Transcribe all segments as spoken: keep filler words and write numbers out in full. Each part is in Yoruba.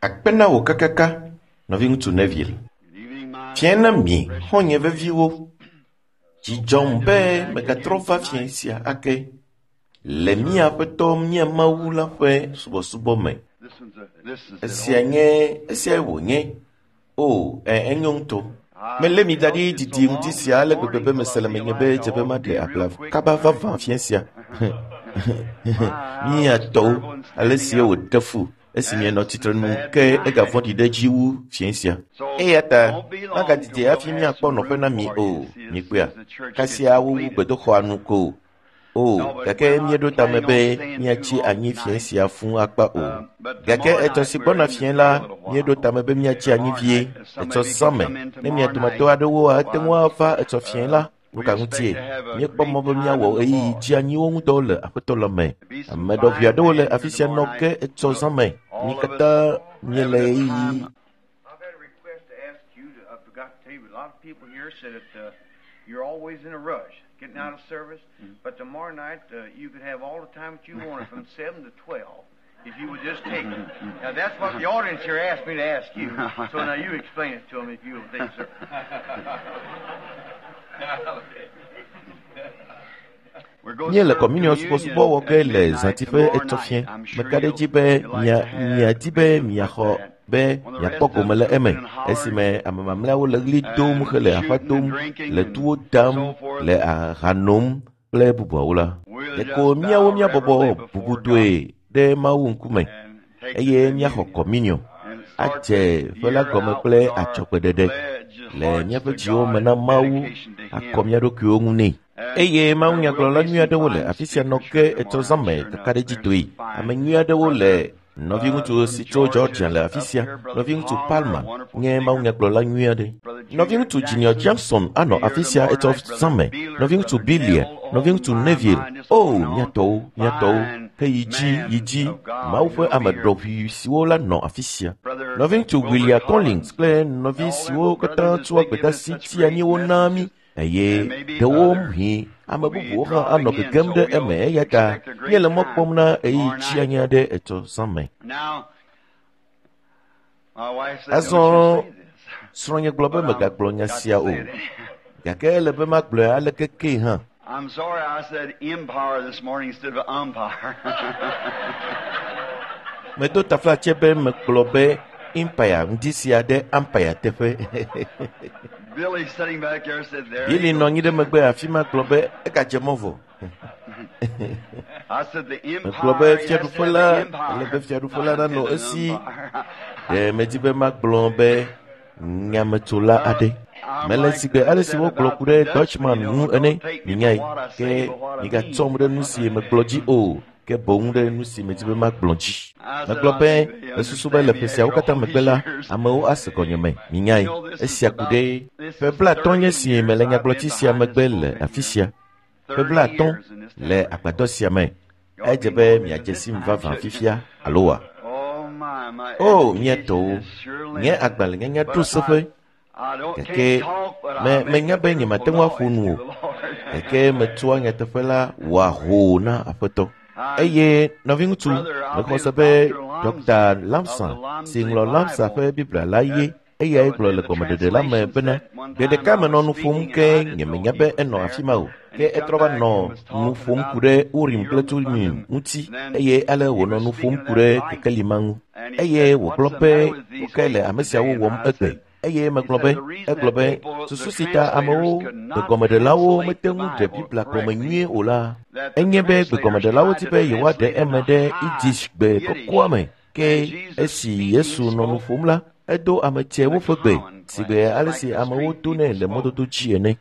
Akpena wo kakaka, novi ŋutsu Neville. Fiena mi, honye veviwo. Dzidzɔm be megatrɔ va fia sia ake. Le miaƒe tɔ mia Mawu la ƒe subɔsubɔ me. Esia nye, esia wònye. O, enyo ŋutɔ. Mele mi da ɖi didi ŋuti sia ale gbegbe be mese le menye be dze be maɖe abla kaba va va fia sia. Miatɔwo ale si wòɖe fu esi mienɔ tsitrenu ke egavɔ̃ɖi ɖe dzi wu fia sia. Eya ta magadidi hafi miakpɔ nɔƒe na mi o, mikpea. Kasia wowu gbedoxɔa nu ko. O, gake mieɖo tame be miatsi anyi fia sia fũu akpa o. Gake etɔ si gbɔna fia la, mieɖo tame be miatsi anyi vie, etsɔ zã me. Ne mia dometɔ aɖewo ate ŋu ava etsɔ fia la, nuka ŋutie? Miekpɔ mɔ be miawɔ eye dzi anyiwo ŋudɔ le aƒetɔ la me. Ame ɖɔvi aɖewo le afi sia nɔ ke etsɔ zã me. Mi katã miele eye. Getting out of service, mm-hmm. But tomorrow night uh, you could have all the time that you wanted from seven to twelve if you would just take it. Now that's what the audience here asked me to ask you. So now you explain it to them if you will, please, sir. Nye le communion subɔsubɔ wɔ ge le zãtiƒe etɔfia. Meka ɖe dzi be miadi be miaxɔ be miakpɔ gome le eme. Esime ame mamlɛawo le ɣli dom hele aƒa dom, le tuwo dam, le aha nom kple bubuawo la. Ɖeko míawo míabɔbɔ bubudoe ɖe Mawu ŋkume eye míaxɔ communion. Adze ƒe la gɔme kple atsɔgbeɖeɖe le míaƒe dziwo me na Mawu akɔ mía ɖokuiwo ŋu nɛ. Eye Mawu nyagblɔla nyui aɖewo le afi sia nɔ ke etsɔ zã me kaka ɖe dzi toe. Ame nyui aɖewo le nɔvi ŋutsu si tso Georgia le afi sia, nɔvi ŋutsu Palmer nye Mawu nyagblɔla nyui aɖe. Nɔvi ŋutsu Junior Jameson anɔ afi sia etsɔ zã me. Nɔvi ŋutsu Billia, nɔvi ŋutsu Neville. O, miatɔwo, miatɔwo, ke yi dzi, yi dzi, Mawu ƒe ame ɖɔʋi siwo la nɔ afi sia. Nɔvi ŋutsu William Collins kple nɔvi siwo katã tso agbedasi ti anyiwo na mi. Eye ɖewo mhi ame bubuwo hã anɔ gegem ɖe eme eya ta míele mɔ kpɔm na eyi dzi anya ɖe etsɔ zã me. Azɔ srɔ̃nye gblɔ be megagblɔ nya sia o, gake ele be magblɔe aleke ke hã. I'm sorry I said empire this morning instead of umpire. Medo tafla tse be megblɔ be empire ŋdi sia ɖe umpire teƒe. Billy sitting back there said there. Billy nɔ anyi ɖe megbe afi ma gblɔ be egadze mɔ vɔ. I said the empire. Megblɔ be fiaɖuƒe la, ele be fiaɖuƒe la nanɔ esi. Ɖe medi be magblɔ be nyametsola aɖe. Mele si gbe ale si wogblɔ ku ɖe Dutchman ŋu ene, minyae, ke migatsɔm ɖe nu si megblɔ dzi o, ke boŋ ɖe nu si medi be magblɔ dzi. Megblɔ be mesusu be le ƒe siawo katã megbe la, amewo ase gɔnye me, minyae, esia ku ɖe ƒe blatɔ nye si mele nyagblɔti sia megbe le afi sia. Ƒe blatɔ le agbadɔ sia me, edze be miadze sim vavã fifia aloa. O, miatɔwo, nye agbalẽnyanya ɖo seƒe. Gake me menya be nyemate ŋu aƒo nu o, gake metoa nyateƒe la wòaho na aƒetɔ. Eye nɔvi ŋutsu mexɔ se be Doctor Lamsa si ŋlɔ Lamsa ƒe Biblia la ye, eyae gblɔ le gɔmeɖeɖe la me bena gbe ɖeka menɔ nu ƒom ke nyemenya be enɔ afi ma o, ke etrɔ va nɔ nu ƒom ku ɖe Urim kple Tumim ŋuti, eye ale wònɔ nu ƒom ku ɖe kekeli ma ŋu. Eye wògblɔ be woke le ame siawo wɔm egbe. Eye megblɔ be, egblɔ be, susu si ta amewo gbegɔmeɖelawo mete ŋu ɖe Biblia gɔme nyuie o la, enye be gbegɔmeɖelawo di be yewoaɖe eme ɖe Idis gbe kɔkɔa me, ke esi Yesu nɔ nu ƒom la, edo ame tsewo ƒe gbe, si gbe ale si amewo donɛ le mɔdodo dzi ene.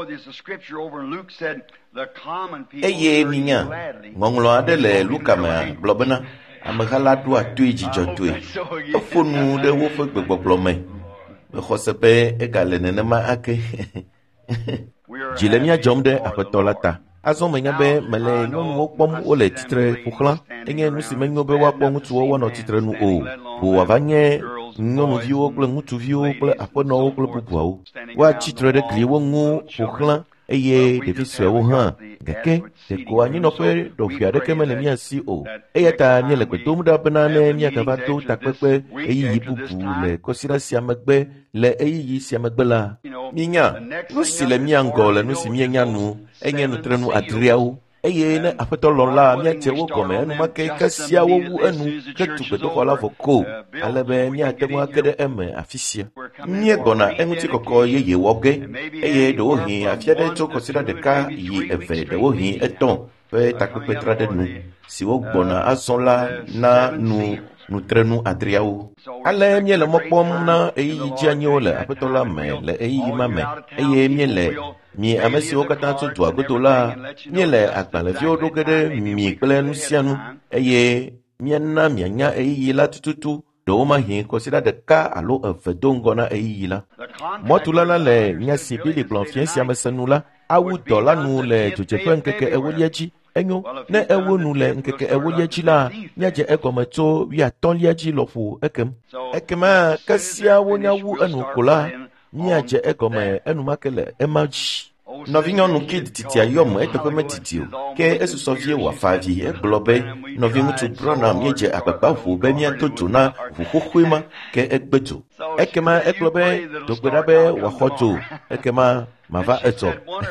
Eye minya, ŋɔŋlɔ aɖe le Luka me gblɔ bena, ameha la ɖoa toe dzidzɔtɔe, efo nu ɖe woƒe gbegbɔgblɔ me. Exɔ se be egale nenema ake. Dzi le mía dzɔm ɖe aƒetɔ la ta. Azɔ menya be mele nyɔnuwo kpɔm wole titre ƒoxlã. Enye nu si menyo be woakpɔ ŋutsuwo woanɔ titre nu o. Ko wòava nye nyɔnuviwo kple ŋutsuviwo kple aƒenɔwo kple bubuawo. Woatsitre ɖe gliwo ŋu ƒoxlã eye ɖevi suewo hã gake ɖeko anyinɔƒe ɖɔƒui aɖeke mele mía si o eya ta míele gbe dom ɖa bena ne míagava do takpekpe eyiyi bubu le kɔsiɖa sia megbe le eyiyi sia megbe la míenya nu si le mía ŋgɔ le nu si míenya nu enye nutrenu adreawo eye ne aƒetɔ lɔ̃ la míadze wo gɔme enumake kasia wo wu enu hetu gbedoxɔ la vɔ ko ale be míate ŋu age ɖe eme afi sia míegbɔna eŋutikɔkɔ yeye wɔ ge eye ɖewohĩ afi aɖe tso kɔsiɖa ɖeka yi eve ɖewohĩ etɔ̃ ƒe takpekpe tra ɖe nu si wogbɔna azɔ la na nu nutrenu adreawo ale míele mɔ kpɔm na eyiyi dzeanyiwo le aƒetɔ la me le eyiyi ma me eye míele mi ame siwo katã tso dua godo la míele agbalẽviwo ɖo ge ɖe mi kple nu sia nu eye míana mianya eyiyi la tututu ɖewo mahĩ kɔsiɖa ɖeka alo eve do ŋgɔ na eyiyi la mɔtula la le nya si Billy gblɔ fia sia me se nu la awu dɔ la nu le dzodzeƒe ŋkeke ewolia dzi enyo ne ewo nu le ŋkeke ewolia dzi la míadze egɔme tso wuiatɔ̃lia dzi lɔƒo ekem ekema kesia wonya wu enu ko la míadze egɔme enumake le ema dzi nɔvinyɔnu Kid titia yɔm eteƒe metiti o ke esusɔ vie wòafa avi egblɔ be nɔvi ŋutsu Branham míedze agbagba ʋu be míado dzo na ʋu xoxoe ma ke egbe dzo ekema egblɔ be dogbe ɖa be wòaxɔ dzo ekema mava etsɔ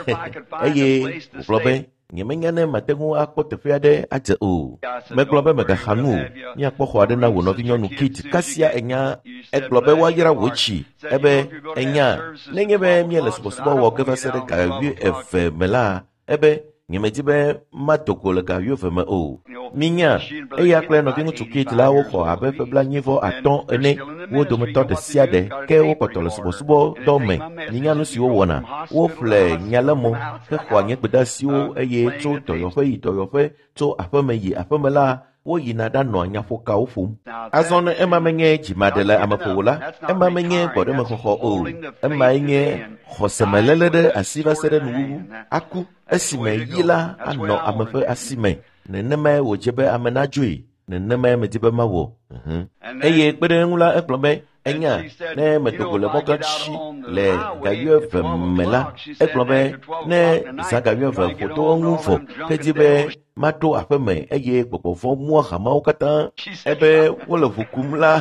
eye wògblɔ be nyemenya ne mate ŋu akpɔ teƒe aɖe adze o megblɔ be megaxa nu o míakpɔ xɔ aɖe na wò nɔvinyɔnu Kit kasia enya egblɔ be woayra wò tsi ebe enya nenye be míele subɔsubɔ wɔ ge va se ɖe ga wuieve me la ebe nyemedi be madogo le ga wuieve me o minya eya kple nɔvi ŋutsu Kit la woxɔ abe ƒe blanyivɔ atɔ̃ ene wo dometɔ ɖe sia ɖe ke wokpɔtɔ le subɔsubɔ dɔ me minya nu siwo wɔna woƒle nyalemɔ hexɔ anyigbedeasiwo eye tso dɔyɔƒe yi dɔyɔƒe tso aƒeme yi aƒeme la woyina ɖanɔ nyaƒokawo ƒom azɔ ne ema menye dzimaɖe le ameƒowo la ema menye gbɔɖemexɔxɔ o emae nye xɔsemelele ɖe asi va se ɖe nuwuwu aku esime yi la anɔ ame ƒe asi me nenemae wòdze be ame nadzoe nenemae medi be mawɔ eye kpe ɖe eŋu la egblɔ be enya ne medogo le mɔgatsi le ga wuieve me la egblɔ be ne zã ga wuieve ƒoto eŋu vɔ ke di be maɖo aƒeme eye gbɔgbɔvɔ mu ahamawo katã ebe wole ʋu kum la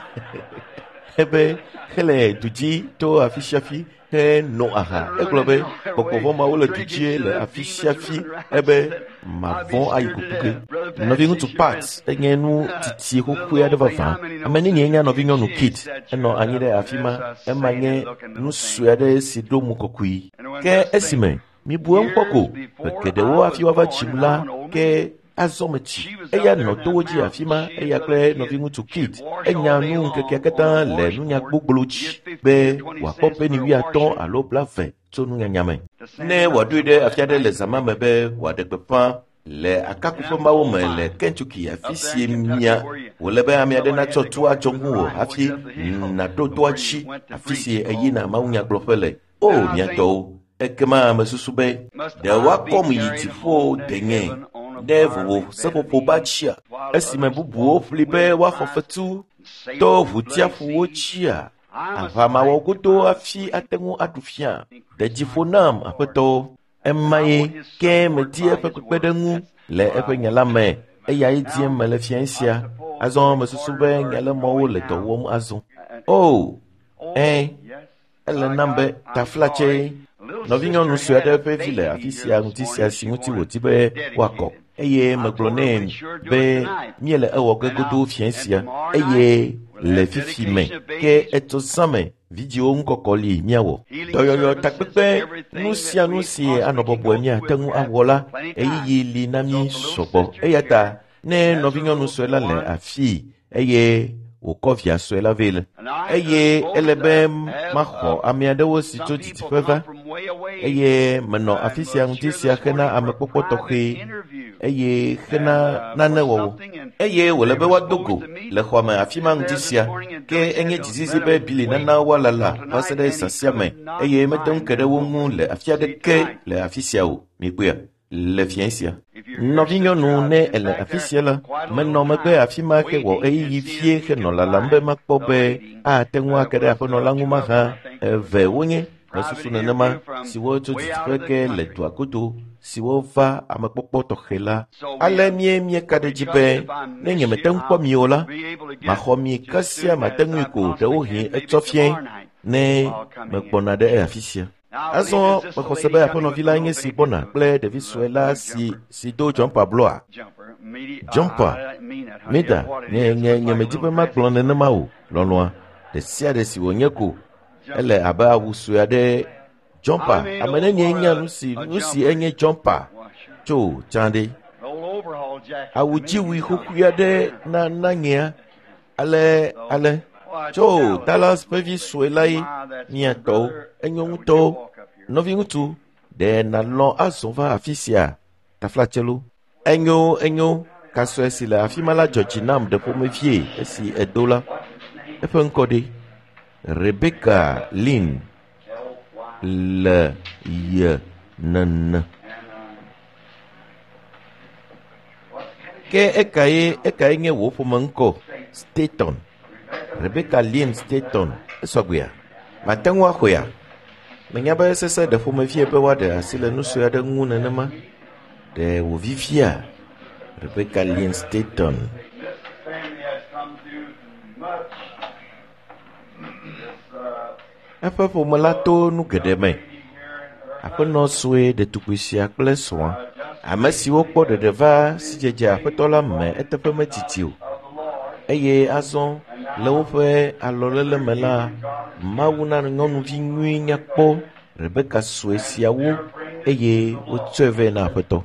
ebe hele du dzi to afi sia afi he no aha egblɔ be gbɔgbɔvɔ mawo le du dzi le afi sia afi ebe mavɔ ayi kuku ge nɔvi ŋutsu Pat enye nu titi xoxoe aɖe vavã ame nini enya nɔvi nyɔnu Kit enɔ anyi ɖe afi ma ema nye nu sue aɖe si ɖo mu kɔkɔe ke esime mi bu eŋkpɔ ko geɖewo hafi woava tsim la ke azɔ me tsi eya nɔ towo dzi afi ma eya kple nɔvi ŋutsu Kit enya nu ŋkekea katã le nunya gbogbolo dzi be wòakpɔ peni wuiatɔ̃ alo blave tso nunyanya me ne wòaɖoe ɖe afi aɖe le zama me be wòaɖe gbeƒã le akakuƒe mawo me le Kentucky afi sie mia wòle be ame aɖe natsɔ to adzɔ ŋu wò hafi naɖo toa dzi afi sie eyina mawunyagblɔƒe le o miatɔwo ekema mesusu be ɖe woakɔm yi dziƒo denye ɖe vovo seƒoƒo ba dzia esime bubuwo ƒli be woaxɔ fetu to ʋutiaƒuwo dzia aʋamawɔ godo hafi ate ŋu aɖu fia ɖe dziƒo nam aƒetɔ emaye ke medi eƒe kpekpeɖeŋu le eƒe nya la me eya yi dim mele fia sia azɔ mesusu be nyalemɔwo le dɔ wɔm azɔ o ɛ ele nam be taflatse nɔvinyɔnu sue aɖe ƒe vi le afi sia ŋuti sia si ŋuti wòdi be woakɔ eye megblɔ nɛ be míele ewɔ ge godo fia sia eye le fifi me ke eto zame vidziwo ŋukɔkɔli míawɔ dɔyɔyɔ takpekpe nu sia nu si anɔ bɔbɔe míate ŋu awɔ la eyiyi li na mí sɔgbɔ eya ta ne nɔvinyɔnu sue la le afii eye wòkɔ via sue la vɛ le eye ele be maxɔ ame aɖewo si tso didiƒe va eye menɔ afi sia ŋuti sia hena amekpɔkpɔ tɔxɛ eye hena nane wɔwɔ eye wòle be woado go le xɔ me afi ma ŋuti sia ke enye dzizizi be Billy nana woalala va se ɖe sasia me eye mete ŋu ke ɖe wo ŋu le afi aɖeke le afi sia o mikpɔe le fia sia nɔvinyɔnu ne ele afi sia la menɔ megbe afi ma ke wɔ eyiyi vie henɔ lalam be makpɔ be ate ŋu ake ɖe aƒenɔ la ŋu mahã eve wonye le susu nenema siwo tso didiƒe ke le dua godo siwo va amekpɔkpɔ tɔxɛ la. Ale mie mieka ɖe dzi be ne nye mete ŋu kpɔ mi o la, maxɔ mi ke sia mate ŋui ko ɖewohĩ etsɔ fiẽ ne megbɔna ɖe afi sia. Azɔ mexɔ se be aƒenɔvi la nye si gbɔna kple ɖevi sue la si si do jɔmpa blɔa. Jɔmpa mida nye nye nye medi be magblɔ nenema o lɔlɔa. Ɖe sia ɖe si wònye ko ele abe awu sue aɖe. Jɔmpa ame ne nye nya nu si nu si enye jɔmpa tso tsã ɖe. Awu dziwui xoxoi aɖe na na nyea ale ale tso Dallas ƒe vi sue la ye miatɔwo enyo ŋutɔwo nɔvi ŋutsu ɖe nalɔ azɔ va afi sia taflatselo. Enyo enyo kasue si le afi ma la dzɔ dzi nam ɖe ƒomevie esi edo la. Eƒe ŋkɔ ɖe Rebecca Lynn le ye nene. Ke eka ye eka ye nye wo ƒome ŋkɔ Staton. Rebecca Lynn Staton esɔgbea. Mate ŋu axɔea. Menya be sese ɖe ƒomevie be woaɖe asi le nu sue aɖe ŋu nenema. Ɖe wo vivia Rebecca Lynn Staton. Eƒe ƒome la to nu geɖe me. Aƒenɔ sue ɖetugbui sia kple srɔ̃a. Ame siwo kpɔ ɖeɖe va sidzedze aƒetɔ la me eteƒe metiti o. Eye azɔ le woƒe alɔléle me la, Mawu na nyɔnuvi nyui nyakpɔ Rebecca sue siawo eye wotsɔe vɛ na aƒetɔ.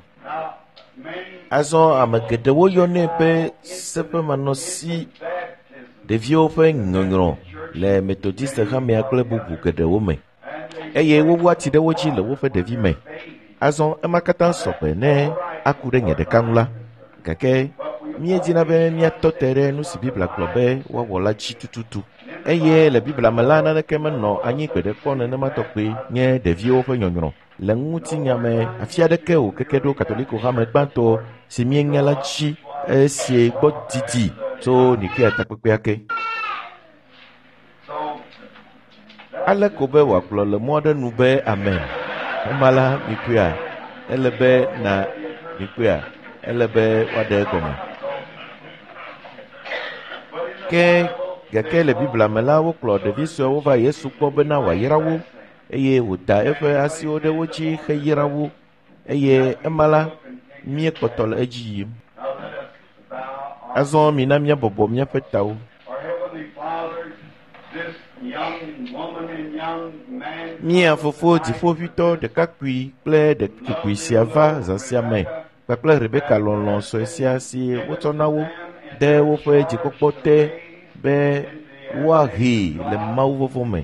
Azɔ ame geɖewo yɔnɛ be seƒemanɔsi ɖeviwo ƒe nyɔnyrɔ le methodiste xamea kple bubu geɖewo me. Eye wowu ati ɖe wo dzi le woƒe ɖevi me. Azɔ ema katã sɔgbe ne aku ɖe nye ɖeka ŋu la, gake míedina be míatɔ te ɖe nu si Biblia gblɔ be woawɔ la dzi tututu. Eye le Biblia me la naneke menɔ anyi gbe ɖe kpɔ nenema tɔgbe nye ɖeviwo ƒe nyɔnyrɔ. Le ŋutinya me afi aɖeke o keke ɖo katoliko hame gbãtɔ si míenya la dzi esi gbɔ didi tso Nikea takpekpea ke. Ale ko be wòagblɔ le mɔ aɖe nu be amen. Ema la mikpea ele be na mikpea ele be woaɖe egɔme. Ke gake le Biblia me la wokplɔ ɖevi suewo va Yesu gbɔ bena wòayra wo eye wòda eƒe asiwo ɖe wo dzi heyra wo eye ema la míekpɔtɔ le edzi yim. Azɔ mina míabɔbɔ míaƒe tawo. Mía fofo dziƒoʋĩtɔ ɖekakpui kple ɖetugbui sia va zã sia me kpakple Rebecca lɔlɔ sue sia si wotsɔ na wo de woƒe dzikpɔkpɔ te be woahee le Mawu vovo me.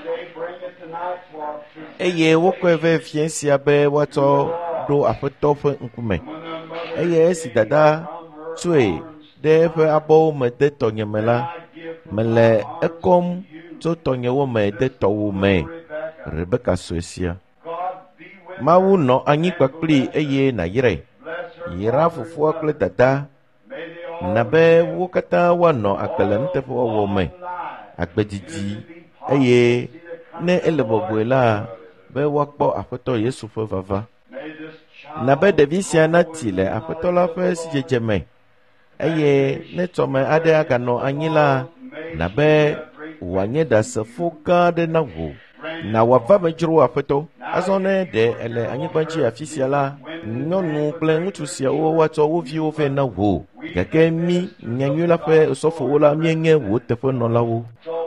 Eye wokɔe ve fia sia be woatsɔ ɖo aƒetɔ ƒe ŋkume. Eye esi dada tsoe ɖe eƒe abɔwo me de tɔnye me la, mele ekɔm tso tɔnyewo me de tɔwo me. Rebecca sue sia. Mawu nɔ anyi kpakpli eye nàyrae. Yra fofoa kple dada. Na be wo katã woanɔ agbe le nuteƒewɔwɔ me. Agbedidi eye ne ele bɔbɔe la be woakpɔ aƒetɔ Yesu ƒe vava. Na be ɖevi sia nati le aƒetɔ la ƒe sidzedze me. Eye ne tsɔme aɖe aganɔ anyi la, na be wòanye ɖasefo gã aɖe na wò. Na wòava me dzro aƒetɔ. Azɔ ne ɖe ele anyigba dzi afi sia la, nyɔnu kple ŋutsu siawo woatsɔ wo viwo vɛ na wò. Gake mí nyanyui la ƒe sɔfowo la míenye wò teƒenɔlawo.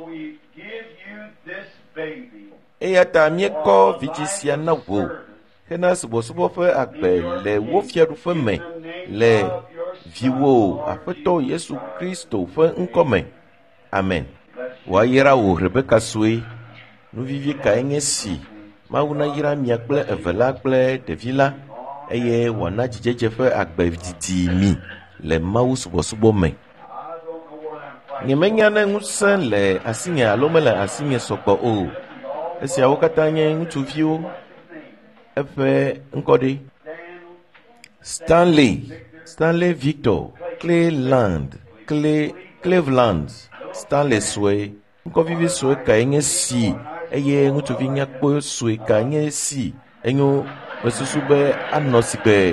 Eya ta míekɔ vidzi sia na wò hena subɔsubɔ ƒe agbe le wo fiaɖuƒe me le viwo aƒetɔ Yesu Kristo ƒe ŋkɔ me. Amen. Wòayra wò Rebecca sue. Nuvivi kae nye si Mawu nayra mia kple eve la kple ɖevi la eye wòana dzidzedze ƒe agbe didi mi le Mawu subɔsubɔ me. Nyemenya ne ŋusẽ le asinye alo mele asinye sɔgbɔ o. Esiawo katã nye ŋutsuviwo. Eƒe ŋkɔ ɖe Stanley, Stanley Victor, Cleveland, Cle, Cleveland, Stanley sue. Ŋkɔvivi sue kae nye si eye ŋutsuvi nyakpɔ sue ka nye si enyo mesusu be anɔ sigbe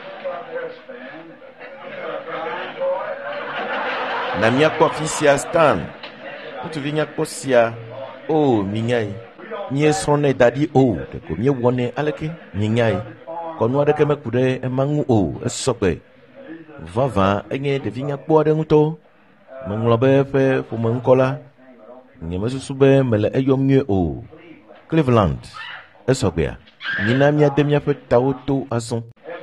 na miakpɔ afi sia stan ŋutsuvi nyakpɔ sia o minyae miesrɔ̃nɛ da ɖi o ɖeko miewɔnɛ aleke minyae kɔnu aɖeke meku ɖe ema ŋu o esɔgbe vavã enye ɖevi nyakpɔ aɖe ŋutɔ meŋlɔ be eƒe ƒome ŋkɔ la nye mesusu be mele eyɔm nyuie o Cleveland esɔgbea nyina miade miaƒe tawo to azɔ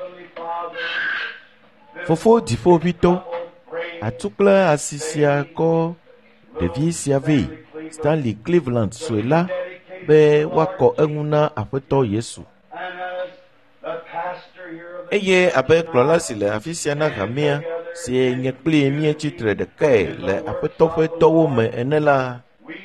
fofo dziƒoʋĩtɔ atu kple asi sia kɔ ɖevi sia vɛ Stanley Cleveland sue la be woakɔ eŋu na aƒetɔ Yesu eye abe kplɔla si le afi sia na hamea si nye kpli mie tsitre ɖekae le aƒetɔ ƒe tɔwo me ene la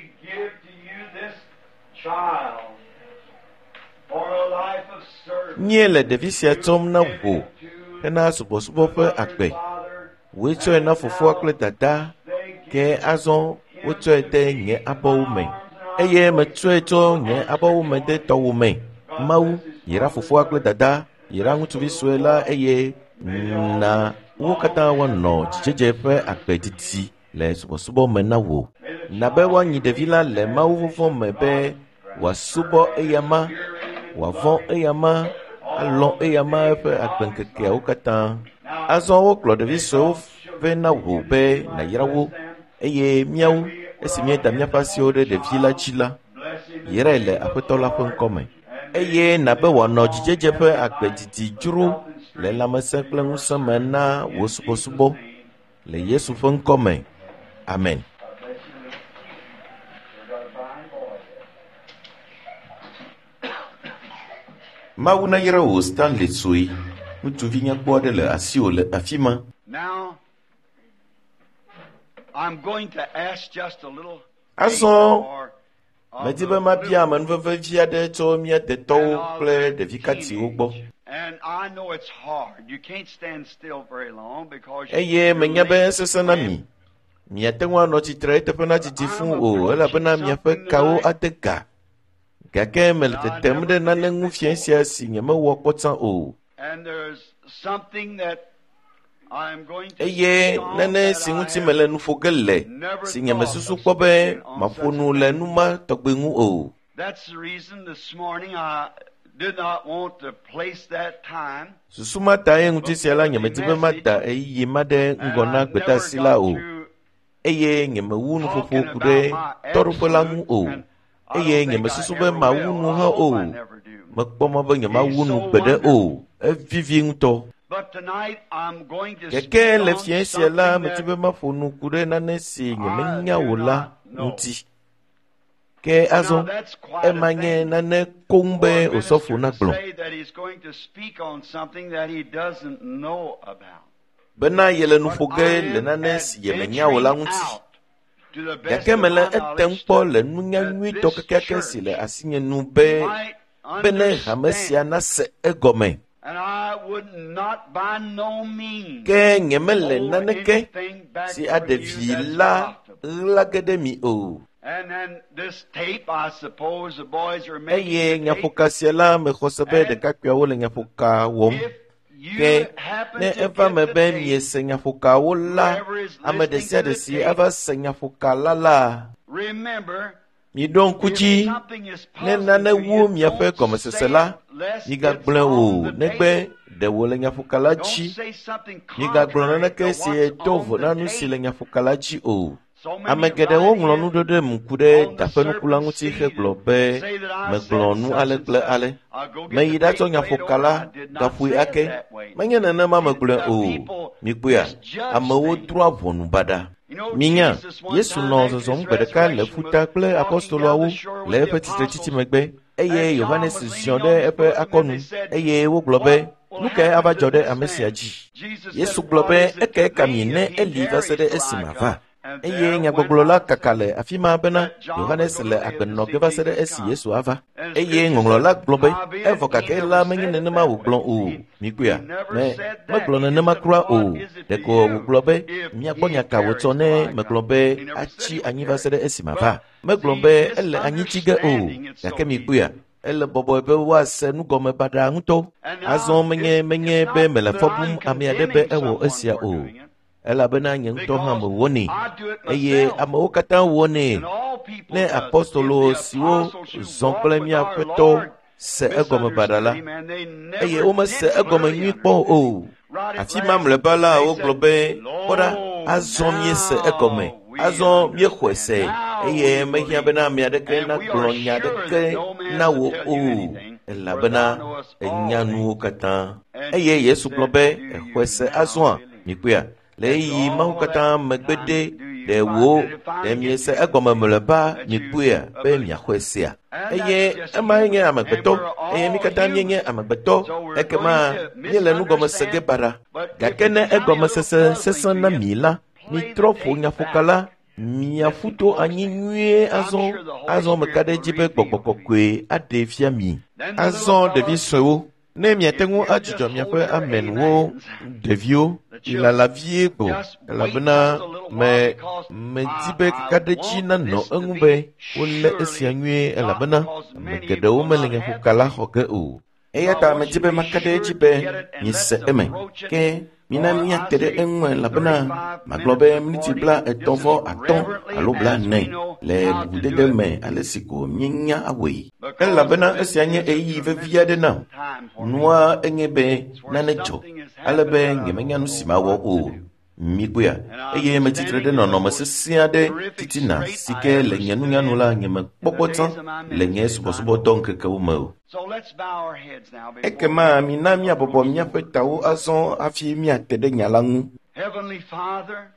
nye le ɖevi sia tsɔm na ʋu hena subɔsubɔ ƒe agbe woe tsɔe na fofoa kple dada ke azɔ wotsɔe de nye abɔwo me eye metsɔe tsɔ nye abɔwo me de tɔwo me Mawu yra fofoa kple dada yra ŋutsuvi sue la eye na wo katã woanɔ dzidzedze ƒe agbe didi le subɔsubɔ me na wo na be woanyi ɖevi la le Mawu vɔvɔ me be wòasubɔ eyama wòavɔ eyama alɔ eyama eƒe agbenkekeawo katã azɔ wokplɔ ɖevi suewo vɛ na wo be nayra wo eye míawo esi míeda míaƒe asiwo ɖe ɖevi la dzi la yrae le aƒetɔ la ƒe ŋkɔ me eye na be wòanɔ dzidzedze ƒe agbedidi dzro le lãmesẽ kple ŋusẽ me na wò subɔsubɔ le Yesu ƒe ŋkɔ me amen. Mawu na yra wò Stanley sue ŋutsuvi nyakpɔ aɖe le asiwò le afi ma. Azɔ medi be mabia amenuveve vi aɖe tso mía detɔwo kple ɖevi katiwo gbɔ. Eye menya be sesẽ na mi miate ŋu anɔ tsitre teƒe na didi fũu o elabena miaƒe kawo ade ga gake mele tetem ɖe nane ŋu fia sia si nyemewɔ kpɔtsã o. Eye nane si ŋuti mele nu ƒo ge le si nye mesusu kpɔ be maƒo nu le nu ma tɔgbe ŋu o. Susu ma ta ye ŋuti sia la nye medi be mada eye ma ɖe ŋgɔ na gbetasi la o. Eye nye mewu nuƒoƒo ku ɖe tɔɖoƒe la ŋu o. Eye nye mesusu be mawu nu hã o. Mekpɔ ma be nye mawu nu gbeɖe o. Evivi ŋutɔ. Keke le fia sia la meti be maƒo nu ku ɖe nane si nye menya o la ŋuti. Ke azɔ ema nye nane koŋ be osɔfo na gblɔ. Bena yele nu ƒo ge le nane si ye menya o la ŋuti. Gake mele etem kpɔ le nunya nyuitɔ kekeake si le asinye nu be bene hame sia nase egɔme. Ke nye mele naneke si aɖevi la ɣla ge ɖe mi o. Eye nyaƒoka sia la mexɔ se be ɖekakpuiawo le nyaƒoka wɔm. Ke ne eva me be miese nyaƒokawo la, ame ɖe sia ɖe si ava se nyaƒoka la la, miɖo ŋku dzi ne nane wu miaƒe gɔmesese la, migagblẽ o negbe ɖe wòle nyaƒoka la dzi. Migagblɔ naneke si do vo na nu si le nyaƒoka la dzi o. Ame geɖewo ŋlɔ nu ɖo ɖe ŋku ɖe daƒenuku la ŋuti hegblɔ be megblɔ nu ale kple ale. Meyi ɖatsɔ nyaƒoka la gaƒoe ake. Menye nenema megblɔe o. Mikpɔea, amewo drɔa ʋɔnu baɖa. Minya, Yesu nɔ zɔzɔm gbe ɖeka le ƒuta kple apostoloawo le eƒe tsitretsitsi megbe, eye Yohanes ziɔ ɖe eƒe akɔnu, eye wogblɔ be nu kae ava dzɔ ɖe ame sia dzi. Yesu gblɔ be ekae ka mi ne eli va se ɖe esime ava. eye nyagboglo la kakale afima bena Yohanes le agbenno ke va sede esi Yesu ava eye ngonglo la globe evoka ke la mengi nenema wo glon o mikuya me me glon nenema kra o de ko wo globe mia gbonya ka wo tone me globe achi anyi va sede esi mava me globe ele anyi chige o ya ke mikuya ele bobo be wa se nu gome bada nto azon menye menye be melafobum amiade be ewo esia o ela bena nto ha mo woni eye amo kata woni ne apostolo siwo zonple mi afeto se egome badala eye o ma se egome nyi po o ati mamle bala o globe ora azon mi se egome azon mi khwese eye me hia bena mi adeke na glonya de na wo o ela bena enyanu kata eye Yesu globe khwese azon mi kuya le yi mahukata megbede de wo de mi se egome meleba mi kuya be mi khwesia eye ama nye amagbeto eye mi kata nye amagbeto ekema ni le nu gome sege bara gakene egome sese sese na mila ni trofo nya fukala mi afuto anyi nwie azon azon mekade jibe gbogbokokwe adefia mi azon devi so ne mi atengu ajujo mi afa amen wo devio ila la vie go la bena me me jibe kade china no engube wole esianwe la bena me kede wo melenge kukala hoke o eya ta me jibe makade jibe ni se eme ke mina mia tere enwe la bena maglobe multipla etonfo aton alo bla ne le bude de me alesiko minya awe el la bena esianye eyi ve via de na noa engebe na nejo alebe ngemenya no sima wo o miguya eye me titre de no no mesia de titina sike le nyanu nyanu la nyeme popotan le nye subo subo tonke ke wo mo. So let's bow our heads now before ekema mi na mi abobo mi afetawo azon afi mi atede nyalangu Heavenly Father.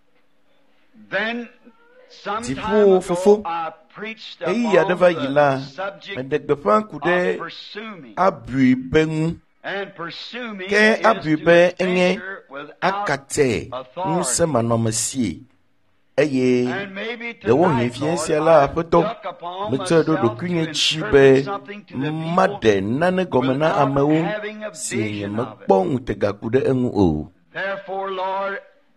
Then some Tifu time fufu. ago I preached eyi adeva upon yila the subject medegbefa of kude pursuing. abui bengu And pursuing ke is abui to be enge venture without akate authority. nsema no mesie eye And maybe de wo tonight, hifiensia Lord, la I apeto duck upon metedo do myself to kunye interpret chibe something to the people made nane gomena without amewu having a sienye vision of it. mekpong tegakude engu o Therefore, Lord,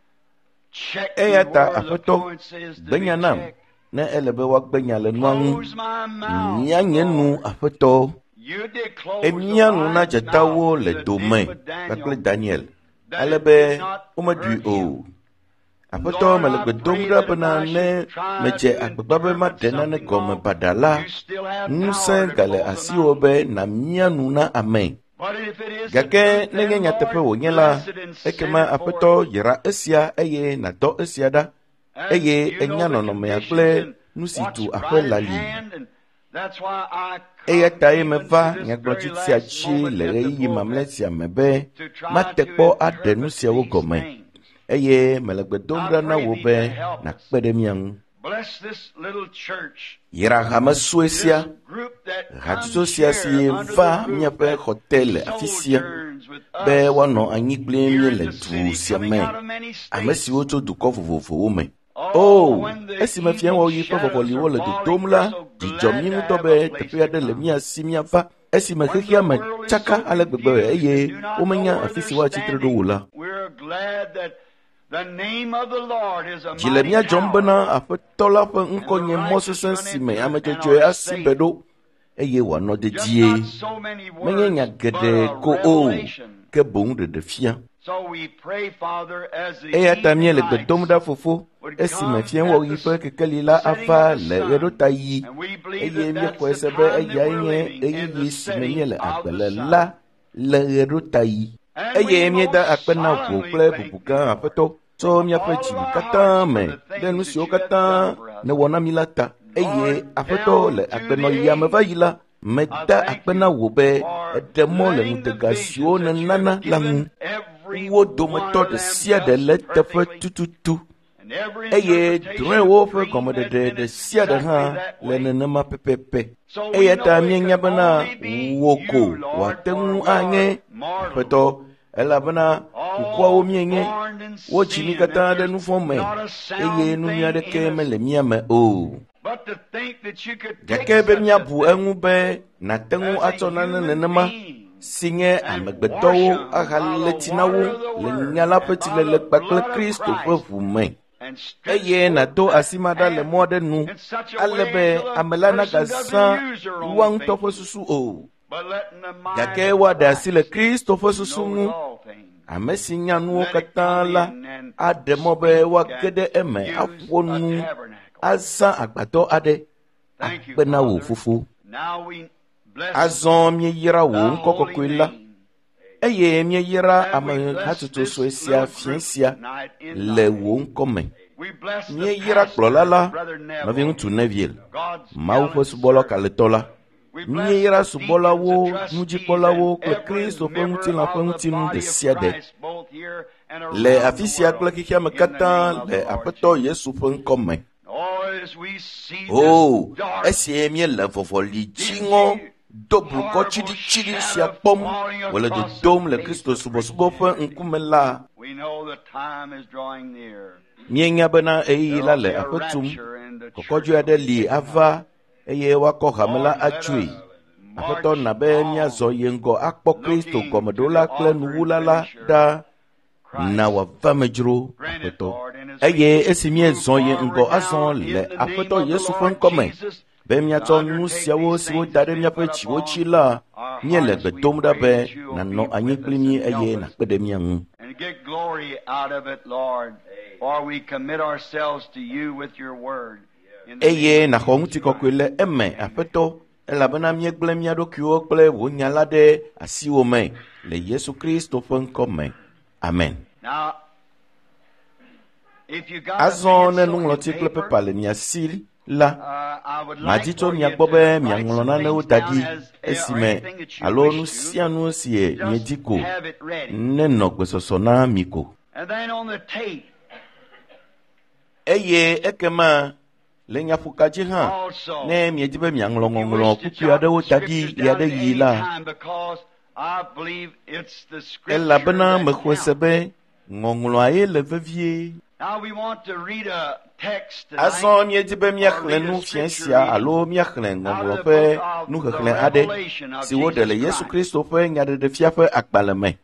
check me eyata where the apeto points is to be benyanam checked. na elebe wa gbenya le nwangu Close my mouth, nyanyenu Lord. apeto You did close the emianu na lion's jetawo mouth le as it dome did with kakle Daniel, Daniel that it alebe did not umadu hurt o him. apeto Lord, I melebe pray domra that if bana I ne should try meje to agbababe ma interpret dena ne something gome wrong, badala you still have nse power to gale close the asiwo mouth. be na mianu na amen But if it is the gake truth, nenge then, nyatefe Lord, wonyela bless it and send ekema it forth. apeto yira esia eye na do esia da And eye you know enya the no no me conditions akple and nusitu what's afe right at lali hand, and that's why I eye come taye even meva to this nyagbrochi very tia last chi moment le at the yi mamle pulpit sia mebe to try to matekpo ade interpret nusia wo these gome things. eye melegbe domra I na pray wo thee be to help na us. kpede miang Bless this little church, yira hama this suesia group that ratuso comes sia here si under va the mia roof pe that hotel afisia sojourns with be us wano anyi gble here mi in le the tu city, sia coming me out of many states. amesi wo to duko fofofo wo me Oh, oh when the esi me fien evening wo yi fofofo shadows li are wo le falling, domla we're so di glad jomi to mu have to a be place tefe ya to de le come. mia simia va esi me When khia the me world is chaka so ale gbegbe confused eye and do not o know menya where afisi they're wa chitre do standing, wula we're glad that the name of the Lord is a mighty jilemia tower, jombena afetola fe and nko the nye righteous mosesen run si me into it and amejojo are asi safe. bedo eye wa no de Just die not so many menye nya words, but gede a ko o revelation. ke bon de de fia So we pray, Father, as the eye tamie evening le lights gbedomda fofo would esi me come fien wo at yi the fe kekeli la setting afa of the le redo sun, tayi and we believe eye that mi that's ko the esebe time that eye we're nye living eye in the yi si me setting mie le of the agbele sun. la le redo tayi And we eye mi da most akpena vo solemnly kple thank thee, bubuka Lord, afeto so mi afa all of ji our kata hearts me for the de nu things si o that you have kata done for us. ne wona mi lata eye Lord, afeto le down to akpeno the ya me va age, yi la me I da thank akpena you wo be for edemo le letting the mutegasio visions ne that you nana have la given mu every wo one dometo of de them sia de le just tefe perfectly, tututu and every eye interpretation dren of wo the fe dream comme de has de been de sia de exactly ha that le way. nenema pepepe So we eye know ta it mi can nya bena only be woko you, wa Lord, for temu we are anye mortal. afeto ela bena ukwa wo All mi enye born in wo tsi mi katã ɖe nu vɔ̃ me eye nu nyui aɖeke mele mía me o. Gake be míabu eŋu be nàte ŋu atsɔ nane nenema si nye amegbetɔwo ahaleti na wo le nya la ƒe tsilele kpakple Kristo ƒe ʋu me, eye nàdo asi ma ɖa le mɔ aɖe nu ale be ame la nagazã woa ŋutɔ ƒe susu o, gake woaɖe asi le Kristo ƒe susu ŋu. Ame si nya nuwo katã la aɖe mɔ be woage ɖe eme aƒo nu azã agbadɔ aɖe akpe na wò Fofo. Azɔ míeyra wò ŋkɔ kɔkɔe la, eye míeyra ame hatsotso sue sia fia sia le wò ŋkɔ me. Míeyra kplɔla la, nɔvi ŋutsu Neville, Mawu ƒe subɔla kaletɔ la. Míeyra subɔlawo, nudzikpɔlawo kple Kristo ƒe ŋutilã ƒe ŋutinu ɖe sia ɖe le afi sia kple xexea me katã le Aƒetɔ Yesu ƒe ŋkɔ me. O, esie míele vɔvɔli dziŋɔ do blukɔ tsiɖitsiɖi sia kpɔm wòle dodom le Kristo subɔsubɔ ƒe ŋkume la. Míenya bena ɣeyiɣi la le aƒe tum, kɔkɔdzɔe aɖe li ava eye woakɔ hame la atsoe. Aƒetɔ na be míazɔ ye ŋgɔ akpɔ Kristo gɔmeɖola kple nuwula la ɖa, na wòava me dzro Aƒetɔ. Eye esi míezɔ ye ŋgɔ azɔ le Aƒetɔ Yesu ƒe ŋkɔ me be míatsɔ nu siawo siwo da ɖe míaƒe dziwo dzi la, míele gbe dom ɖa be nànɔ anyi kpli mí eye nàkpe ɖe mía ŋu. Eye nàxɔ ŋutikɔkɔe le eme Aƒetɔ, elabena míegblẽ mía ɖokuiwo kple wò nya la ɖe asiwo me le Yesu Kristo ƒe ŋkɔ me. Amen. Azɔ ne nuŋlɔti kple pepa le mia si la, madi tso mia gbɔ be miaŋlɔ nanewo da ɖi esime alo nu sia nu si miedi ko nenɔ gbesɔsɔ na mi ko. Eye ekema le nyaƒoka dzi hã, ne miedi be miaŋlɔ ŋɔŋlɔ kukui aɖewo da ɖi ya ɖe yi la, elabena mexɔe se be ŋɔŋlɔa ye le vevie. Azɔ míedi be míaxlẽ nu fia sia alo míaxlẽ ŋɔŋlɔ ƒe nuxexlẽ aɖe si woɖe le Yesu Kristo ƒe nyaɖeɖefia ƒe agbalẽ me.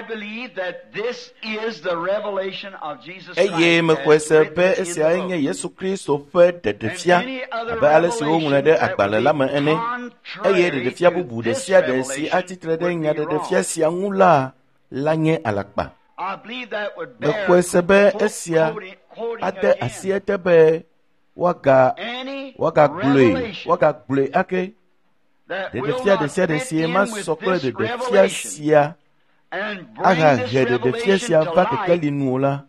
Eye mexɔe se be esia nye Yesu Kristo ƒe ɖeɖefia abe ale si woŋlɔe ɖe agbalẽ la me ene, eye ɖeɖefia bubu ɖe sia ɖe si atitre ɖe nyaɖeɖefia sia ŋu la, la nye alakpa. Mexɔe se be esia ade asi ete be waga wagagblɔe wagagblɔe ake ɖeɖefia ɖe sia ɖe si masɔ kple ɖeɖefia sia ahahe ɖeɖefia sia va kekeli nu la,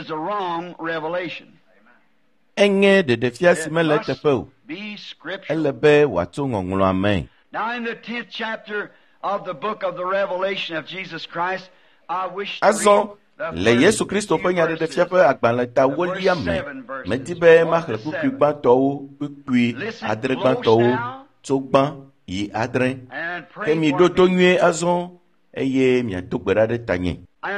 enye ɖeɖefia si mele teƒe o, ele be wòatso ŋɔŋlɔa me. Azɔ le Yesu Kristo ƒe nyaɖeɖefia ƒe agbalẽ ta wolia me, medi be maxlẽ kpukpui gbãtɔwo kpukpui adre gbãtɔwo tso gbã yi adre, ke mi ɖo to nyuie azɔ eye miado gbe ɖa ɖe tanye.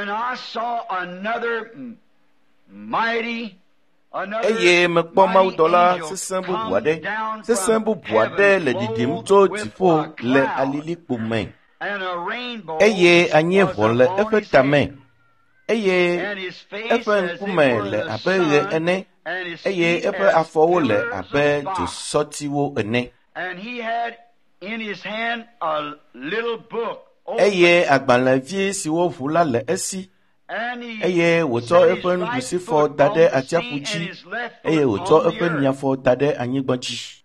Eye mekpɔ mawudɔla sesẽ bubu aɖe, sesẽ bubu aɖe le ɖiɖim tso dziƒo le alilikpo me, eye anyieʋɔ le eƒe tame, eye eƒe ŋkume le abe ɣe ene, eye eƒe afɔwo le abe dzosɔtiwo ene. Eye agbalẽvi si woʋu la le esi, eye wòtsɔ eƒe nuɖusifɔ da ɖe atsiaƒu dzi, eye wòtsɔ eƒe miafɔ da ɖe anyigba dzi.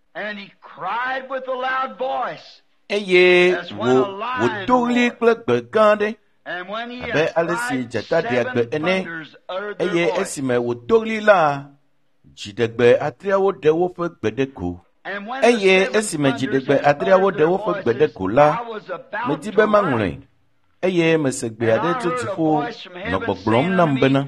Eye wòdo ɣli kple gbe gã aɖe abe ale si dzata ɖea gbe ene, eye esime wòdo ɣli la, dziɖegbe adreawo ɖe woƒe gbe ɖe go. Eye esime dziɖegbe adreawo ɖe woƒe gbe ɖe go la, medi be maŋlɔe, eye mese gbe aɖe tso dziƒo nɔ gbɔgblɔm nam bena,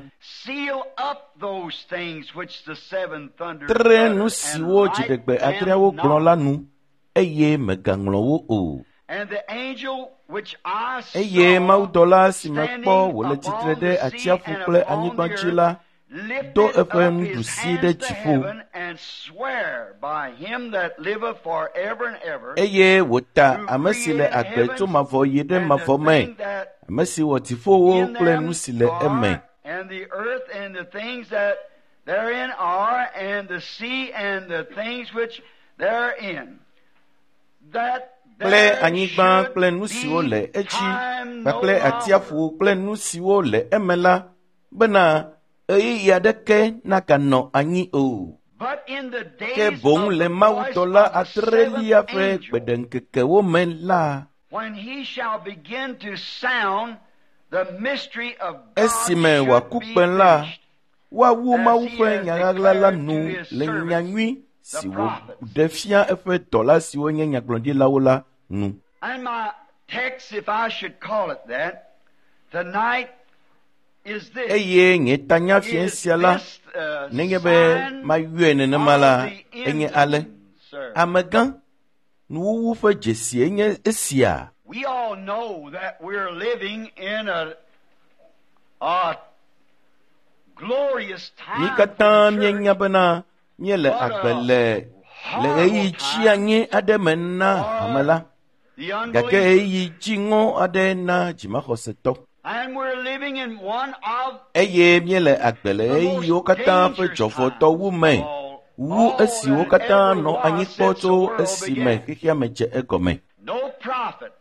tre nu siwo dziɖegbe adreawo gblɔ la nu, eye megaŋlɔ wo o. And the angel which I eye saw mawudɔla si me standing kpɔ wòle tsitre upon ɖe the sea atsiaƒu and kple upon anyigba the dzi earth la lifted do up eƒe his nuɖusi ɖe hands to dziƒo, heaven and swear by him that liveth forever and ever, eye wòta who ame si le created agbe heavens tso mavɔ yi ɖe and the mavɔ me, thing that ame si wɔ dziƒowo in kple them nu si le eme, are, and the earth and the things that therein are, and the sea and the things which therein. That kple there anyigba should kple nu siwo le be edzi time no kpakple longer. atsiaƒu kple nu siwo le eme la, bena ɣeyiɣi aɖeke naganɔ anyi o. But in the Ke days boŋ of le the voice mawudɔla of the adrelia seventh ƒe angel, gbeɖeŋkekewo me la, when he shall begin to sound, the mystery of God esime should wòaku be kpẽ la, finished. woawu As Mawu he ƒe has nyaɣaɣla la declared nu to his le servants, nyanyui the si prophets. wòɖe fia eƒe dɔla siwo nye nyagblɔɖilawo la nu. And my text, if I should call it that, tonight is this. Eye nye tanya fia Is sia la, this, uh, nenye be sign mayɔe nenema la, of the enye end ale. times, sir. Amegã, nuwuwu ƒe dzesie nye esia. We all know that we're living in a, a glorious Mi time katã for the church. mienya bena míele agbe le le ɣeyiɣi tsianyi aɖe me na hame la, The gake unbelievers. ɣeyiɣi dziŋɔ aɖe na dzimaxɔsetɔ. And we're living in one of Eye míele agbe le the ɣeyiɣiwo most katã ƒe dangerous dzɔvɔtɔwu times me, of all. wu All esiwo that katã ever nɔ was anyi kpɔ since the tso world esime began. xexea me dze egɔme. No prophet,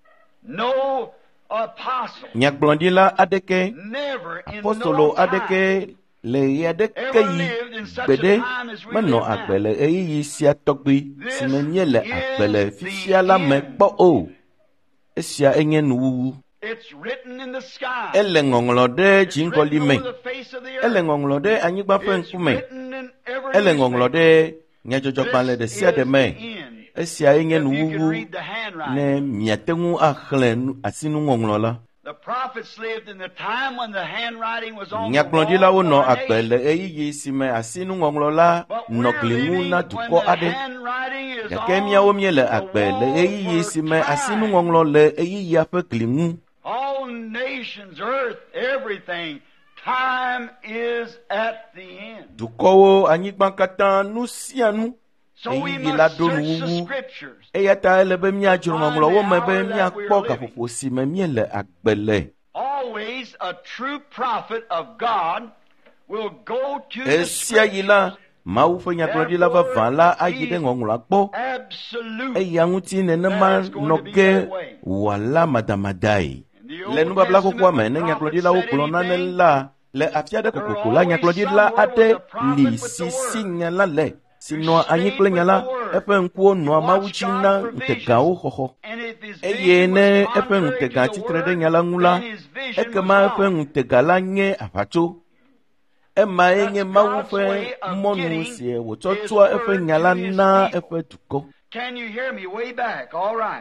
no apostle, Nyagblɔɖila aɖeke, never in apostolo no time aɖeke le ɣi aɖeke ever yi lived in such gbeɖe a time as we menɔ live agbe now. le ɣeyiɣi sia tɔgbi This si me míele agbe le is fifia the la me end. kpɔ o. Esia enye nuwuwu. It's written in the sky. Ele ŋɔŋlɔ ɖe It's dziŋgɔli written me. over the face of the Ele earth. ŋɔŋlɔ ɖe anyigba ƒe It's ŋkume. written in every Ele ŋɔŋlɔ newspaper. ɖe nyadzɔdzɔgbalẽ ɖe This sia ɖe is me. the end. Esia enye If you can nuwuwu read the handwriting. ne miate ŋu axlẽ nu- asinuŋɔŋlɔ la. The prophets lived in the time when the handwriting was on the Nyagblɔɖilawo wall nɔ for a agbe nation. le ɣeyiɣi si me asinuŋɔŋlɔ la But nɔ we're gli ŋu living na when dukɔ the aɖe. handwriting is Gake on míawo míele the agbe le wall ɣeyiɣi for si me time. asinuŋɔŋlɔ le ɣeyiɣia ƒe gli ŋu. All nations, earth, everything. Time is at the end. Dukɔwo, anyigba katã, nu sia nu. So we Ɣeyiɣi la must ɖo search the nuwuwu. scriptures. Eya ta ele be míadzro ŋɔŋlɔwo me be Find the hour that míakpɔ we're living. gaƒoƒo si me míele agbe le. Always a true prophet of God will go to the Esia yi la, Mawu ƒe nyagblɔɖila vavã la ayi ɖe ŋɔŋlɔa gbɔ. absolute. Eya ŋuti nenema nɔ ge wòala madamadae. Le nubabla xoxoa me, ne nyagblɔɖilawo gblɔ nane la, le afi aɖe kokoko la, nyagblɔɖila aɖe li si si nya la le, si nɔa anyi kple nya la, eƒe ŋkuwo nɔa Mawu dzi na ŋutegawo xɔxɔ. And if his Eye vision ne was eƒe contrary ŋutega to the tsitre ɖe word, nya la ŋu la, then his vision ekema was eƒe wrong. ŋutega la nye aʋatso. Ema ye nye That's Mawu God's ƒe way of mɔnu getting si wòtsɔ his toa eƒe word nya la to his na people. eƒe dukɔ. Can you hear me way back? All right.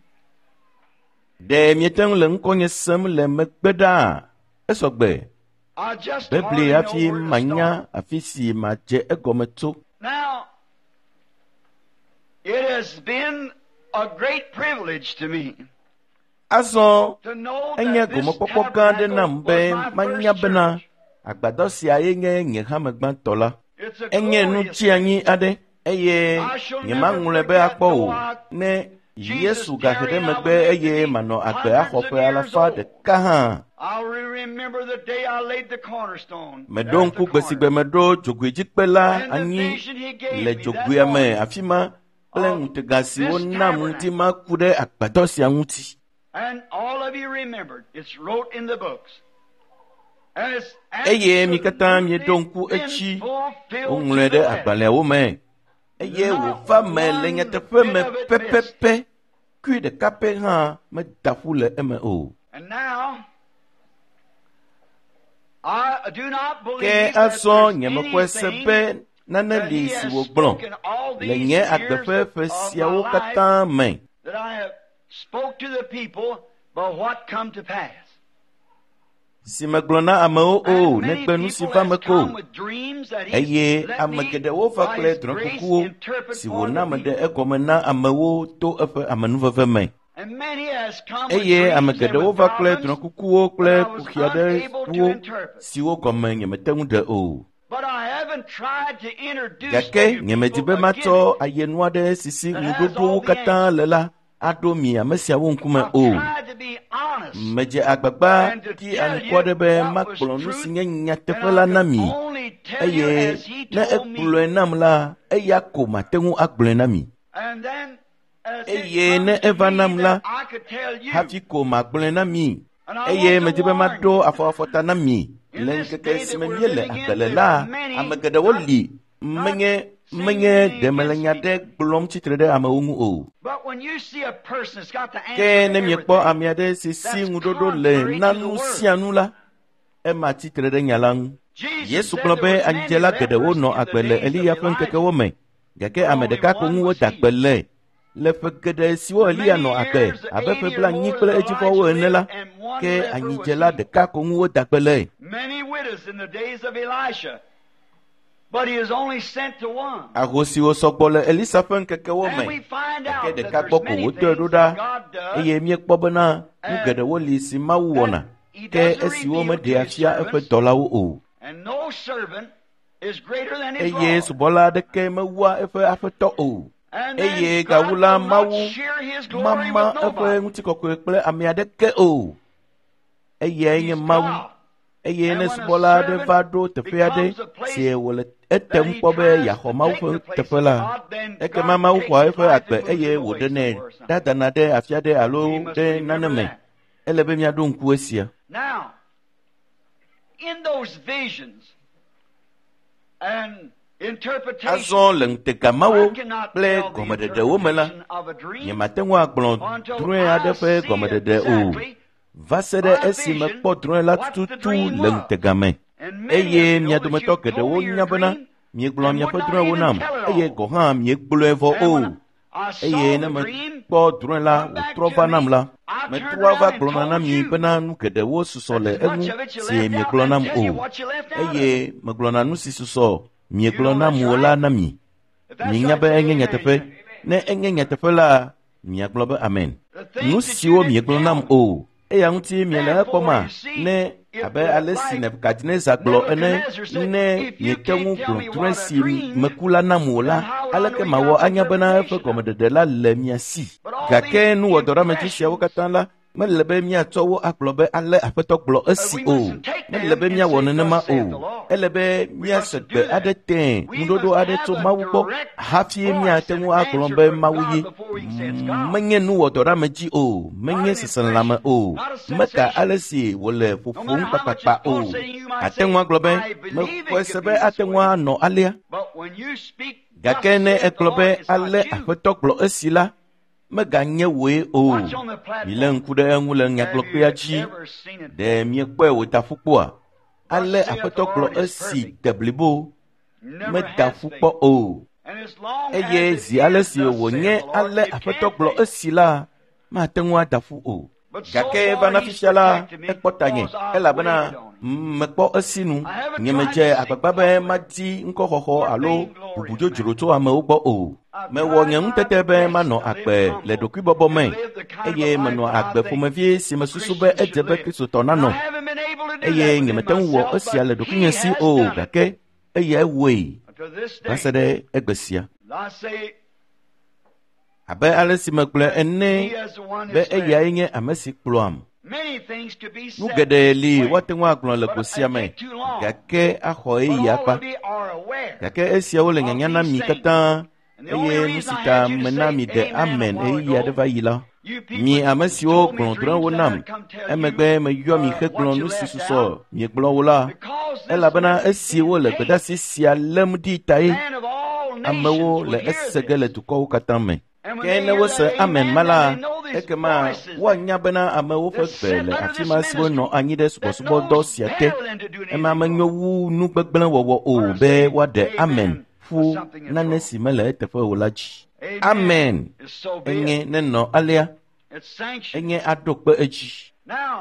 Ɖe miete ŋu le ŋkɔnye sem le megbe ɖaa. Esɔgbe. I just hardly Bibli know hafi where to manya start. afi si madze egɔme tso. Now, it has been a great privilege to me Azɔ to know enye that this gomekpɔkpɔ gã aɖe nam be tabernacle was my manya first bena church. agbadɔ sia ye nye nye hamegbãtɔ la. It's a Enye nu glorious tsianyi aɖe eye I shall nye never maŋlɔe be forget akpɔ o. though I- Ne Jesus Yesu gahe ɖe tarried, I megbe will live to eye be manɔ agbe hundreds axɔ of ƒe years alafa old. ɖeka hã. I'll remember the day I laid the cornerstone. Meɖo there at the ŋku gbe si corner. gbe meɖo dzogoedzikpe la And the anyi vision he gave le me dzogoea that me morning afi ma kple of ŋutega siwo this nam tabernacle. ŋuti maku ɖe agbadɔ sia ŋuti. And all of you remembered. It's wrote in the books. And it's Eye mi katã mieɖo absolutely ŋku been etsi fulfilled woŋlɔe to ɖe the letter. agbalẽawo me. Eye wòva me le nyateƒe me pɛpɛpɛ. Kui ɖeka pɛ hã meda ƒu le eme o. And now, I do not believe Ke that azɔ there's nye mekɔe se anything be nane that li he si has wògblɔ spoken all le these nye years agbeƒe ƒe of my siawo life katã me. that I have spoke to the people, but what come to pass. Si megblɔ na amewo o, And many negbe nu si people va has me come ko. with dreams that he Eye let ame me, geɖewo va by kple his grace, drɔ̃kukuwo interpret si for the wòna me ɖe people. egɔme na amewo to eƒe amenuveve me. eye ame geɖewo va kple drɔ̃kukuwo kple kuxia ɖewo siwo gɔme nyemete ŋu ɖe o. Gake nyemedi be matsɔ ayenu aɖe sisi ŋuɖoɖowo katã le la aɖo mi ame siawo ŋkume o. Medze agbagba di anuku aɖe be makplɔ nu si nye nyateƒe la na mi, eye ne ekplɔe nam la, eya ko mate ŋu agblɔe na mi. Eye ne eva nam la, hafi ko magblɔe na mi, eye medi be maɖo afɔ afɔta na mi. Le ŋkeke si me míele agbe le la, ame geɖewo li menye menye ɖeme le nya ɖe gblɔm tsitre ɖe amewo ŋu o. Ke ne miekpɔ ame aɖe si si ŋuɖoɖo le na nu sia nu la, ema tsitre ɖe nya la ŋu. Yesu gblɔ be anyidzela geɖewo nɔ agbe le Eliya ƒe ŋkekewo me, gake ame ɖeka ko ŋu woda agbe le. Le ƒe geɖe siwo Eliya nɔ agbe abe ƒe blaenyi kple edzifɔwo ene la, ke anyidzela ɖeka ko ŋu woda agbe le. Ahosiwo sɔgbɔ le Elisa ƒe ŋkekewo me, gake ɖeka gbɔ ko wotɔe ɖo ɖa, eye miekpɔ bena nu geɖewo li si Mawu wɔna, ke esiwo meɖea fia eƒe dɔlawo o. Eye subɔla aɖeke mewua eƒe aƒetɔ o. Eye gawula Mawu mama eƒe ŋutikɔkɔe kple ame aɖeke o. Eye nye Mawu. Eye ne subɔla aɖe va ɖo teƒe aɖe si wòle etem kpɔ be yaxɔ Mawu ƒe teƒe la, ekema Mawu xɔa eƒe agbe eye wòɖenɛ dadana ɖe afi aɖe alo ɖe nane me. Ele be miaɖo ŋku esia. Azɔ le ŋutegamawo kple gɔmeɖeɖewo me la, nyemate ŋu agblɔ drɔ̃e aɖe ƒe gɔmeɖeɖe o, va se ɖe esi mekpɔ drɔ̃e la tututu le ŋutegame. Eye mia dometɔ geɖewo nya bena miegblɔ miaƒe drɔ̃ewo nam, eye gɔ hã miegblɔe vɔ o. Eye ne mekpɔ drɔ̃e la wòtrɔ va nam la, metrɔa va gblɔna na mi bena nu geɖewo susɔ le eŋu si miegblɔ nam o. Eye megblɔna nu si susɔ miegblɔ nam o la na mi. Mienya be enye nyateƒe. Ne enye nyateƒe la, miagblɔ be amen. Nu siwo miegblɔ nam o, eya ŋuti miele ekpɔma, ne abe ale si Nebukadnezar gblɔ ene, ne miete ŋu gblɔ drɔ̃e si meku la nam o la, aleke mawɔ anya bena eƒe gɔmeɖeɖe la le mia si. Gake nuwɔdɔɖamedzi siawo katã la, mele be miatsɔ wo agblɔ be ale Aƒetɔ gblɔ esi o. Mele be miawɔ nenema o. Ele be miase gbe aɖe tẽ ŋuɖoɖo aɖe tso Mawu gbɔ hafi miate ŋu agblɔ be Mawu yi. Menye nuwɔdɔɖamedzi o, menye seselãme o, meka ale si wòle ƒoƒom kpakpakpa o. Ate ŋu agblɔ be mexɔe se be ate ŋu anɔ alea. Gake ne egblɔ be ale Aƒetɔ gblɔ esi la, meganye woe o. Mile ŋku ɖe eŋu le nyagblɔkpea dzi, ɖe miekpɔe wòda fukpoa. Ale Aƒetɔ gblɔ esi de blibo, meda fukpɔ o. Eye zi ale si wònye ale Aƒetɔ gblɔ esi la, mate ŋu ada fu o. Gake va na fisia la, ekpɔ tanye, elabena mekpɔ esi nu, nyemedze agbagba be madi ŋkɔxɔxɔ alo bubudzodzro tso amewo gbɔ o. Mewɔ nye ŋutete be manɔ agbe le ɖokuibɔbɔ me, eye menɔ agbe ƒomevi si mesusu be edze be Kristotɔ nanɔ. Eye nyemete ŋu wɔ esia le ɖokuinye si o, gake eya ewoe va se ɖe egbe sia. Abe ale si megblɔ ene be eyae nye ame si kplɔam. Nu geɖe li woate ŋu agblɔ le go sia me, gake axɔ eya akpa. Gake esiawo le nyanya na mi katã, eye nu si ta mena mi de amen eya ɖe va yi la. Mi ame siwo gblɔ drɔ̃ewo nam, emegbe meyɔ mi hegblɔ nu si susɔ miegblɔ wo la, elabena esiwo le gbedasi sia lém ɖi tae, amewo le ese ge le dukɔwo katã me. Ke ne wose amen ma la, ekema woanya bena amewo ƒe gbe le afi ma siwo nɔ anyi ɖe subɔsubɔdɔ sia te. Ema menyo wu nu gbegblẽ wɔwɔ o be woaɖe amen ƒu nane si mele eteƒe o la dzi. Amen enye nenɔ alea, enye aɖo kpe edzi.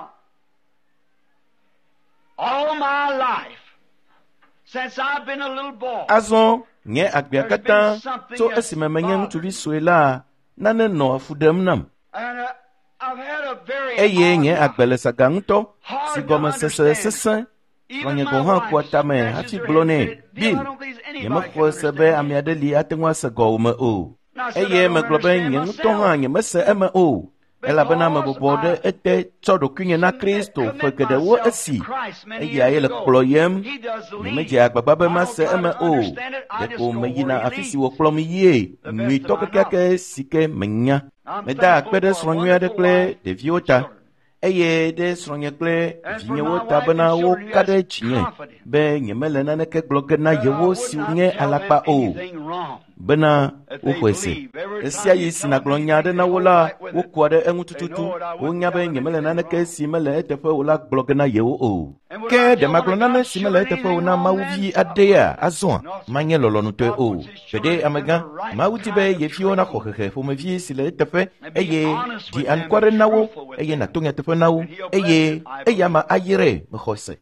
Azɔ nye agbea katã tso esime menye ŋutsuvi sue la, nane nɔ fu ɖem nam. eye nye agbelesa ŋutɔ si gɔme sese sesẽ srɔ̃nye gɔ hã kɔ tame hafi gblɔ nɛ Bill nyemexɔ se be ame aɖe li ate ŋu ase gɔwòme o eye megblɔ be nye ŋutɔ hã nyemese eme o elabena mebɔbɔ ɖe ete tsɔ ɖokuinye na Kristo ƒe geɖewo esi eyae le kplɔ yem nyemedze agbagba be mase eme o ɖeko meyina afi si wòkplɔm yie nyuitɔ kekeake si ke menya meda akpe ɖe srɔ̃nyui aɖe kple ɖeviwo ta eye ɖe srɔ̃nye kple vinyewo ta bena woka ɖe dzinye be nyemele naneke gblɔ ge na yewo siwo nye alakpa o bena woxɔe se esia yi si nagblɔ nya aɖe na wo la wokua ɖe eŋu tututu wonya be nyemele naneke si mele eteƒe o la gblɔ ge na yewo o ke ɖe magblɔ nane si mele eteƒe o na mawuvi aɖea azɔa manye lɔlɔ̃nutɔe o gbeɖe amegã mawu di be yeviwo naxɔ xexe ƒomevi si le eteƒe eye ɖi anukware ɖe na wo eye nato nyateƒe na wo eye eya ma ayre mexɔ se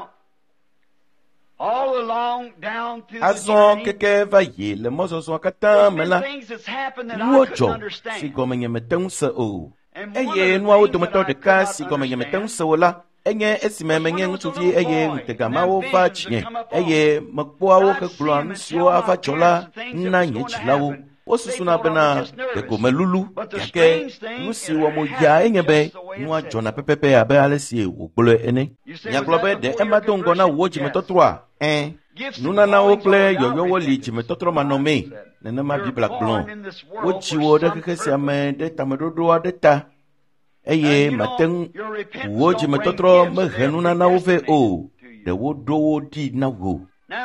azɔ keke va yi le mɔzɔzɔ katã me la nuwo dzɔ si gɔme nye mete ŋu se o eye nuawo dometɔ ɖeka si gɔme nye mete ŋu se o la enye esime menye ŋutsuvi eye ŋutegamawo va dzinye eye mekpɔawo hegblɔa nu siwo ava dzɔ la na nye dzilawo wosusuna bena ɖeko melulu gake nu si wɔm ya enye be nua dzɔna pɛpɛpɛ abe ale si wògblɔe ene nyagblɔ be ɖe ema do ŋgɔ na wò dzimetɔtrɔa ɛn nunanawo kple yɔyɔwo li dzimetɔtrɔmanɔme nenema Biblia gblɔ wodzi wo ɖe xexe sia me ɖe tameɖoɖo aɖe ta eye mate ŋu wò dzimetɔtrɔ mehe nunanawo vɛ o ɖe woɖo wo ɖi na wò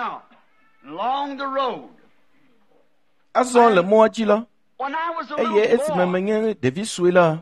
azɔ le mɔa dzi la eye esime menye ɖevi sue la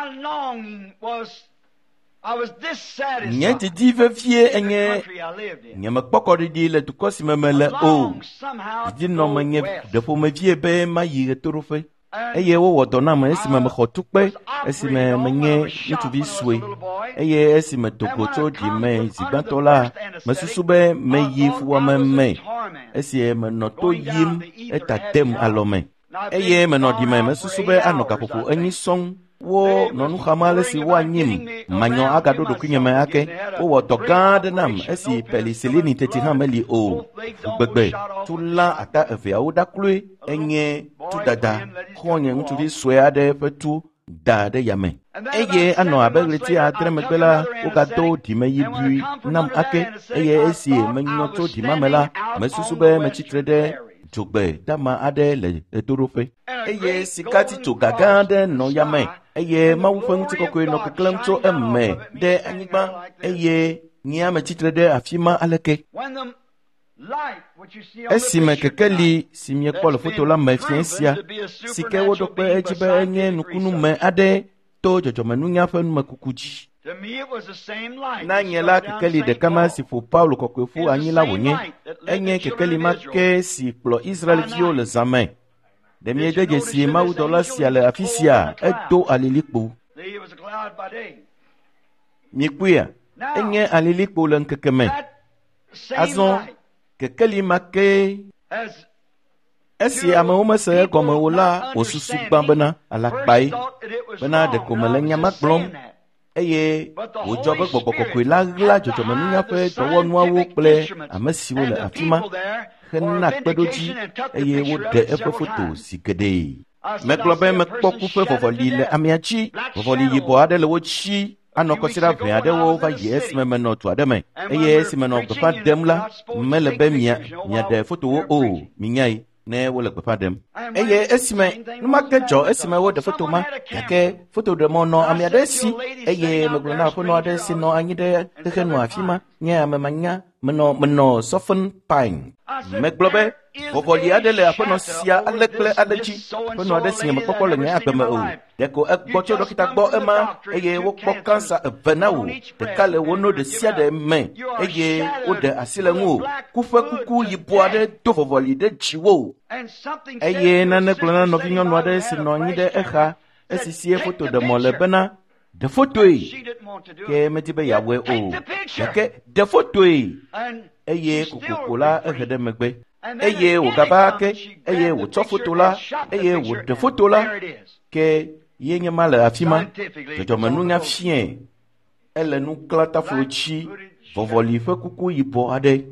nye didi vevie enye nyemekpɔkɔɖiɖi le dukɔ si me mele o didi nɔ menye ɖeƒomevie be mayi ɣetoɖoƒe eye wowɔ dɔ nam esime mexɔ tukpe esime menye ŋutsuvi sue eye esime dogo tso ɖime zigbãtɔ la mesusu be meyi fuwɔame me esi menɔ to yim eta dem alɔ me eye menɔ ɖime mesusu be anɔ gaƒoƒo enyi sɔŋ wo nɔnu xame ale si woanyim manyɔ agaɖo ɖokuinye me ake wowɔ dɔ gã aɖe nam esi peliselini teti hã meli o ƒugbegbe tu la ata eveawo ɖakloe enye tu dada xɔ nye ŋutsuvi sue aɖe ƒe tu da ɖe yame eye anɔ abe ɣleti adre megbe la wogado ɖime yibui nam ake eye esi menyɔ tso ɖima me la mesusu be metsitre ɖe dzogbe dama aɖe le edoɖoƒe eye sikatitso gagã aɖe nɔ yame eye Mawu ƒe ŋutikɔkɔe nɔ keklẽm tso eme ɖe anyigba eye nyea metsitre ɖe afi ma aleke esime kekeli si miekpɔ le foto la me fia sia si ke woɖo kpe edzi be enye nukunu me aɖe to dzɔdzɔmenunya ƒe numekuku dzi na nye la kekeli ɖeka ma si ƒo Paulo kɔkɔeƒu anyi la wònye enye kekeli ma ke si kplɔ Israelviwo le zã me ɖe miede dzesi mawudɔla sia le afi sia edo alilikpo mikpuia enye alilikpo le ŋkeke me azɔ kekeli ma ke esi amewo mese egɔme o la wòsusu gbã bena alakpae bena ɖeko mele nya ma gblɔm eye wòdzɔ be gbɔgbɔ kɔkɔe la ɣla dzɔdzɔmenunya ƒe dɔwɔnuawo kple ame siwo le afi ma hena kpeɖodzi eye woɖe eƒe foto si geɖe megblɔ be mekpɔ ku ƒe vɔvɔli le amea dzi vɔvɔli yibɔ aɖe le wo dzi anɔ kɔsiɖa ʋɛ aɖewo va yi esime menɔ tu aɖe me eye esi menɔ gbeƒã ɖem la mele be mia miaɖe fotowo o minyae ne wole gbeƒã ɖem eye esime numake dzɔ esime woɖe foto ma gake foto ɖe mɔ nɔ ame aɖe si eye megblɔ na aƒenɔ aɖe si nɔ anyi ɖe xexe nɔ afi ma nye ame manya menɔ menɔ sɔfen pain megblɔ be vɔvɔli aɖe le aƒenɔ sia ale kple ale dzi aƒenɔ aɖe si nye mekpɔkpɔ le nye agbe me o ɖeko egbɔ tso ɖɔkita gbɔ ema eye wokpɔ kansa eve na wo ɖeka le wo no ɖe sia ɖe me eye woɖe asi le ŋu o kuƒe kuku yibɔ aɖe do vɔvɔli ɖe dziwo eye nane gblɔ na nɔvi nyɔnu aɖe si nɔ anyi ɖe exa esi sie foto ɖe mɔ le bena ɖe fotoe ke medi be yeawɔe o gake ɖe fotoe eye kokoko la ehe ɖe megbe eye wògava ke eye wòtsɔ foto la eye wòɖe foto la ke ye nye ma le afi ma dzɔdzɔmenunya fie ele nu klã taflotsi vɔvɔli ƒe kuku yibɔ aɖe.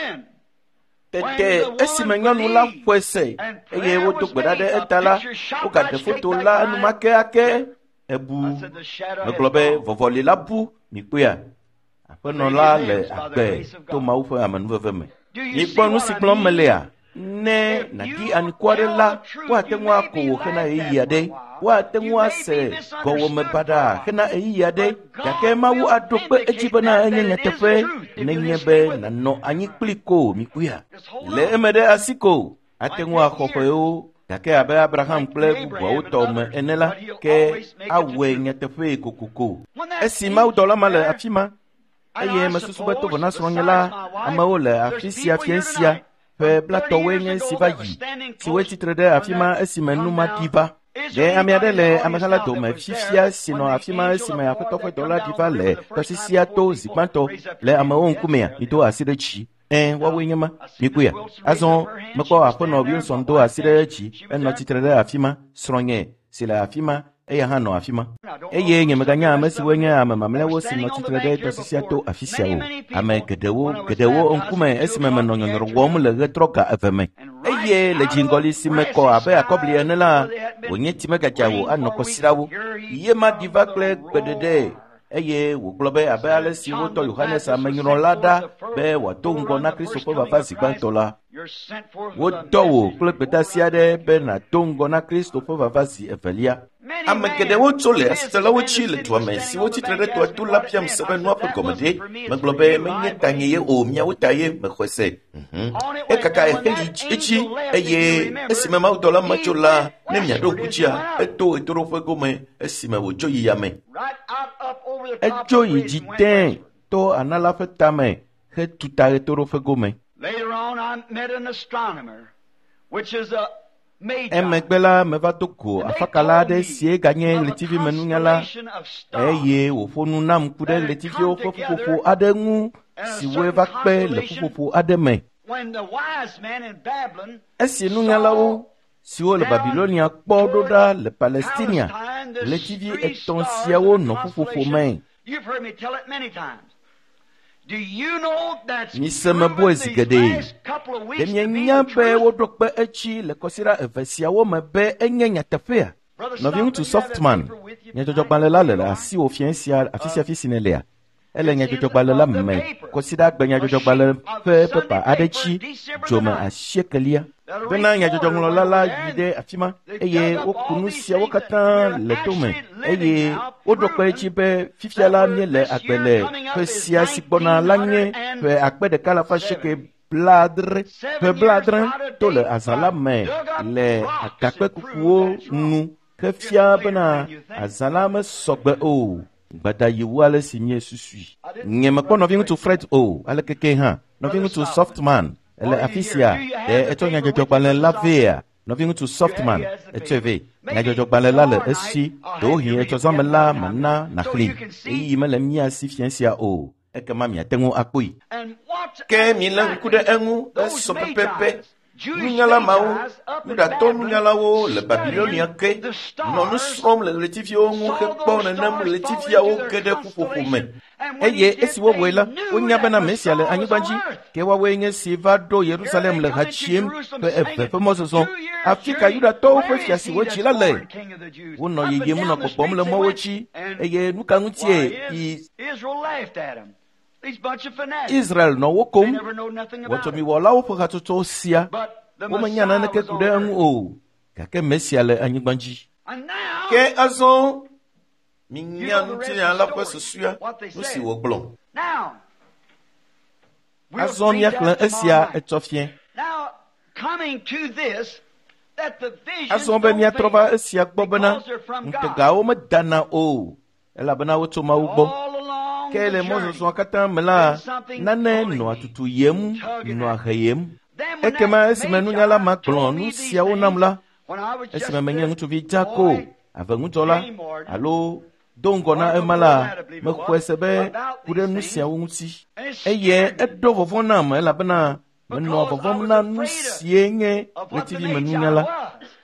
Tete esime nyɔnu la ƒoe se eye wodo gbe ɖa ɖe eta la wogaɖe foto la enumake ake ebu megblɔ be vɔvɔli la bu mikpɔa aƒenɔ la le agbe to Mawu ƒe amenuveve me. Mikpɔ nu si gblɔm melea ne nàdi anikɔ aɖe la woate ŋu akɔ wò hena ɣeyiɣi aɖe woate ŋu ase gɔwɔme baɖa hena ɣeyiɣi aɖe gake Mawu aɖo kpe edzi bena enye nyateƒe nenye be nanɔ anyi kpli ko mikpɔa le eme ɖe asi ko ate ŋu axɔ ƒewo gake abe Abraham kple bubuawo tɔ me ene la ke awɔe nyateƒe kokoko. Esi mawudɔla ma le afi ma eye mesusu be tovo na srɔ̃nye la amewo le afi sia fie sia ƒe blatɔwoe nye si va yi si woe tsitre ɖe afi ma esime nu ma ɖi va. Ɖe ame aɖe le ameha la dome fifia si nɔ afi ma esime aƒetɔ ƒe dɔla ɖi va le tɔsisia to zigbãtɔ le amewo ŋkumea mido asi ɖe dzi. Eh, woawoe nye ma mikpɔa azɔ mekpɔ aƒenɔ Wilson do asi ɖe dzi enɔ tsitre ɖe afi ma srɔ̃nye si le afi ma eya hã nɔ afi ma eye nye meganya ame siwo nye ame mamlɛawo si nɔ tsitre ɖe tɔsisia to afi sia o. Ame geɖewo geɖewo ŋkume esime menɔ nyɔnyɔrɔ wɔm le ɣetrɔ ga eve me eye le dziŋgɔli si me kɔ abe akɔbli ene la wònye timegadza wo anɔ kɔsira wo ye ma ɖi va kple gbeɖeɖe eye wògblɔ be abe ale si wotɔ Yohanes amenyrɔla ɖa be wòato ŋgɔ na Kristo ƒe vava zigbãtɔ la wodɔ wò kple gbedeasi aɖe be nàto ŋgɔ na Kristo ƒe vava zi evelia. Ame geɖewo tso le asitelawo tsi le dua me si wotsitre ɖe toa to la fiam se be nua ƒe gɔmeɖe megblɔ be menye tanye ye o miawo ta ye mexɔe se ekaka eheyi etsi eye esime mawudɔla ma tso la ne miaɖo ŋkudzia eto etoɖoƒe gome esime wòtso yi yame etso yi dzi tẽ to anala ƒe tame hetuta etoɖoƒe gome. Emegbe la meva do go afakala aɖe sie ganye ɣletivi menunyala eye wòƒo nu nam ku ɖe ɣletiviwo ƒe ƒuƒoƒo aɖe ŋu siwoe va kpe le ƒuƒoƒo aɖe me. Esi nunyalawo siwo le Babilonia kpɔ ɖo ɖa le Palestinia ɣletivi etɔ̃ siawo nɔ ƒuƒoƒo me. Mise me boe zi geɖe ɖe mienya be woɖo kpe etsi le kɔsira eve siawo me be enye nyateƒea. Nɔvi ŋutsu Softman nyadzɔdzɔgbalẽ la le asiwò fia sia afi sia afi si ne lea ele nyadzɔdzɔgbalẽ la me kɔsira gbe nyadzɔdzɔgbalẽ ƒe pepa aɖe tsi dzome asiekelia bena nyadzɔdzɔŋlɔla la yi ɖe afi ma eye woku nu siawo katã le tome eye woɖo kpe edzi be fifia la míele agbe le ƒe sia si gbɔna la nye ƒe akpe ɖeka le afa sieke bladre ƒe bladre to le azã la me le agakpe kukuwo ŋu hefia bena azã la mesɔgbe o gbada yiwu ale si mie susui. Nye mekpɔ nɔvi ŋutsu Fred o ale keke hã nɔvi ŋutsu Softman ele afi sia ɖe etsɔ nyadzɔdzɔgbalẽ la vea nɔvi ŋutsu Softman etsɔe ve nyadzɔdzɔgbalẽ la le esi ɖewohi etsɔ zɔme la mana naxli eyi mele mia si fia sia o ekema miate ŋu akpɔe. Ke mi le ŋku ɖe eŋu esɔ pepepe nunyala mawo nuɖatɔ nunyalawo le Babilonia ke nɔ nu srɔ̃m le ɣletiviwo ŋu hekpɔ nenem ɣletiviawo ge ɖe ƒuƒoƒo me eye esi wowɔe la wonya bena Mesia le anyigba dzi ke woawoe nye si va ɖo Yerusalem le ha tsim ƒe eve ƒe mɔzɔzɔ afi ka Yudatɔwo ƒe fia si wotsi la le wonɔ yeyem nɔ kpɔkpɔm le mɔwo dzi eye nu ka ŋutie Israel nɔ wo kom wɔtsɔmiwɔlawo ƒe hatsotso sia womenya naneke ku ɖe eŋu o gake Mesia le anyigba dzi. Ke azɔ minya ŋutinya la ƒe susua nu si wògblɔ azɔ miaxlẽ esia etsɔ fie azɔ be miatrɔ va esia gbɔ bena ŋutegawo medana o elabena wotso Mawu gbɔ ke le mɔzɔzɔa katã me la nane nɔa tutu yem nɔa heyem ekema esime nunyala ma gblɔ nu siawo nam la esime menye ŋutsuvi dzako ave ŋudzɔla alo do ŋgɔ na ema la mexɔe se be ku ɖe nu siawo ŋuti eye eɖo vɔvɔ nam elabena menɔ vɔvɔm na nu sie nye ɣletivi me nunyala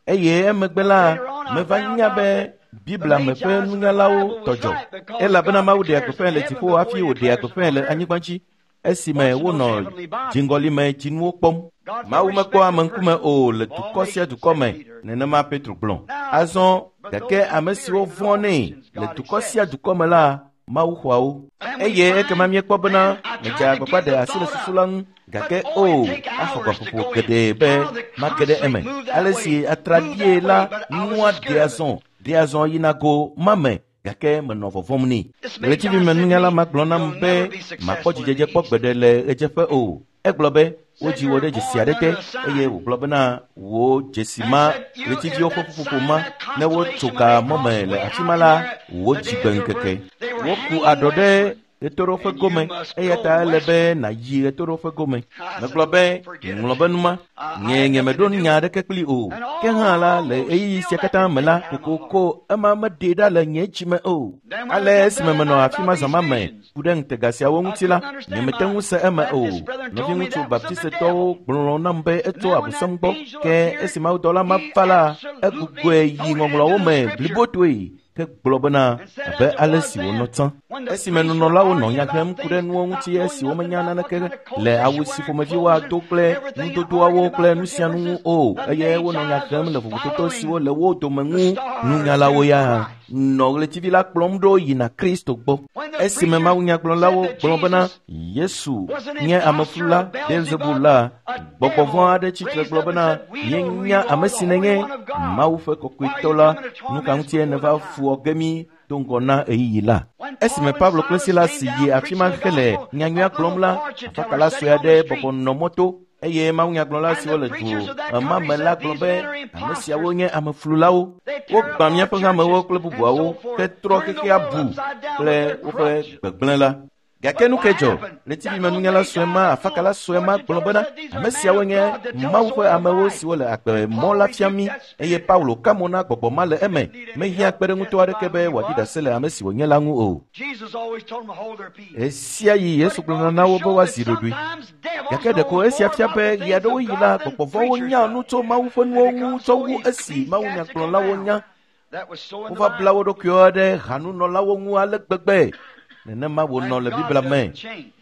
eye emegbe la meva nya be Bibla me fe nunyalawo tojo elabena ma wode akofen le tifo afi wode akofen le anyigbanchi esime wo no jingoli me jinwo pom ma wo mekpo amankume o le tukosia dukome nenema Petro blon azon gake amesiwo vone le tukosia dukome la ma wo hwawo eye ekema miekpo bena meja papa de asile susulang gake o afoko popo gede be makede eme alesi atradie la noa de azon de azon yinago mame gake menovo vomni letivi menunyala maglona mbe mapoji jeje pokbede le ejefe o eglobe oji wode jesiadete eye wo globena wo jesima letivi ofofofoma ne wo toka mome le atimala wo jibenkeke wo ku adode etoro fe gome eye ta lebe na yi etoro fe gome na globe nglobenuma nye nye medon nya de kekli o ke hala le eyi sekata mela kokoko ama madeda le nye chime o ale esime no afima zama me puden tegasia wo ngutila nye metengu se ema o no fi ngutu baptiste to gbon nambe eto abusangbo ke esima dola mafala egugwe yi ngomlo wo me blibotwe ke globena be alesi wo notan esime no la wo no nyakrem kure no nguti esi wo manyana na ke le awusi fo mafi wa dokle ndodo awo kle nusianu o eye wo no nyakrem le fo to si wo le wo do mangu nunyala wo ya no le tivi la plomdo yina Kristo gbo esime ma wo nyaklon la wo globena Yesu nye amafula denzebula boko von ade chitre globena nyenya amasinenge ma wo fe kokwitola nuka nguti ne va fuogemi tongona eyila esime Pablo klesila siye afima kele nyanyua klomla fakala soyade boko nomoto eye ma unya glonla si ole tu ama mela globe amesia wonye amaflulawo wo gbamia panga me wo klebu buawo ke tro ke ke abu le wo fe gbegbenla gakenu kejo letibi menunya la soema afakala soema globena amesia wonye ma wo fe amewo si ole akpe mo la fiami eye Paulo kamona gbogbo male eme me hia kpere nguto adekebe wadida sele amesi wonye langu o Jesus always told them to hold their peace. esia yi Yesu glona na wo bo wazirodwi yakede ko esia fiape yado yila gbogbo vo wonya nuto ma wo fe nu to wu esi ma wonya glona wonya wo va blawo do kyode hanu no lawo ngu ale gbegbe nene ma wo no le bibla me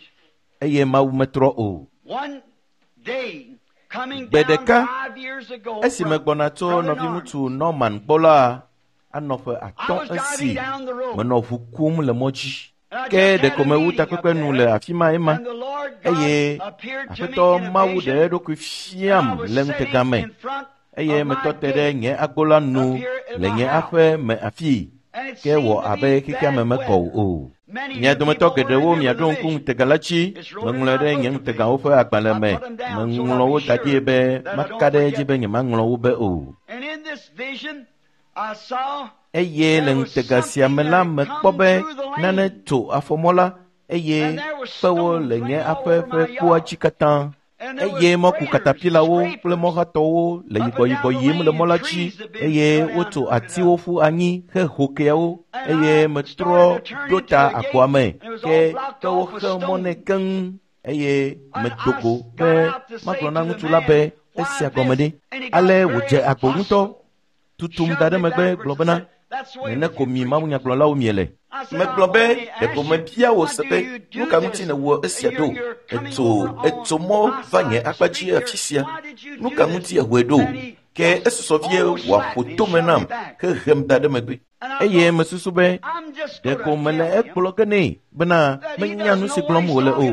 eye ma wo metro o One day coming down bedeka five years ago esi megbona to no bi mutu Norman bola anofe aton esi meno fukum le moji ke de ko mewuta pepe nu le afima ema and the Lord eye God appeared to me afeto in a mawu vision. de do ku fiam I was le sitting ntegame in front eye of my metote de gate, nye agola nu up here in le my nye house. afe me afi And it ke seemed wo to abe be kikia me bad meko weather. o Many nya people do meto gede wo were mi in the adon vision. kun tegalachi It's wrote in mengle de my nye book of tega wo fe agbale I me put them down so mengle I'll wo be tadi sure be that I don't makade forget. ji be nye manglo wo be o And in this vision, I saw eye le ntegasia mela me kpobe nane to afomola eye pewo le nye afefe kwa chikatan eye mo ku katapila wo kple mo hato wo le yibo yibo yim le mola chi eye woto atiwo fu anyi he hoke wo eye metro dota akwame ke to he mone kan eye medogo be maklona ngutula be esi agomede ale woje agboguto tutum dade megbe globena nene komi ma munya glon lawo miele me globe de ko me bia wo sebe nu ka muti na wo esia do eto eto mo vanye akpachi afisia nu ka muti ehwedo ke esosofie wa foto menam ke hem dade megbe eye mesusu be de ko mele ekblokene bena menya nu si glom wole o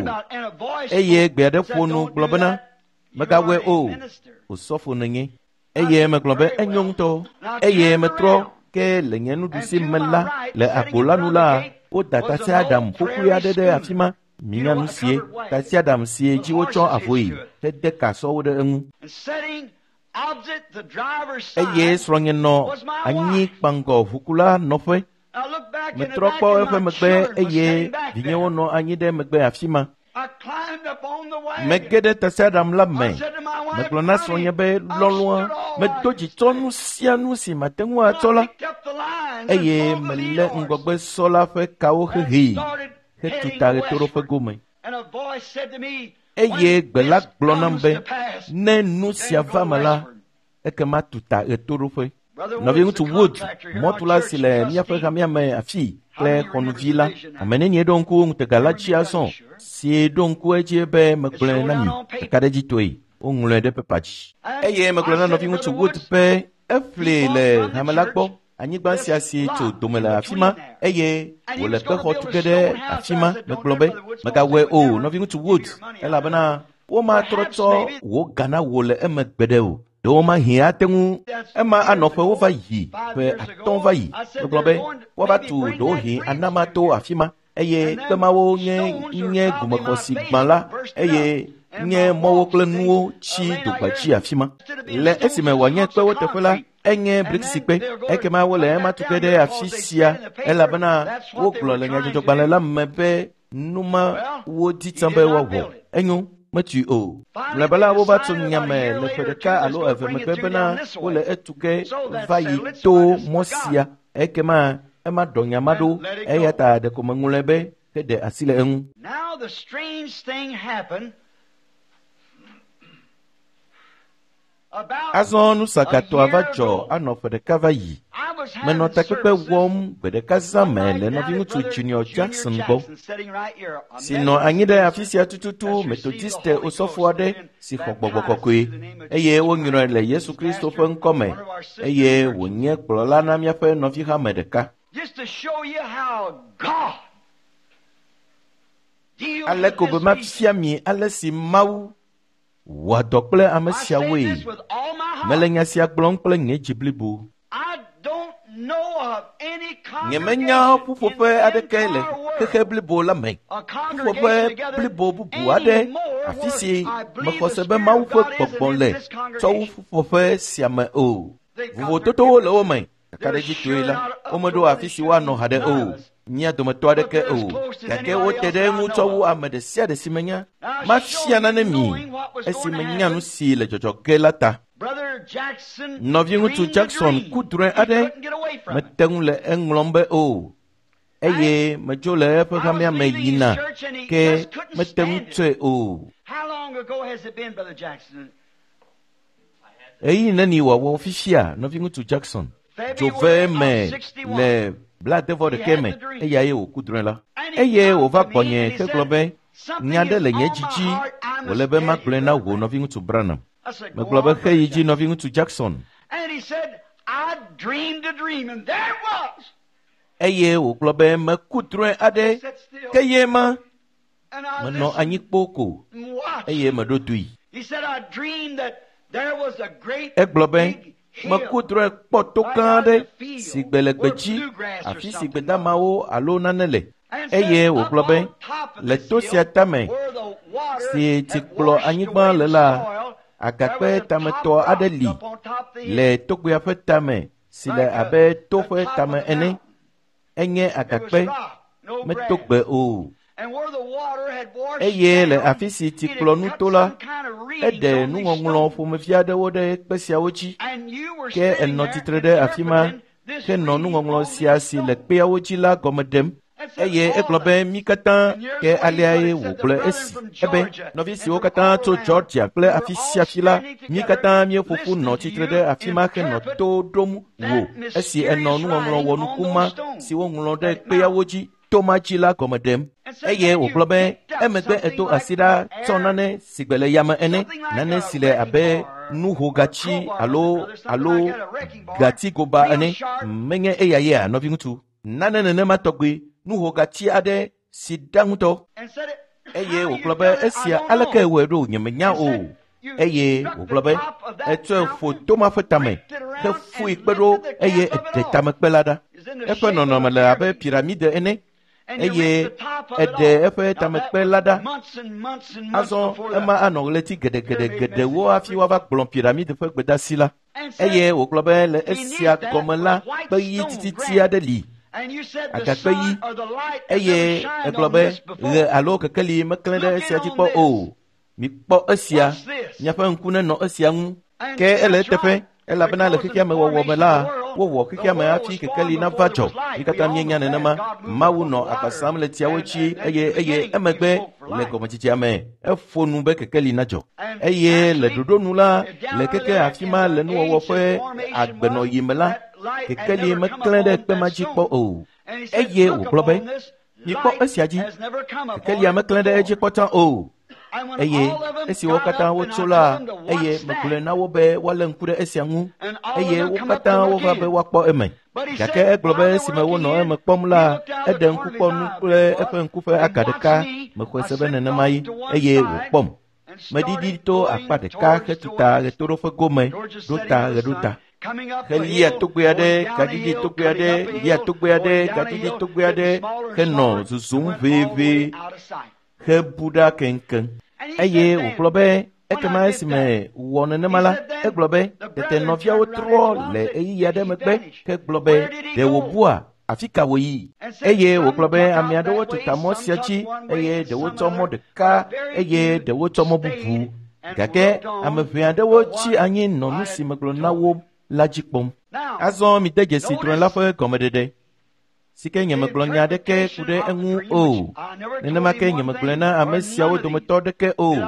eye gbede fonu globena megawe o osofo nenye eye me globe enyongto eye metro ke le nyenu dusi mela le akola nula o data se Adam poku ya dede afima minya nu sie ta si Adam sie ji wo cho afoi te de ka so wo de enu and sitting opposite the driver's side. eye sronye no anyi pango fukula nofe I looked back in the metro back po and efe my megbe children was eye sitting back dinye wo there. no anyi de megbe afima I climbed up on the wagon. megede ta se Adam la me I said to my wife, meglona "Honey, sronye be I lolwa stood all me right." doji tonu sianu si matengu I atola picked up the lines and eye pulled the lead mele horse ngogbe sola fe kawo and hehe started he heading tutare toro fe westward. gome And a voice said to me, eye "When gbela this glona comes mbe to pass, ne nu then sia go vamala westward." ekema tuta etoɖoƒe. Nɔvi ŋutsu Wood, mɔtula si le míaƒe hamea me afi kple xɔnuvi la, ame nenie ɖo ŋku ŋutega la dzi azɔ, si ɖo ŋku edzi be megblɔe na mi, ɖekaɖedzitɔe, woŋlɔe ɖe pepa dzi. Eye megblɔ na nɔvi ŋutsu Wood be eƒli le hame la gbɔ, anyigba sia si tso dome le afi ma, eye wòle kpexɔ tu ge ɖe afi ma, megblɔ be megawɔe o, nɔvi ŋutsu Wood, elabena womatrɔ tsɔ wò gana wò le eme gbe ɖe o. ɖewo ma hĩ ate ŋu ema anɔƒe wova yi ƒe atɔ̃ va yi. Megblɔ be woava tu ɖewo hĩ anama to afi ma, eye kpemawo nye nye gomexɔsi gbã la, eye nye mɔwo kple nuwo tsi dogbadzi afi ma. Le esime wòanye kpewo teƒe la, enye briksikpe, ekema wole ema tu ge ɖe afi sia, elabena wogblɔ le nyadzɔdzɔgbalẽ la me be numa wodi tsam be woawɔ. Enyo metui o. Mlɔeba la wova tso nyame le ƒe ɖeka alo eve megbe bena wole etu ge va yi to mɔ sia, ekema ema ɖɔ nyama ɖo, eya ta ɖeko meŋlɔe be heɖe asi le eŋu. Now the strange thing happened. Azɔ nusakatɔa va dzɔ anɔ ƒe ɖeka va yi. Menɔ takpekpe wɔm gbe ɖeka zã me le nɔvi ŋutsu Junior Jackson gbɔ, si nɔ anyi ɖe afi sia tututu Methodiste osɔfo aɖe si xɔ gbɔgbɔ kɔkɔe, eye wonyrɔe le Yesu Kristo ƒe ŋkɔ me, eye wònye kplɔla na míaƒe nɔvi hame ɖeka. Ale ko be mafia mi ale si Mawu wɔa dɔ kple ame siawoe. Mele nya sia gblɔm kple nye dzi blibo. Nyemenya ƒuƒoƒe aɖeke le xexe blibo la me. Ƒuƒoƒe blibo bubu aɖe afi si mexɔ se be Mawu ƒe gbɔgbɔ le tsɔ wu ƒuƒoƒe sia me o. Vovototowo le wo me. Ɖekaɖedzitɔe la, womeɖo afi si woanɔ haɖe o. Mía dometɔ aɖeke o, gake wote ɖe eŋu tsɔ wu ame ɖe sia ɖe si menya. Mafia nane mi, esi menya nu si le dzɔdzɔ ge la ta. Nɔvi ŋutsu Jackson ku drɔ̃e aɖe, mete ŋu le eŋlɔm be o, eye medzo le eƒe hamea me yina, ke mete ŋu tsɔe o. Eyi neni wòawɔ fifia, nɔvi ŋutsu Jackson? Dzo ve me le bladevɔ ɖeke me, eyae wòku drɔ̃e la. Eye wòva gbɔnye hegblɔ be nya ɖe le nye dzidzi, wòle be magblɔe na wò nɔvi ŋutsu Branham. Megblɔ be xe yi dzi nɔvi ŋutsu Jackson. Eye wògblɔ be meku drɔ̃e aɖe, ke ye ma menɔ anyi kpo ko, eye meɖo dui. Egblɔ be meku drɔ̃e kpɔ to gã aɖe si gbe le gbedzi, afi si gbedamawo alo nane le. Eye wògblɔ be le to sia tame si tsi kplɔ anyigba le la, agakpe tametɔ aɖe li le togbea ƒe tame si le abe to ƒe tame ene. Enye agakpe, meto gbe o. Eye le afi si tsi kplɔ nu to la, eɖe nuŋɔŋlɔ ƒomevi aɖewo ɖe kpe siawo dzi, ke enɔ tsitre ɖe afi ma henɔ nuŋɔŋlɔ sia si le kpeawo dzi la gɔme ɖem. Eye egblɔ be mí katã ke aliae wògblɔ esi, ebe nɔvi siwo katã tso Georgia kple afi sia afi la, mí katã míeƒoƒu nɔ tsitre ɖe afi ma henɔ to ɖom wò esi enɔ nuŋɔŋlɔ wɔ nukuma si woŋlɔ ɖe kpeawo dzi to ma dzi la gɔme ɖem. Eye wògblɔ be emegbe edo asi ɖa tsɔ nane si gbe le yame ene, nane si le abe nuhogatsi alo alo gati goba ene, menye eya yea nɔvi ŋutsu, nane nenema tɔgbe, nuhogatsi aɖe si ɖa ŋutɔ. Eye wògblɔ be esia aleke wɔe ɖo nyemenya o. Eye wògblɔ be etsɔe ƒo toma ƒe tame, hefui kpe ɖo eye eɖe tamekpe la ɖa. Eƒe nɔnɔme le abe piramide ene, eye eɖe eƒe tamekpe la ɖa. Azɔ ema anɔ ɣleti geɖe geɖe geɖewo hafi woava gblɔ piramide ƒe gbedasi la. Eye wògblɔ be le esia gɔme la, kpe ɣi tititi aɖe li. Agakpe yi, eye egblɔ be ɣe alo kekeli meklẽ ɖe esia dzi kpɔ o. Mikpɔ esia, miaƒe ŋku nenɔ esia ŋu, ke ele eteƒe, elabena le xexea me wɔwɔ me la, wo kike ma afi kekeli na vajo ikata mienya ne nama mawu no akasam le tiawochi eye eye emegbe le gomochichi ame efonu be kekeli na jo eye le dodonu la le keke afima le nu wo fe agbeno yimela kekeli mekle de pe majipo o eye wo globe yipo esiaji kekeli mekle de ejipota o eye esi wokata wotola eye mekule na wo be wale nkure esiangu eye wokata wo ba be wakpo eme gake eglobe si me wo no eme kpomla ede nkukpo nukule efe nkufe akadeka mekwese ne mai eye wo kpom medidi to akpadeka ketuta retoro fe gome dota reduta Helia tukuyade kadidi tukuyade ya tukuyade kadidi tukuyade keno zusum veve he buda kenken eye wo globe ekema esime wona nemala e globe tete novia wotro le eyi yade megbe ke globe de wo bua afika wo yi eye wo globe amiade wo tutamosiachi eye de wo tomo de ka eye de wo tomo bubu gake amafiade wo chi anyi no nusi meglo na wo lajikpom azon mi deje citron la fo komedede sike nyemeglonya de ke kude enwu o nene ma ke nyemeglena amesia wo dometo de ke o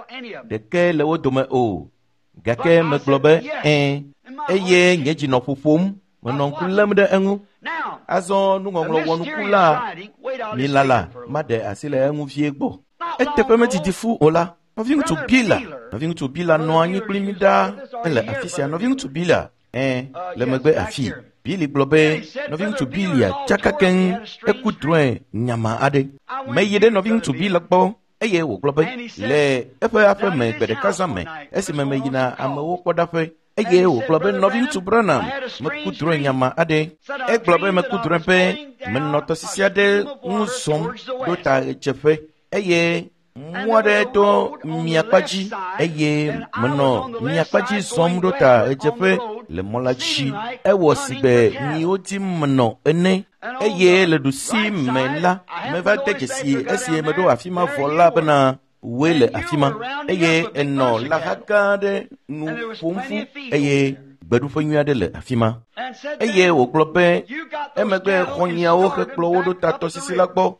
de ke le wo dome o gake meglobe en eye nyeji no fufum wonon kulam de enwu azon nu ngonglo wonu kula mi lala made asile enwu fie gbo etepe metitifu ola nothing to bila nothing to bila no anyi klimida ele afisia nothing to bila eh le megbe afi bili globe nothing to bilia chakaken ekudroe nyama ade meyide nothing to bila gbo eye wo globe le efe afa me gbede kasame esi me meyina amewo kodafe eye wo globe nothing to branam mekudroe nyama ade e globe mekudroe pe menoto sisiade unsom dota chefe eye mwade to miakpaji eye mno miakpaji somdota ejefe le molachi ewo sibe ni oti mno ene eye le dusi mela meva tekesi esi medo afima vola bana wele afima eye eno la hakade nu fumfu eye bedu fanyade le afima eye wo globe emegbe khonya wo keklo wodo tato sisila gbo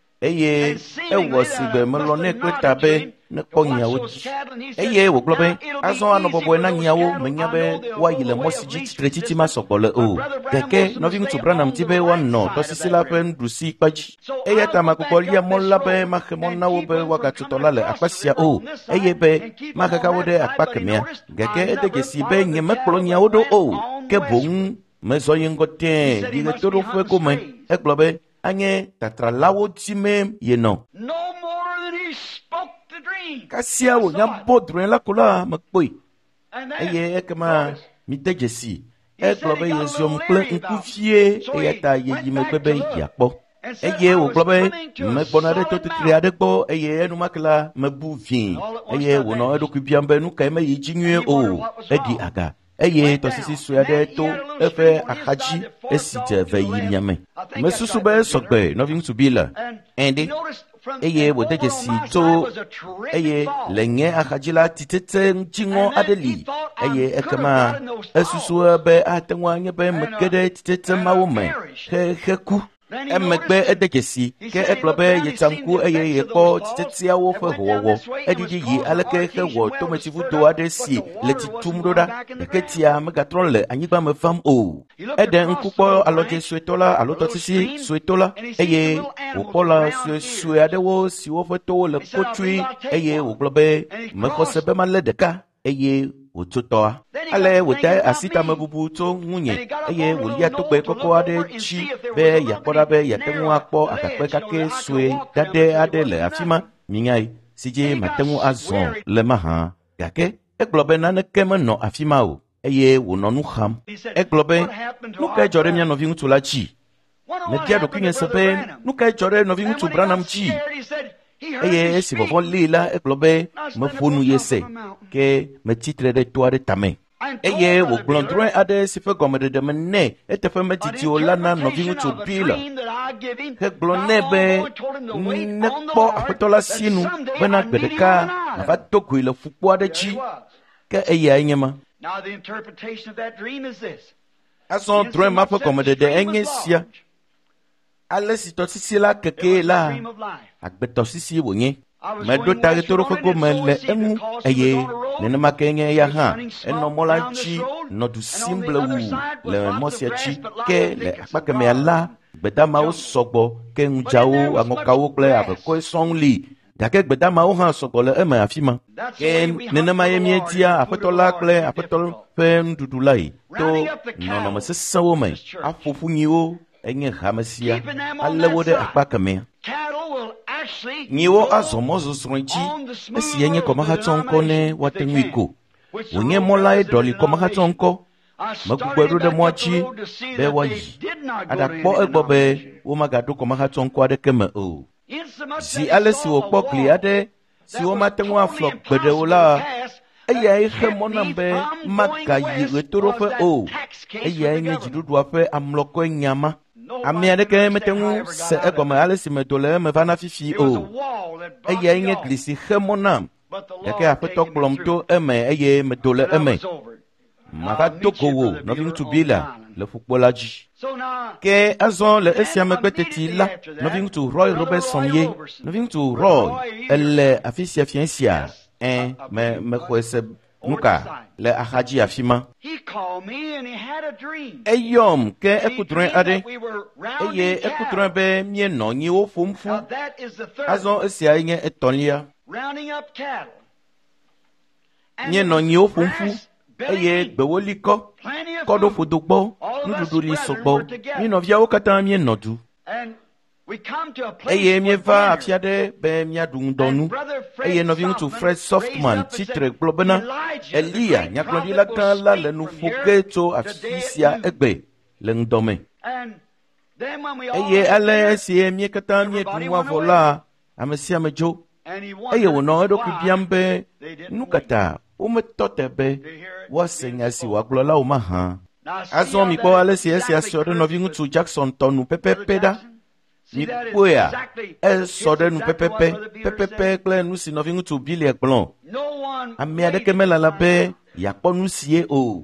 eye ewo sigbe melo ne kwetabe ne konyawo eye wo globe azon anobobo na nyawo menyabe wa yile mosiji tretiti masokole o keke nothing to branam tibe one no to sisila pen dusi paji eye tamakokolia mollabe mahemona wo be wakatutolale akpasia o eye be makakawode akpakemia keke edegesi be nyeme klonyawo do o ke bon mezoyingote dire toro fwe kome e globe anye tatralawo time yeno No more than he spoke the dream. kasia wo nyambo dren la kola makpoi And then, eye ekema mitejesi e globe yesom kle nkufie e ta yeyi megbebe yapo eye wo globe megbonade to tikriade gbo eye enu makla mebuvin eye wo no edokubia nu ka eme yijinwe o edi aga eye to sisi suade to efe akaji esite ve yinyame mesusu be sogbe nothing to be la ende eye wo deje si to eye lenye akajila titete njingo adeli eye ekama esusu be atenwanye be mekede titete mawome he heku emegbe edegesi ke eklobe yetanku eye yeko titetia wo fe howo edidi yi aleke he wo tometivu do adesi letitumdoda ketia megatrole anyigba mefam o eden nkukpo aloje suetola alototisi suetola eye opola sue adewo siwo feto le kotui eye oglobe mekosebe maledeka eye ototoa ale wote asita mabubu to nwunye eye wolia togbe koko ade chi be yakora be yatenwu akpo akakpe kake sue dade ade le afima minyai sije matenwu azon le maha gake eglobe nane keme no afima o eye wono nu ham eglobe nu ka jore mia no vingu tulachi me dia do kinye sebe nu ka jore no vingu tu branam chi eye esi bobo lila eglobe me fonu yese ke me titre de toare tame eye wo glondre ade sife gomede de mene etefe me titi olana no vingu tu bila ke glonebe ne po apetola sinu bena gbedeka aba toku ile fupo ade chi ke eye anyema. Now the interpretation of that dream is this. Azon drɔe ma ƒe gɔmedede enye sia. Ale si tɔsisi la keke la agbetɔsisi wònye. Meɖo ta ɣetoɖoƒe gome le eŋu eye nenema ke nye ya hã enɔ mɔ la dzi nɔ du sim ble wu le mɔ sia dzi ke le akpa kemea la gbedamawo sɔgbɔ ke ŋudzawo aŋɔkawo kple avekɔe sɔŋ li gake gbedamawo hã sɔgbɔ le eme afi ma ke nenema ye míedia aƒetɔ la kple aƒetɔ ƒe nuɖuɖu la yi to nɔnɔme sesẽwo me aƒoƒu nyiwo enye hame sia ale wo ɖe akpa kemea. Nyiwo azɔ mɔzɔzrɔ̃ dzi esi enye kɔmahatsɔ ŋkɔ ne woate ŋui ko. Wònye mɔ lae ɖɔli kɔmahatsɔ ŋkɔ. Megbugbɔe ɖo ɖe mɔa dzi be woayi. Aɖakpɔ egbɔ be womagaɖo kɔmahatsɔ ŋkɔ aɖeke me o. Zi ale si wòkpɔ gli aɖe si womate ŋu aflɔ gbe ɖe wo la, eyae xe mɔ nam be magayi ɣetoɖoƒe o. Eyae nye dziɖuɖua ƒe amlɔkɔe nyama. Ame aɖeke mete ŋu se egɔme ale si medo le eme va na fifi o. Eyae nye gli si xe mɔ nam, gake aƒetɔ kplɔm to eme eye medo le eme. Magato go wo nɔvi ŋutsuvi la le ƒukpo la dzi. Ke azɔ le esia megbe teti la, nɔvi ŋutsu Roy Robertson ye, nɔvi ŋutsu Roy ele afi sia fia sia, ɛn me mexɔe se nuka le axadzi afi ma. Eyɔm ke eku drɔ̃e aɖe eye eku drɔ̃e be míenɔ nyiwo ƒom ƒu. Azɔ esia nye etɔ̃lia. Míenɔ nyiwo ƒom ƒu eye gbewo li kɔ kɔ ɖo ƒodo gbɔ nuɖuɖu li sɔgbɔ mí nɔviawo katã míenɔ du eye míeva afi aɖe be míaɖu ŋdɔnu eye nɔvi ŋutsu Fred Softman tsitre gblɔ bena Elia nyagblɔɖila gã la le nu ƒo ge tso afi sia egbe le ŋdɔ me eye ale esi mí katã míeɖu nua vɔ la ame sia ame dzo eye wònɔ eɖokui biam be nu ka ta wometɔ te be woase nya si wòagblɔ la wo mahã. Azɔ mikpɔ ale si esia sɔ ɖe nɔvi ŋutsu Jackson tɔ nu pɛpɛpɛ ɖa. Mikpɔea esɔ ɖe nu pɛpɛpɛ pɛpɛpɛ kple nu si nɔvi ŋutsu Billy gblɔ. Ame aɖeke melala be yeakpɔ nu sie o.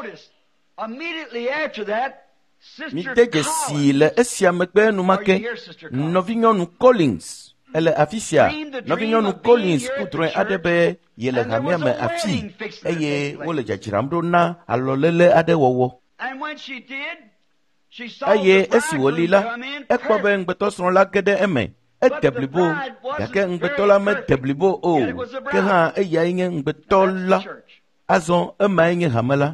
Mide dzesi le esia megbe enumake nɔvi nyɔnu Collins ele afi sia. Nɔvi nyɔnu Collins ku drɔ̃e aɖe be yele hamea me afi eye wole dzadzram ɖo na alɔléle aɖe wɔwɔ. Eye esi wòli la, ekpɔ be ŋugbetɔsrɔ̃ la ge ɖe eme. Ede blibo, gake ŋugbetɔ la mede blibo o, ke hã eyae nye ŋugbetɔ la. Azɔ emae nye hame la.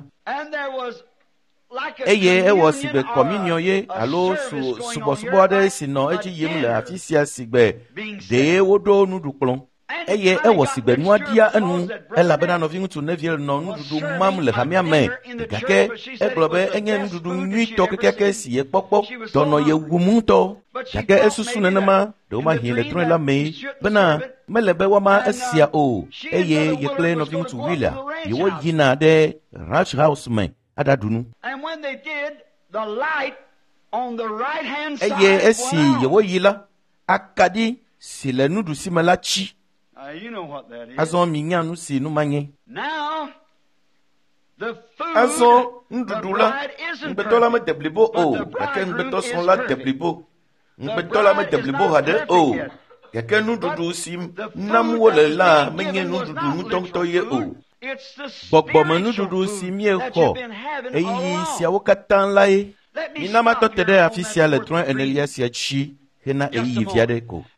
Eye ewɔ sigbe kɔminiɔ ye alo subɔsubɔ aɖe si nɔ edzi yim le afi sia sigbe ɖee woɖo nuɖukplɔ. Eye ewɔ sigbe nua dia enu elabena nɔvi ŋutsu Neville nɔ nuɖuɖu mam le hamea me gake egblɔ be enye nuɖuɖu nyuitɔ kekeake si ye kpɔkpɔ dɔnɔ ye wum ŋutɔ gake esusu nenema ɖewo mahi le drɔ̃e la mee bena mele be woama esia o eye ye kple nɔvi ŋutsu Willa yewo yina ɖe Ranch House me aɖaɖu nu. Eye esi yewo yi la, akaɖi si le nuɖusi me la tsi. Azɔ mi nya nu si nu manye. Azɔ nuɖuɖu la, ŋugbetɔ la mede blibo o, gake ŋugbetɔsrɔ̃ la de blibo. Ŋugbetɔ la mede blibo haɖe o, gake nuɖuɖu si nam wole la menye nuɖuɖu ŋutɔŋutɔ ye o. Gbɔgbɔme nuɖuɖu si miexɔ eyiyi siawo katã lae. Mina matɔ te ɖe afi sia le drɔ̃e enelia sia dzi hena eyiyi vi aɖe ko.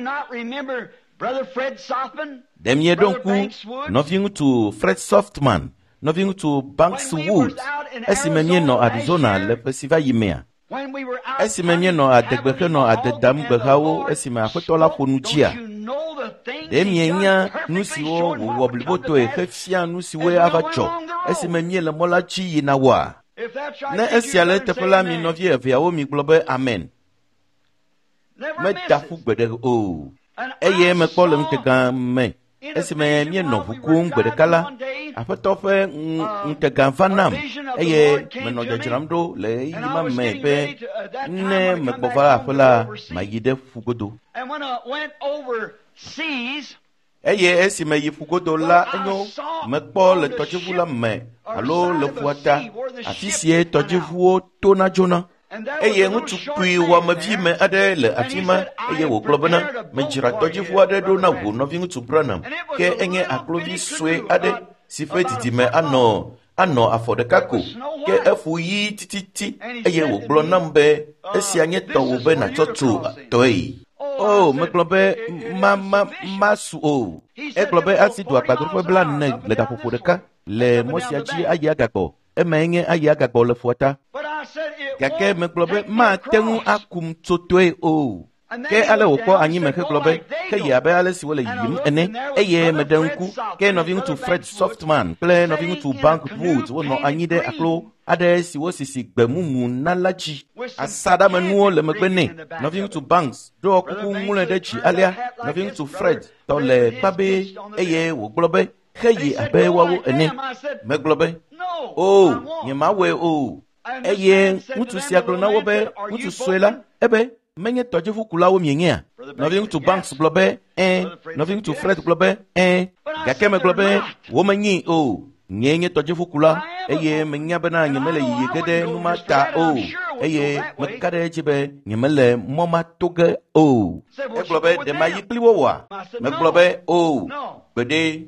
Ɖe mieɖo ŋku nɔvi ŋutsu Fred Softman, nɔvi ŋutsu Banks Wood, esime mienɔ Arizona le ƒe si va yi mea. Esime mienɔ adegbe henɔ ade dam gbehawo esime aƒetɔ la ƒo nu dzia. Ɖe mienya nu siwo wòwɔ blibotoe hefia nu siwoe ava dzɔ esime mie le mɔ la dzi yina wɔa. Ne esia le teƒe la mi nɔvi eveawo mi gblɔ be amen. Meda ƒu gbeɖe o. Eye mekpɔ le ŋutegã me esime mienɔ ʋu kum gbe ɖeka la, aƒetɔ ƒe ŋutegã va nam eye menɔ dzadzram ɖo le eyi ma me be ne megbɔ va aƒe la mayi ɖe ƒu godo. eye esi me yifu godo la enyo me kpɔ le tɔdziʋu la me alo le ƒua ta afi sie tɔdziʋuwo tona dzona eye ŋutsu kpui wɔmevi me aɖe le afi ma eye wògblɔ bena medzra tɔdziʋu aɖe ɖo na wò nɔvi ŋutsu Branham ke enye aklovi sue aɖe si ƒe didime anɔ anɔ afɔ ɖeka ko ke eƒo yi tititi eye wògblɔ nam be esia nye tɔwò be natsɔ tso tɔe. Oh, megblɔ be ma ma ma su o. Egblɔ be asi do agbadroƒe bla ne le gaƒoƒo ɖeka le mɔ sia dzi ayi agagbɔ. Eme nye ayi agagbɔ le ƒua ta. Gake megblɔ be mate ŋu akum tso toe o. Ke ale wòkpɔ anyi me hegblɔ be ke yi abe ale si wole yiyim ene eye meɖe ŋku ke nɔvi ŋutsu Fred Softman kple nɔvi ŋutsu Bank Woods wonɔ anyi ɖe aklo aɖe si wosisi gbemumu na la dzi. Asaɖamenuwo le megbe nɛ. Nɔvi ŋutsu Banks ɖɔ kuku ŋlɔe ɖe dzi alia nɔvi ŋutsu Fred tɔ le kpabe eye wògblɔ be heyi abe woawo ene. Megblɔ be o nyemawɔe o eye ŋutsu sia gblɔ na wo be ŋutsu sue la ebe menye tɔdziʋukulawo mienye. Nɔvi ŋutsu Banks gblɔ be ɛn nɔvi ŋutsu Fred gblɔ be ɛn gake megblɔ be womenyi o nye nye tɔdziʋukula eye menya bena nyemele yiyi ge ɖe numa ta o eye meka ɖe edzi be nyemele mɔ ma to ge o. Egblɔ be ɖe ma yi kpli wo wɔa? Megblɔ be o gbeɖe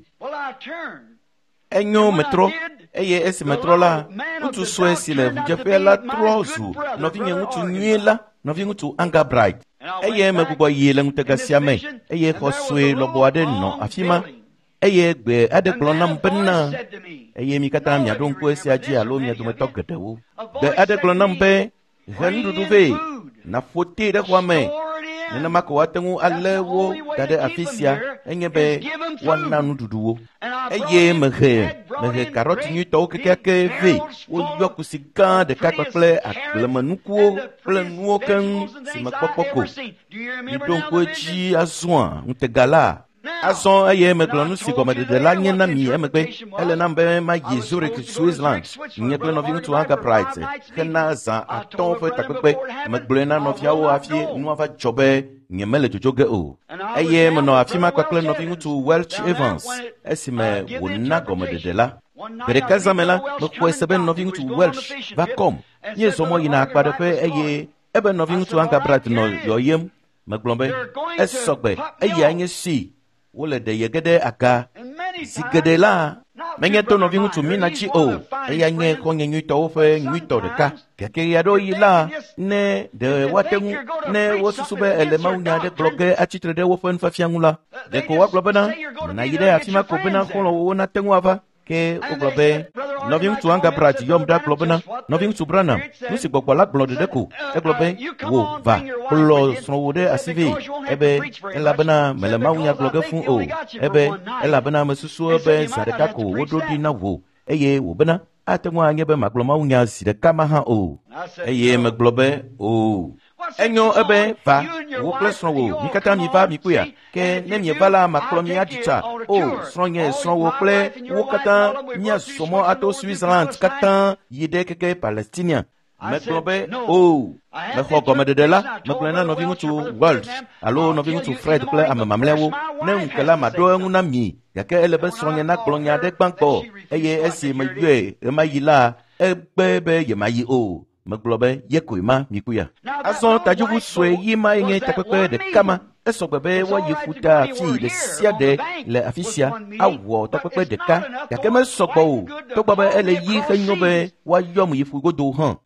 enyo metrɔ eye esi metrɔ la ŋutsu sue si le ʋudzeƒea la trɔ zu nɔvinye ŋutsu nyuie la nɔvi ŋutsu Anga Bright eye megbugbɔ yi le ŋutega sia me eye xɔ sue lɔbɔ aɖe nɔ afi ma eye gbe aɖe gblɔ nam bena eye mi katã miaɖo ŋku esia dzi alo mia dometɔ geɖewo gbe aɖe gblɔ nam be he nuɖuɖu vɛ naƒo te ɖe xɔa me nenema ko woate ŋu alé wo da ɖe afi sia enye be woana nuɖuɖu wo eye mehe mehe karɔt nyuitɔwo kekeake vɛ woyɔ kusi gã ɖeka kpakple agblemenukuwo kple nuwo keŋ si me kpɔkpɔ ko miɖo ŋku edzi azɔa ŋutega la azɔ eye megblɔ nu si gɔmeɖeɖe la nye na mi emegbe ele nam be ma yi Zurich Switzerland nye kple nɔvi ŋutsu Anga Bright hena zã atɔ̃ ƒe takpekpe megblɔe na nɔviawo hafi nua va dzɔ be nyemele dzodzo ge o eye menɔ afi ma kpakple nɔvi ŋutsu Welch Evans esime wòna gɔmeɖeɖe la gbe ɖeka zã me la mexɔe se be nɔvi ŋutsu Welch va kɔm nye zɔ mɔ yina akpaɖeƒe eye ebe nɔvi ŋutsu Anga Bright nɔ yɔyem megblɔ be esɔgbe eya nye si wole ɖe ye ge ɖe aga zi geɖe la menye to nɔvi ŋutsu mina dzi o eya nye xɔnye nyuitɔwo ƒe nyuitɔ ɖeka gake ya ɖo yi la ne ɖe woate ŋu ne wosusu be ele mawunya aɖe gblɔ ge atsitre ɖe woƒe nufiafia ŋu la ɖeko woagblɔ bena menayi ɖe afi ma ko bena xɔlɔwo nate ŋu ava ke wogblɔ be nɔvi ŋutsu Anga Bright yɔm ɖa gblɔ bena nɔvi ŋutsu Branham nu si gbɔgbɔ la gblɔ ɖeɖe ko egblɔ be wo va kplɔ srɔ̃wò ɖe asi vɛ ebe elabena mele mawunya gblɔ ge fũu o ebe elabena mesusu be zã ɖeka ko woɖo ɖi na wò eye wòbena ate ŋu anye be magblɔ mawunya zi ɖeka ma hã o eye megblɔ be o enyo ebe va wo kple srɔ̃wò mi katã mi va mi kpoea ke ne mieva la makplɔ mi aditsa o srɔ̃nye srɔ̃wò kple wo katã miazɔ mɔ ato Switzerland katã yi ɖe keke Palestinia. Megblɔ be o mexɔ gɔmeɖeɖe la megblɔ na nɔvi ŋutsu Welch alo nɔvi ŋutsu Fred kple ame mamlɛawo ne ŋu ke la maɖo eŋu na mi gake ele be srɔ̃nye nagblɔ nya ɖe gbãgbɔ eye esi meyɔe ema yi la egbe be yemayi o megblɔ be ye koe ma mi kuya azɔ tadiʋu sue yi ma nye takpekpe ɖeka ma esɔgbe be woayi ƒuta afi ɖe sia ɖe le afi sia awɔ takpekpe ɖeka gake mesɔgbɔ o togbɔ be ele yi henyo be woayɔm yi ƒu godo hã.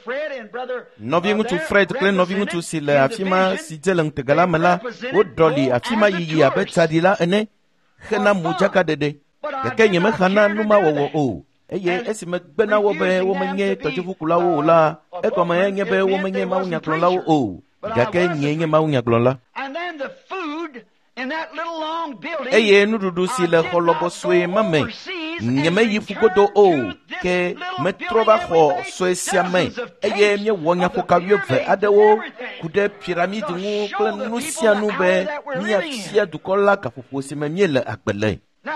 Nɔvi ŋutsu Fred kple nɔvi ŋutsu si le afi ma si dze le ŋutega la me la woɖɔli afi ma yiyi abe tsaɖi la ene hena modzakaɖeɖe gake nyemexana numawɔwɔ o eye esi megbena wo be womenye tɔdziʋukulawo o la egɔme nye be womenye mawunyagblɔlawo o gake nyee nye mawunyagblɔla eye nuɖuɖu si le xɔ lɔbɔ sue ma me nyemeyi ƒugodo o ke metrɔ va xɔ sue sia me eye míewɔ nyaƒoka wuieve aɖewo ku ɖe piramide ŋu kple nu sia nu be míafia dukɔ la gaƒoƒo si me míele agbe le.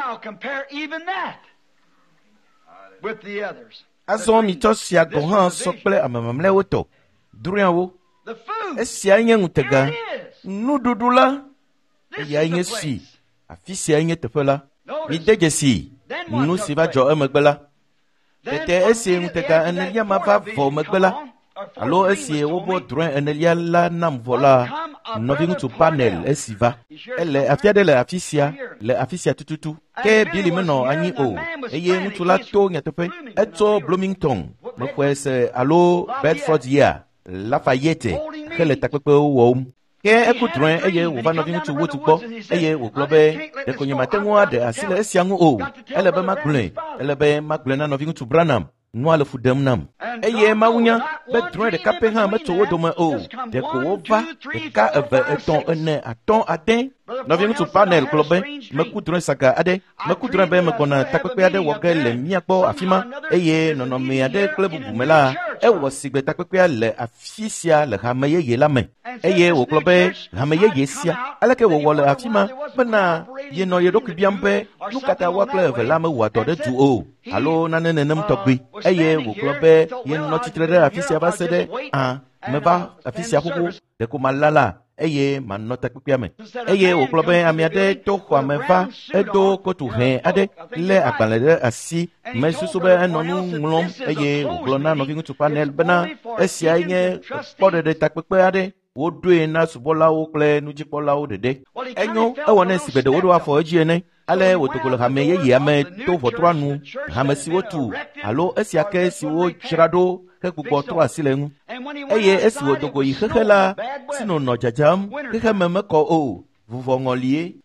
Azɔ mitsɔ sia gɔ hã sɔ kple ame mamlɛawo tɔ drɔ̃awo esia nye ŋutega nuɖuɖu la eya nye si afi sia nye teƒe la. Mide dzesi nu si va dzɔ emegbe la. Tete esi ŋutega enelia ma va vɔ megbe la, alo esi wobɔ drɔ̃e enelia la nam vɔ la, nɔvi ŋutsu panel esi va. Ele afi aɖe le afi sia, le afi sia tututu. Ke Billy menɔ anyi o, eye ŋutsu la to nyateƒe. Etso Bloomington, mexɔe se alo Bedford ya, Lafayette, hele takpekpewo wɔm. Ke eku drɔ̃e eye wòva nɔvi ŋutsu wotu gbɔ, eye wògblɔ be ɖeko nye mate ŋu aɖe asi le esia ŋu o. Ele be magblɔe, ele be magblɔe na nɔvi ŋutsu Branham. Nua le fu ɖem nam. Eye Mawu nya be drɔ̃e ɖeka pɛ hã metso wo dome o. Ɖeko wova ɖeka eve etɔ̃ ene atɔ̃ ade. Nɔvi ŋutsu panel gblɔ be meku drɔ̃e saga aɖe. Meku drɔ̃e be megbɔna takpekpe aɖe wɔ ge le mía gbɔ afi ma. Eye nɔnɔme aɖe kple bubu me la, ewɔ sigbe takpekpea le afi sia le hame yeye la me. Eye wògblɔ be hame yeye sia, aleke wòwɔ le afi ma bena yenɔ ye ɖokui biam be nu katã wa kple eve la mewɔ atɔ ɖe du o, alo nane nenem tɔgbi. Eye wògblɔ be yenɔ tsitre ɖe afi sia va se ɖe ah meva afi sia ƒuƒu ɖeko malala eye manɔ takpekpea me. Eye wògblɔ be ame aɖe to xɔa me va, edo kotu hɛ aɖe, lé agbalẽ ɖe asi, mesusu be enɔ nu ŋlɔm, eye wògblɔ na nɔvi ŋutsu panel bena esia nye kpɔɖeɖe takpekpe aɖe. Woɖoe na subɔlawo kple nudzikpɔlawo ɖeɖe. Enyo, ewɔ ne sigbe ɖe woɖo afɔ edzi ene. Ale wòdogo le hame yeyea me to ʋɔtrɔa nu, hame siwo tu, alo esia ke siwo dzra ɖo hegbugbɔ trɔ asi le ŋu. Eye esi wòdogo yi xexe la, sino nɔ dzadzam, xexe me mekɔ o, vuvɔŋɔlie.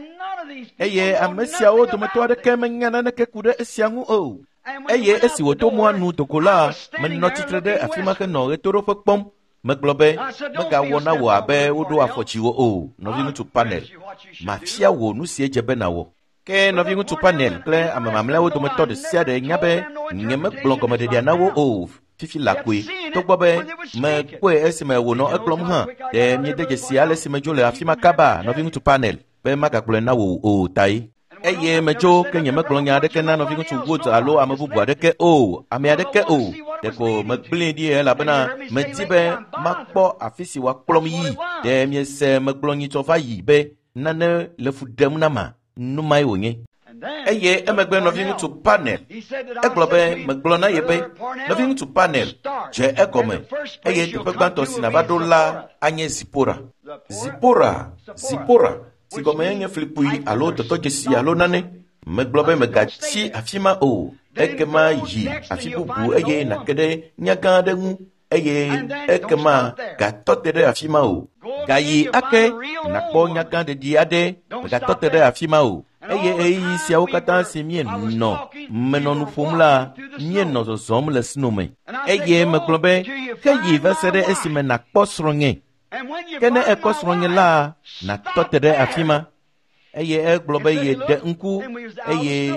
Eye ame siawo dometɔ aɖeke menya naneke ku ɖe esia ŋu o. Eye esi wòto mɔa nu dogo la, menɔ tsitre ɖe afi ma henɔ ɣetoɖoƒe kpɔm. Megblɔ be megawɔ na wò abe woɖo afɔtsiwo o, nɔvi ŋutsu panel. Mafia wò nu sie dze be nawɔ. Ke nɔvi ŋutsu panel kple ame mamlɛawo dometɔ ɖe sia ɖe nya be nye megblɔ gɔmeɖeɖia na wo o, fifi la koe. Togbɔ be mekpɔe esime wònɔ egblɔm hã, ɖe miede dzesi ale si medzo le afi ma kaba, nɔvi ŋutsu panel, be magagblɔe na wò o tae. Eye medzo ke nye megblɔ nya aɖeke na nɔvi ŋutsu Wood alo ame bubu aɖeke o, ame aɖeke o. Ɖeko megblẽ ɖi elabena medi be makpɔ afi si woakplɔm yi. Ɖe miese megblɔ nyitsɔ va yi be nane le fu ɖem na ma, nu mae wònye. Eye emegbe nɔvi ŋutsu panel, egblɔ be megblɔ na ye be nɔvi ŋutsu panel dze egɔme, eye teƒe gbãtɔ si nava ɖo la anye Zipora. Zipora, Zipora, si gɔme nye flipui alo tɔtɔ dzesi alo nane. Megblɔ be megatsi afi ma o, ekema yi afi bubu eye nake ɖe nyagã aɖe ŋu, eye ekema gatɔ te ɖe afi ma o. Gayi ake nakpɔ nyagã ɖeɖi aɖe, megatɔ te ɖe afi ma o. Eye eyi siawo katã si mienɔ menɔ nu ƒom la, mienɔ zɔzɔm le sinome. Eye megblɔ be heyi va se ɖe esime nakpɔ srɔ̃nye. Ke ne ekpɔ srɔ̃nye la, natɔ te ɖe afi ma. Eye egblɔ be ye de ŋku, eye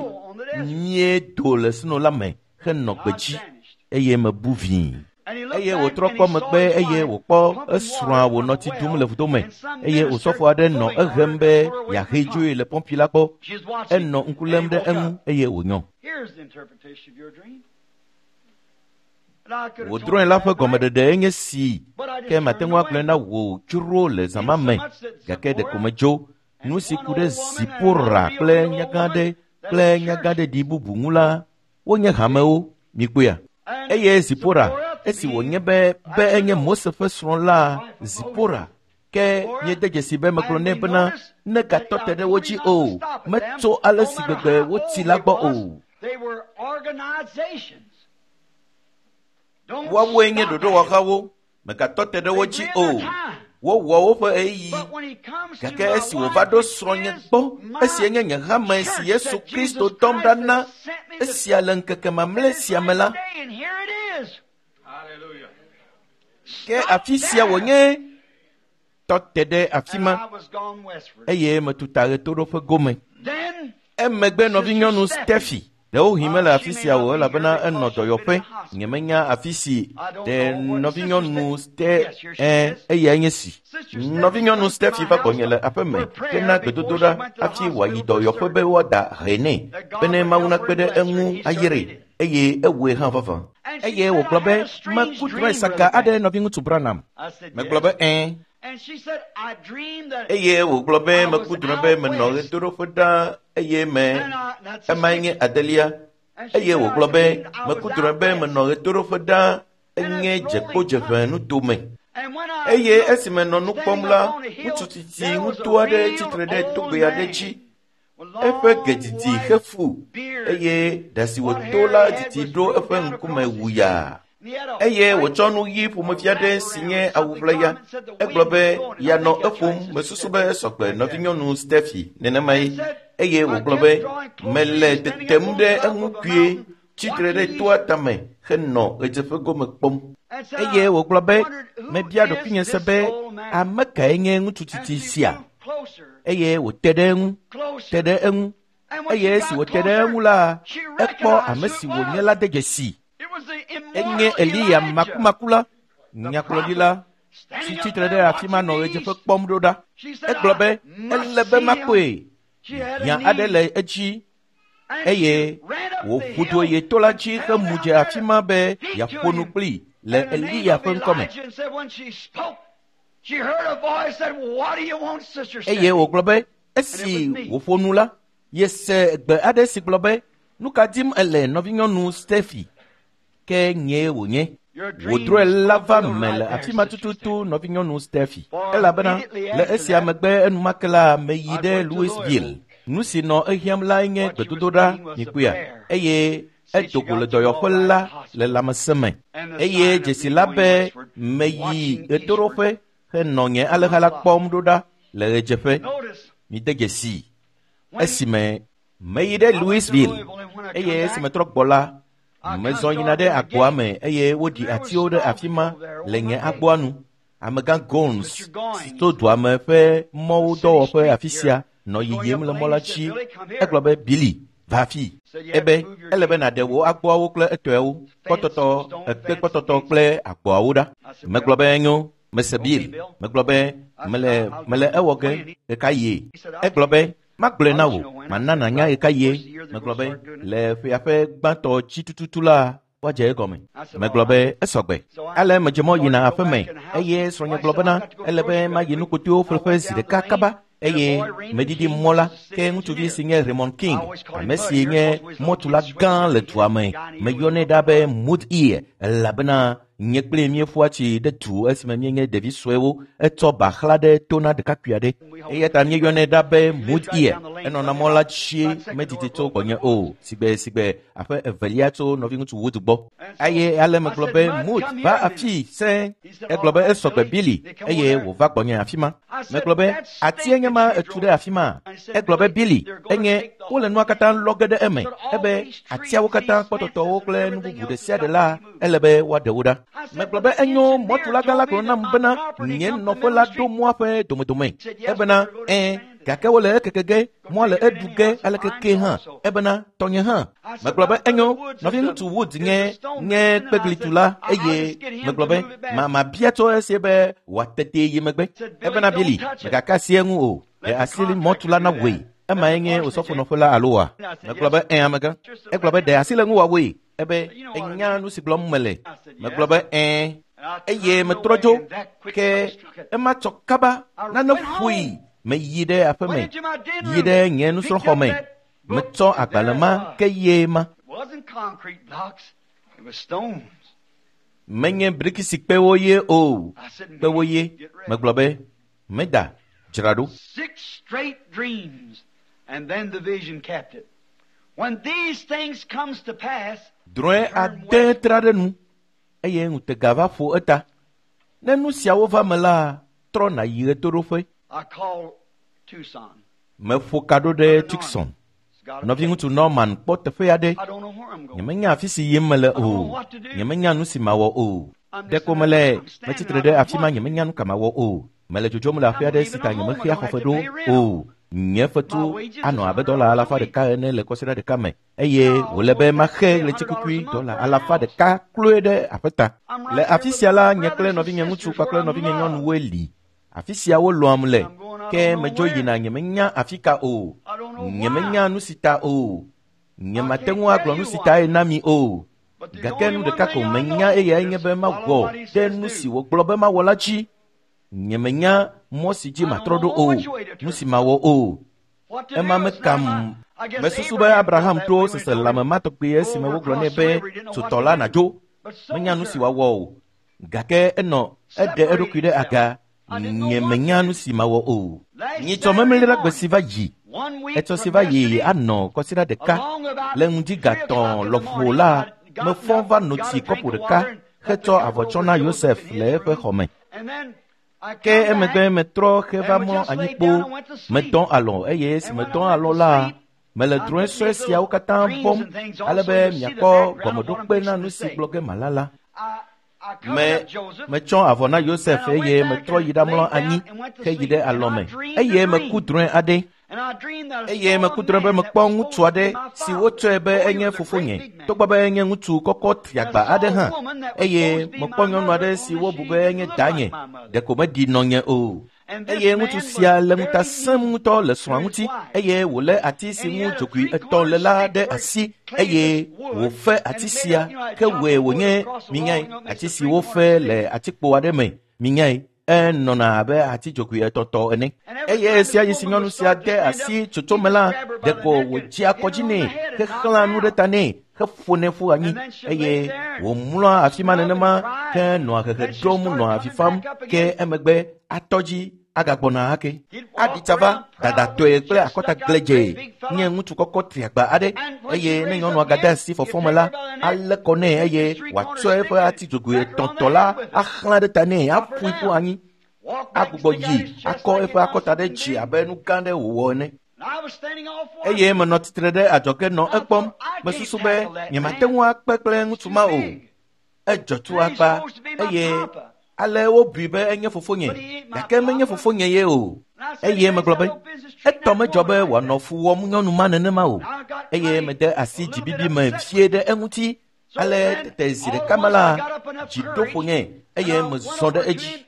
miedo le sino la me henɔ gbedzi, eye mebu vĩi. Eye wòtrɔ kpɔ megbe, eye wòkpɔ esrɔ̃a wònɔ tsi dum le vudo me, eye wòsɔfo aɖe nɔ ehem be yeahe dzoe le pɔmpi la gbɔ. Enɔ ŋku lém ɖe eŋu, eye wònyɔ. Wòdrɔ̃e la ƒe gɔmeɖeɖe enye si, ke mate ŋu agblɔe na wò dzro le zama me, gake ɖeko medzo. Nu si ku ɖe Zipora kple nyagã ɖe kple nyagã ɖeɖi bubu ŋu la, wonye hamewo, mikpoea. Eye Zipora, esi wònye be be enye Mose ƒe srɔ̃ la, Zipora, ke miede dzesi be megblɔ nɛ bena negatɔ te ɖe wo dzi o, metso ale si gbegbe wotsi la gbɔ o. Woawoe nye ɖoɖowɔhawo, megatɔ te ɖe wo dzi o. Wowɔ woƒe eyi, gake esi wòva ɖo srɔ̃nye gbɔ, esie nye nye hame si Yesu Kristo tɔm ɖa na, esia le ŋkeke mamlɛ sia me la. Ke afi sia wònye tɔ te ɖe afi ma, eye metuta ɣetoɖoƒe gome. Emegbe nɔvinyɔnu Stefi, ɖewo hi mele afi sia o elabena enɔ dɔyɔƒe, nyemenya afi si ɖe nɔvinyɔnu ste eh eya nye si. Nɔvinyɔnu Stefi va gbɔnye le aƒe me hena gbedodoɖa hafi wòayi dɔyɔƒe be woada he nɛ, bene Mawu nakpe ɖe eŋu ayre, eye ewɔe hã vavã. Eye wògblɔ be meku drɔ̃e saka aɖe nɔvi ŋutsu Branham. Megblɔ be ɛn, eye wo gblɔ be meku drɔ̃ be menɔ ɣetoɖoƒe ɖa eye me emae nye adelia eye wo gblɔ be meku drɔ̃ be menɔ ɣetoɖoƒe ɖa enye dzekpo dzeʋẽ nutome eye esi menɔ nu kpɔm la ŋutsu tsitsi ŋuto aɖe tsitre ɖe togbɛ aɖe dzi eƒe gedidi xe fu eye ɖa si wòto la didi ɖo eƒe ŋkume wuyaa eye wòtsɔ nu ɣi ƒomefia ɖe si nye awu ʋlaya egblɔ be yeanɔ eƒom mesusu be sɔgbe nɔvinyɔnu Stefi nenemae eye wògblɔ be mele tetem ɖe eŋu kpuie tsitre ɖe toa tame henɔ ɣedzeƒe gome kpɔm eye wògblɔ be mebia ɖokuinye se be ame kae nye ŋutsu tsitsi sia eye wòte ɖe eŋu te ɖe eŋu eye esi wòte ɖe eŋu la ekpɔ ame si wònye la de dzesi enye Eliya makumaku la nyakplɔɖila si tsitre ɖe afi ma nɔ ɣedzeƒe kpɔm ɖo ɖa egblɔ be ele be makpɔe nya aɖe le edzi eye wòƒu du eye to la dzi hemu dze afi ma be yeaƒo nu kplii le Eliya ƒe ŋkɔ me eye wògblɔ be esi wòƒo nu la yese gbe aɖe si gblɔ be nu ka dim ele nɔvinyɔnu Stefi ke nye wònye wòdrɔe la va me le afi ma tututu nɔvinyɔnu Stefi elabena le esia megbe enumake la meyi ɖe Louisville nu si nɔ ehiãm la nye gbedodoɖa nyikuia eye edogo le dɔyɔƒe la le lãmesẽ me eye dzesi la be meyi ɣetoɖoƒe henɔ nye alẽha la kpɔm ɖo ɖa le ɣedzeƒe mide dzesi esime meyi ɖe Louisville eye esi metrɔ gbɔ la mezɔ yina ɖe agboa me eye woɖi atiwo ɖe afi ma le nye agboa nu amegã Gones si to dua me ƒe mɔwo dɔwɔƒe afi sia nɔ yiyim le mɔ la dzi egblɔ be Billy va afi ebe ele be nàɖe wò agboawo kple etɔewo kpɔtɔtɔ ekpe kpɔtɔtɔ kple agboawo ɖa megblɔ be enyo mese Bill megblɔ be mele mele ewɔ ge eka yie egblɔ be magblɔe na wò mana nànya eka yie megblɔ be le ƒea ƒe gbãtɔ dzi tututu la woadze egɔme megblɔ be esɔgbe ale medze mɔ yina aƒe me eye srɔ̃nye gblɔ bena ele be mayi nukotoewo ƒleƒe zi ɖeka kaba eye medidi mɔ la ke ŋutsuvi si nye Raymond King ame si nye mɔtula gã le dua me meyɔnɛ ɖa be Mood Ear elabena nye kple míeƒua tsi ɖe tu esime míenye ɖevi suewo etsɔ ba xlã ɖe tona ɖekakpui aɖe eya ta míeyɔnɛ ɖa be Mood Ear enɔna mɔ la tsie medidi tso gbɔnye o sigbe sigbe aƒe evelia tso nɔvi ŋutsu Wood gbɔ eye ale megblɔ be Mood va afi sẽ egblɔ be esɔgbe Billy eye wòva gbɔnye afi ma megblɔ be atie nye ma etu ɖe afi ma egblɔ be Billy enye wole nua katã lɔ ge ɖe eme ebe atiawo katã kpɔtɔtɔwo kple nu bubu ɖe sia ɖe la ele be woaɖewo ɖa megblɔ be enyo mɔtula gã la gblɔ nam bena nye nɔƒe la ɖo mɔa ƒe domedome ebena ɛɛ gake wole ekeke ge mɔa le eɖu ge aleke ke hã ebena tɔnye hã megblɔ be enyo nɔvi ŋutsu Wood nye nye kpeglitula eye megblɔ be ma mabia tso esie be wòatete yi megbe ebena Billy megaka asi eŋu o le asi mɔtula na woe emae nye osɔfo nɔƒe la alo wa megblɔ be ɛɛ amegã egblɔ be ɖe asi le ŋu woawoe ebe enya nu si gblɔm mele megblɔ be ɛɛ eye metrɔ dzo ke ema tsɔ kaba nane ƒoe meyi ɖe aƒe me yi ɖe nye nusrɔ̃xɔ me metsɔ agbalẽ ma ke ye ma menye brikisi kpewo ye o kpewo ye megblɔ be meda dzra ɖo drɔ̃e ade tra ɖe nu eye ŋutega va ƒo eta ne nu siawo va me la trɔna yi ɣetoɖoƒe meƒo ka ɖo ɖe Tucson nɔvi ŋutsu Norman kpɔ teƒe aɖe nyemenya afi si yim mele o nyemenya nu si mawɔ o ɖeko mele metsitre ɖe afi ma nyemenya nu ka mawɔ o mele dzodzom le afi aɖe si ta nyemexia xɔƒe ɖo o nye fetu anɔ abe dɔla alafa ɖeka ene le kɔsiɖa ɖeka me eye wòle be maxe ɣletsikukui dɔla alafa ɖeka kloe ɖe aƒeta le afi sia la nye kple nɔvinye ŋutsu kpakple nɔvinye nyɔnuwoe li afi sia wo lɔm le ke medzo yina nyemenya afi ka o nyemenya nu si ta o nyemate ŋu agblɔ nu si ta ye na mi o gake nu ɖeka ko menya eye enye be mawɔ ɖe nu si wògblɔ be mawɔ la dzi nyemenya mosi ji matrodo o musima wo o ema mekam mesusu be Abraham to sese lame matokpe esi me woglo ne be tutola na jo menya nu si wa wo gake eno ede edokide aga nyemenya nu si ma wo o nyi to memele gbesiva yi eto siva yi ano kosira de ka le ngundi gaton lofola me fon va noti kopu de ka heto avochona Joseph le fe xome ke emegbe metro ke va mo anyipo meton alon eye si meton alon la me le droin so sia o katan bom alebe miako gomodokpe na nu si bloke malala me me chon avona Joseph eye metro yidamlo anyi ke yide alome eye me kudroin ade eye me kudroin be me kpon ngutu ade si woto ebe enye fofonye to gba be enye ngutu kokot yagba ade han eye me kpon yonu ade si wo bube enye danye de ko me di nonye o eye ngutu sia le nguta sem to le so nguti eye wo le ati si mu jokui eton le la de asi eye wo fe ati sia ke we wonye minyai ati si wo fe le ati po ade me minyai en nona be ati jokui etoto ene eye sia yi sinyonu sia de asi chotomela de ko wo ji akojine ke klanu de tane ke fone fu anyi eye wo mula afima nenema ke no akeke domu no afifam ke emegbe atoji agagbona ake aditava dada to ekle akota gleje nye ngutu kokoti agba ade eye ne yonu agada si for formula alle kone eye watso efa ati jogu tontola akhla de tane apuipu anyi agbo yi akọ efa akota de chi abenu kande wo ne eye me not trede ajoke no ekpom mesusu be nyematenwu akpekle ngutu ma o ejotu agba eye ale wo bribe enye fofonye yake menye fofonye ye o eye me globe eto me jobe wa no fu wo nyonu manene ma o eye me de asiji bibi ma fie de enwuti ale tete zire kamala jido fonye eye me zonde eji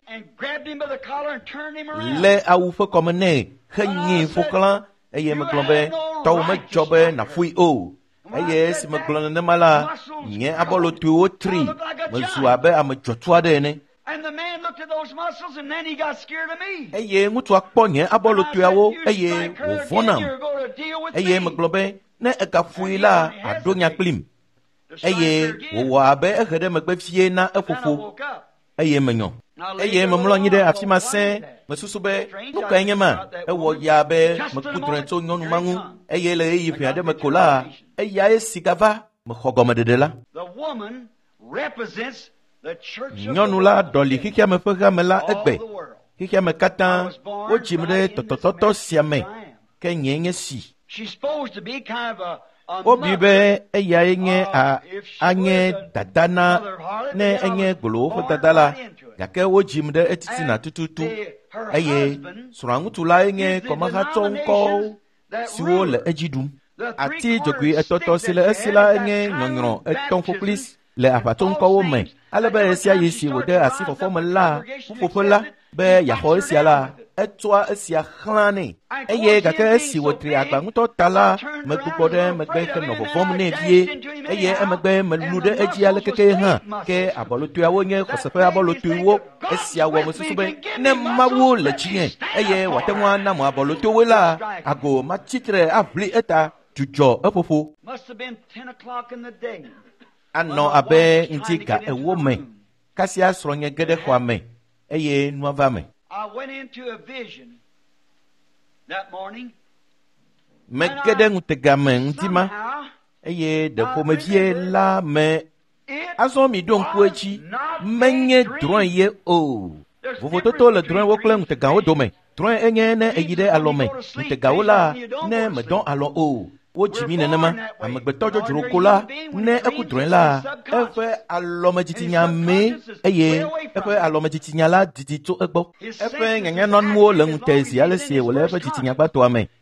le awu fo komene khanyi foklan eye me globe to me jobe na fui o eye si me glone ne mala nye abolo tu o tri me zuabe am jotwa de ne. And the man looked at those muscles and then he got scared of me. Eye ngutu akponye abolo tuawo eye wo vonam eye meglobe ne ekafuila adonya klim eye wo abe ehede megbe fie na efofo eye menyo eye memlo nyide afima sen mesusube nuka enyema ewo ya be mekudre to nyonu mangu eye le yi fi ade mekola eye aye sigava mehogomedela. The woman represents nyɔnu la dɔli xikia me ƒe hame la egbe xikia me katã wodzi me ɖe tɔtɔtɔtɔ sia me ke nye nye si wobi be eyae nye a anye dada na ne enye gbolo ƒe dada la gake wodzi me ɖe etiti na tututu eye srɔ̃a ŋutsu la enye kɔmehatsɔ ŋkɔwo siwo le edzi ɖum ati dzogui etɔtɔ si le esi la enye nyɔnyrɔ etɔ̃ ƒokplis le aƒato ŋkɔwo me alebe esia yi si wode asi fɔfɔ me la ƒuƒoƒe la be yaxɔ esia la etoa esia xlãnɛ eye gake esi wotri agba ŋutɔ ta la megbugbɔ ɖe megbe ke nɔ vɔvɔm nɛ vie eye emegbe melu ɖe edzi ale keke hã ke abɔlotoawo nye xɔseƒe abɔlotowo esia wɔ mesusu be ne mawu le dzinye eye wate ŋu ana mo abɔlotowoe la ago matsitre aʋli eta dzudzɔ eƒoƒo anɔ abe ŋti ga ewo me kasia srɔ̃nye ge ɖe xɔa me eye nua va me. Mege ɖe ŋutega me ŋti ma eye ɖe ƒomevie la me azɔ mi ɖo ŋku edzi menye drɔ̃e ye o vovototo le drɔ̃ewo kple ŋutegawo dome drɔ̃e enye ne eyi ɖe alɔ me ŋutegawo la ne medɔ alɔ o wodzi mi nenema amegbetɔ dzodzro ko la ne eku drɔ̃e la eƒe alɔmedzitinya me eye eƒe alɔmedzitinya la didi tso egbɔ eƒe nyanyanɔnuwo le ŋute zi ale si wòle eƒe dzitinya gbãtɔa me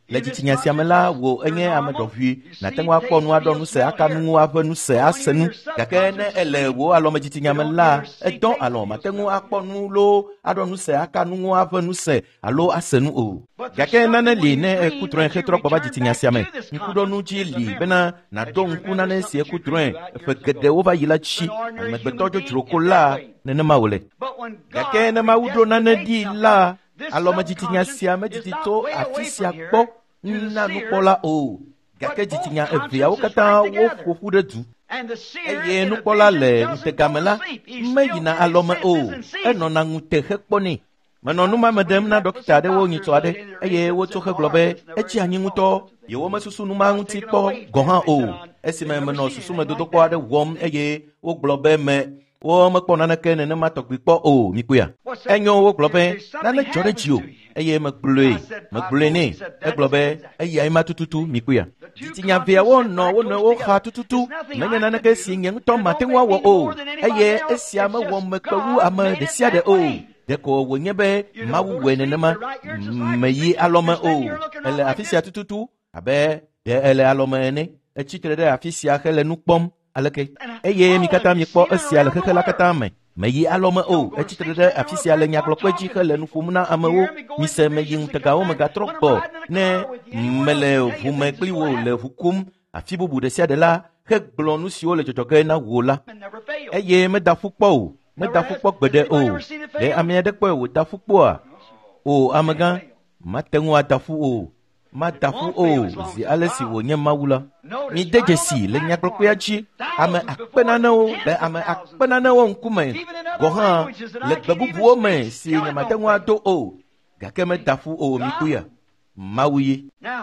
le dzitsinya sia me la wo enye ame dɔʋui nate ŋu akpɔ nu aɖɔ nu se aka nu aƒe nu se ase nu gake ne ele wo alɔme dzitsinya me la edɔ alɔ mate ŋu akpɔ nu lo aɖɔ nu se aka nu ŋu aƒe nu se alo ase nu o gake nane li ne ekutrɔe hetrɔ kpɔ va dzitsinya sia me ŋkuɖɔnu dzi li bena naɖɔ ŋku nane si ekutrɔe eƒe geɖewo va yi la tsi amegbetɔ dzodzroko la nenema wòle gake ne Mawu ɖo nane ɖi la alɔme dzitsinya sia medidi to afi sia gbɔ na nukpɔla o gake dzitsinya eveawo katã wo ƒoƒu ɖe du eye nukpɔla le ŋutegame la meyina alɔme o enɔna ŋute hekpɔnɛ menɔ numame ɖem na dɔkita aɖewo nyitsɔ aɖe eye wotso hegblɔ be etsi anyi ŋutɔ yewo mesusu numa ŋuti kpɔ gɔ hã o esime menɔ susumedodokpɔ aɖe wɔm eye wogblɔ be me wo mekpɔ naneke nenema tɔgbi kpɔ o mikuya enyo wogblɔ be nane dzɔ ɖe dzi o eye megblɔe megblɔe nɛ egblɔ be eyae ma tututu mikuya dzitsinya veawo nɔ wo nɔewo xa tututu menye naneke si nye ŋutɔ mate ŋu awɔ o eye esia mewɔ mekpe wu ame ɖe sia ɖe o ɖeko wònye be Mawu wɔe nenema meyi alɔme o ele afi sia tututu abe ɖe ele alɔme ene etsitre ɖe afi sia hele nu kpɔm aleke eye mi katã mikpɔ esia le xexe la katã me meyi alɔme o etsitre ɖe afi sia le nyagblɔkpe dzi hele nu ƒom na amewo mise meyi ŋutegawo megatrɔ gbɔ ne mele ʋu me kpli wo le ʋu kum afi bubu ɖe sia ɖe la hegblɔ nu siwo le dzɔdzɔge na wò la eye meda ƒu kpɔ o meda ƒu kpɔ gbeɖe o ɖe ame aɖe kpɔe wòda ƒu kpɔa o amegã mate ŋu ada ƒu o mada ƒu o zi ale si wònye Mawu la mi de dzesi le nyagblɔkpea dzi ame akpe nanewo le ame akpe nanewo ŋkume gɔ hã le gbe bubuwo me si nyemate ŋu ado o gake meda ƒu o mi kuya Mawu ye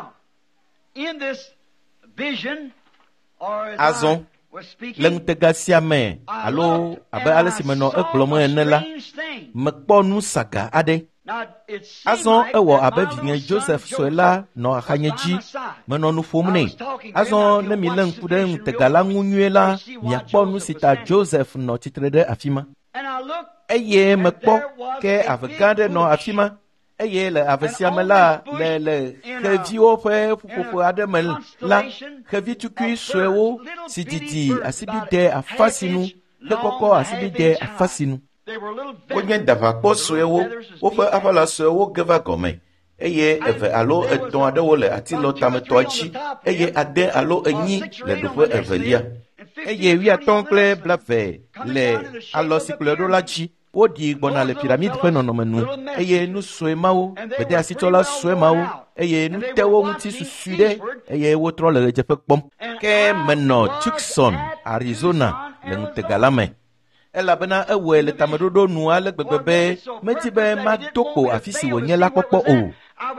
azɔ le ŋutega sia me alo abe ale si menɔ egblɔm ene la mekpɔ nu saga aɖe azɔ ewɔ abe vinye Joseph sɔe la nɔ axanye dzi menɔ nu ƒom nɛ azɔ ne mi le ŋku ɖe ŋutega la ŋu nyuie la miakpɔ nu si ta Joseph nɔ tsitre ɖe afi ma eye mekpɔ ke ave gã aɖe nɔ afi ma eye le ave sia me la le le xeviwo ƒe ƒuƒoƒo aɖe me la xevi tukui sɔewo si didi asibi de afasinu hekɔkɔ asibi de afasinu wonye davakpɔ sɔewo woƒe aƒala sɔewo ge va gɔme eye eve alo etɔ̃ aɖewo le atilɔ tametɔa dzi eye ade alo enyi le ɖoƒe evelia eye wuiatɔ̃ kple blave le alɔ si kplɔe ɖo la dzi woɖi gbɔna le piramide ƒe nɔnɔme nu eye nu sue mawo gbede asitsɔla sue mawo eye nu tewo ŋuti susui ɖe eye wotrɔ le ɣedzeƒe kpɔm ke menɔ Tucson Arizona le ŋutega la me elabena ewɔe le tameɖoɖo nu ale gbegbe be meti be mado ko afi si wònye la kpɔkpɔ o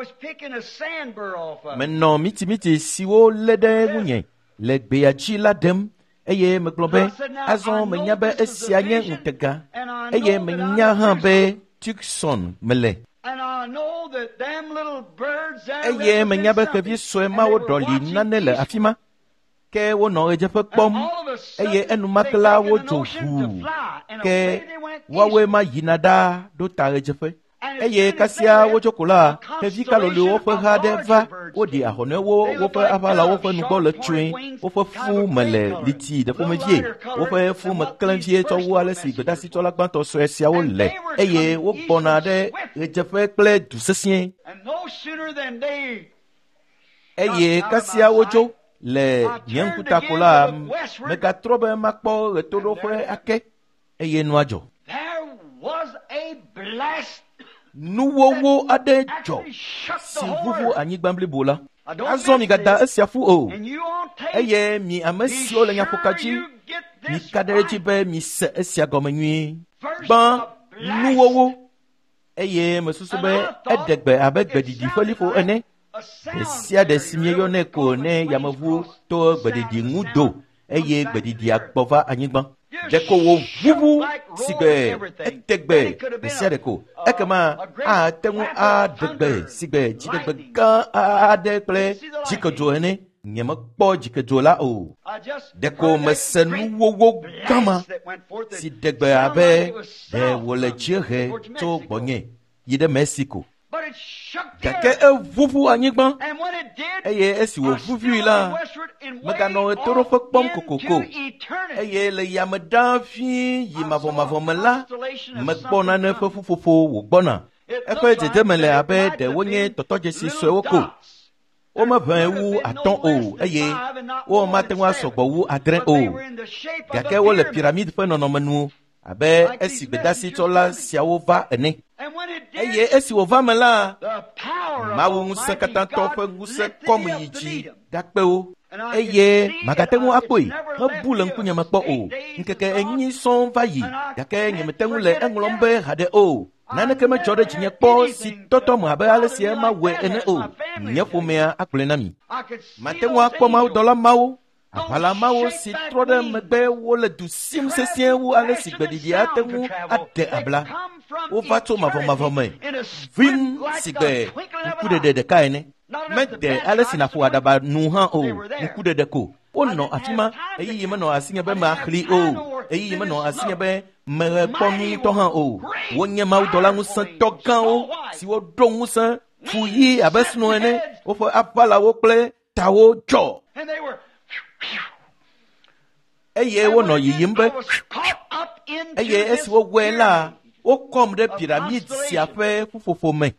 menɔ mitimiti siwo lé ɖe ŋunye le gbea dzi la ɖem eye megblɔ be azɔ menya be esia nye ŋutega eye menya hã be Tucson mele eye menya be xevi sɔe mawo ɖɔli nane le afi ma ke wonɔ ɣedzeƒe kpɔm eye enumake la wodzo ʋuu ke woawoe ma yina ɖaa ɖo ta ɣedzeƒe eye kasia wodzo ko la xevi kaloliwo ƒe ha ɖe va woɖi ahɔnɛwo woƒe aʋalawo ƒe nugbɔ le tsoe woƒe fu me le liti ɖe ƒomevie woƒe fu me klẽ vie tsɔ wu ale si gbedasitsɔla gbãtɔ sɔe siawo le eye wogbɔna ɖe ɣedzeƒe kple du sesĩe eye kasia wodzo le nye ŋkuta ko la megatrɔ be makpɔ ɣetoɖoƒe ake eye nua dzɔ nuwowo aɖe dzɔ si ʋuʋu anyigba blibo la azɔ mi gada esia ƒu o eye mi ame siwo le nyaƒoka dzi mi ka ɖe edzi be mi se esia gɔme nyuie gbã nuwowo eye mesusu be eɖe gbe abe gbeɖiɖi ƒe liƒo ene ɖe sia ɖe si mieyɔnɛ ko ne yameʋu to gbeɖiɖi ŋu do eye gbeɖiɖia gbɔ va anyigba ɖeko wo ʋuʋu si gbe ete gbe ɖe sia ɖe ko ekema ate ŋu aɖe gbe si gbe dziɖegbe gã aɖe kple dzikedzo ene nyemekpɔ dzikedzo la o ɖeko mese nuwowo gama si ɖe gbe abe ɖe wòle dziehe tso gbɔnye yi ɖe Mexico gake evuvu anyigba eye esi wòvuvu la megano etoro ƒe kpɔm kokoko eye le yameɖa ƒi yi mavɔmavɔ me la mekpɔ nane ƒe ƒuƒoƒo wògbɔna eƒe dzedzeme le abe ɖe wonye tɔtɔdzesi suewo ko womeʋẽ wu atɔ̃ o eye womate ŋu asɔgbɔ wu adre o gake wole piramide ƒe nɔnɔme nu abe esi gbedasitsɔla siawo va ene eye esi wòva me la Mawu ŋusẽ katãtɔ ƒe ŋusẽ kɔm yi dzi gakpewo eye magate ŋu akpɔe mebu le ŋkunye me kpɔ o ŋkeke enyi sɔŋ va yi gake nyemete ŋu le eŋlɔm be haɖe o naneke medzɔ ɖe dzinye kpɔ si tɔtɔ me abe ale si ema wɔe ene o nye ƒomea agblɔe na mi mate ŋu akpɔ mawudɔla mawo aʋala mawo si trɔ ɖe megbe wole du sim sesĩe wu ale si gbeɖiɖi ate ŋu aɖe abla wova tso mavɔmavɔ me vim si gbe ŋkuɖeɖe ɖeka ene mede ale si naƒo aɖaba nu hã o ŋkuɖeɖe ko wonɔ afi ma eyiyi menɔ asinye be maxli o eyiyi menɔ asinye be mekpɔ nutɔ hã o wonye mawudɔla ŋusẽtɔ gãwo siwo ɖo ŋusẽ fu yi abe sno ene woƒe aʋalawo kple tawo dzɔ eye wonɔ yiyim be eye esi wowɔe la wokɔm ɖe piramide sia ƒe ƒuƒoƒo me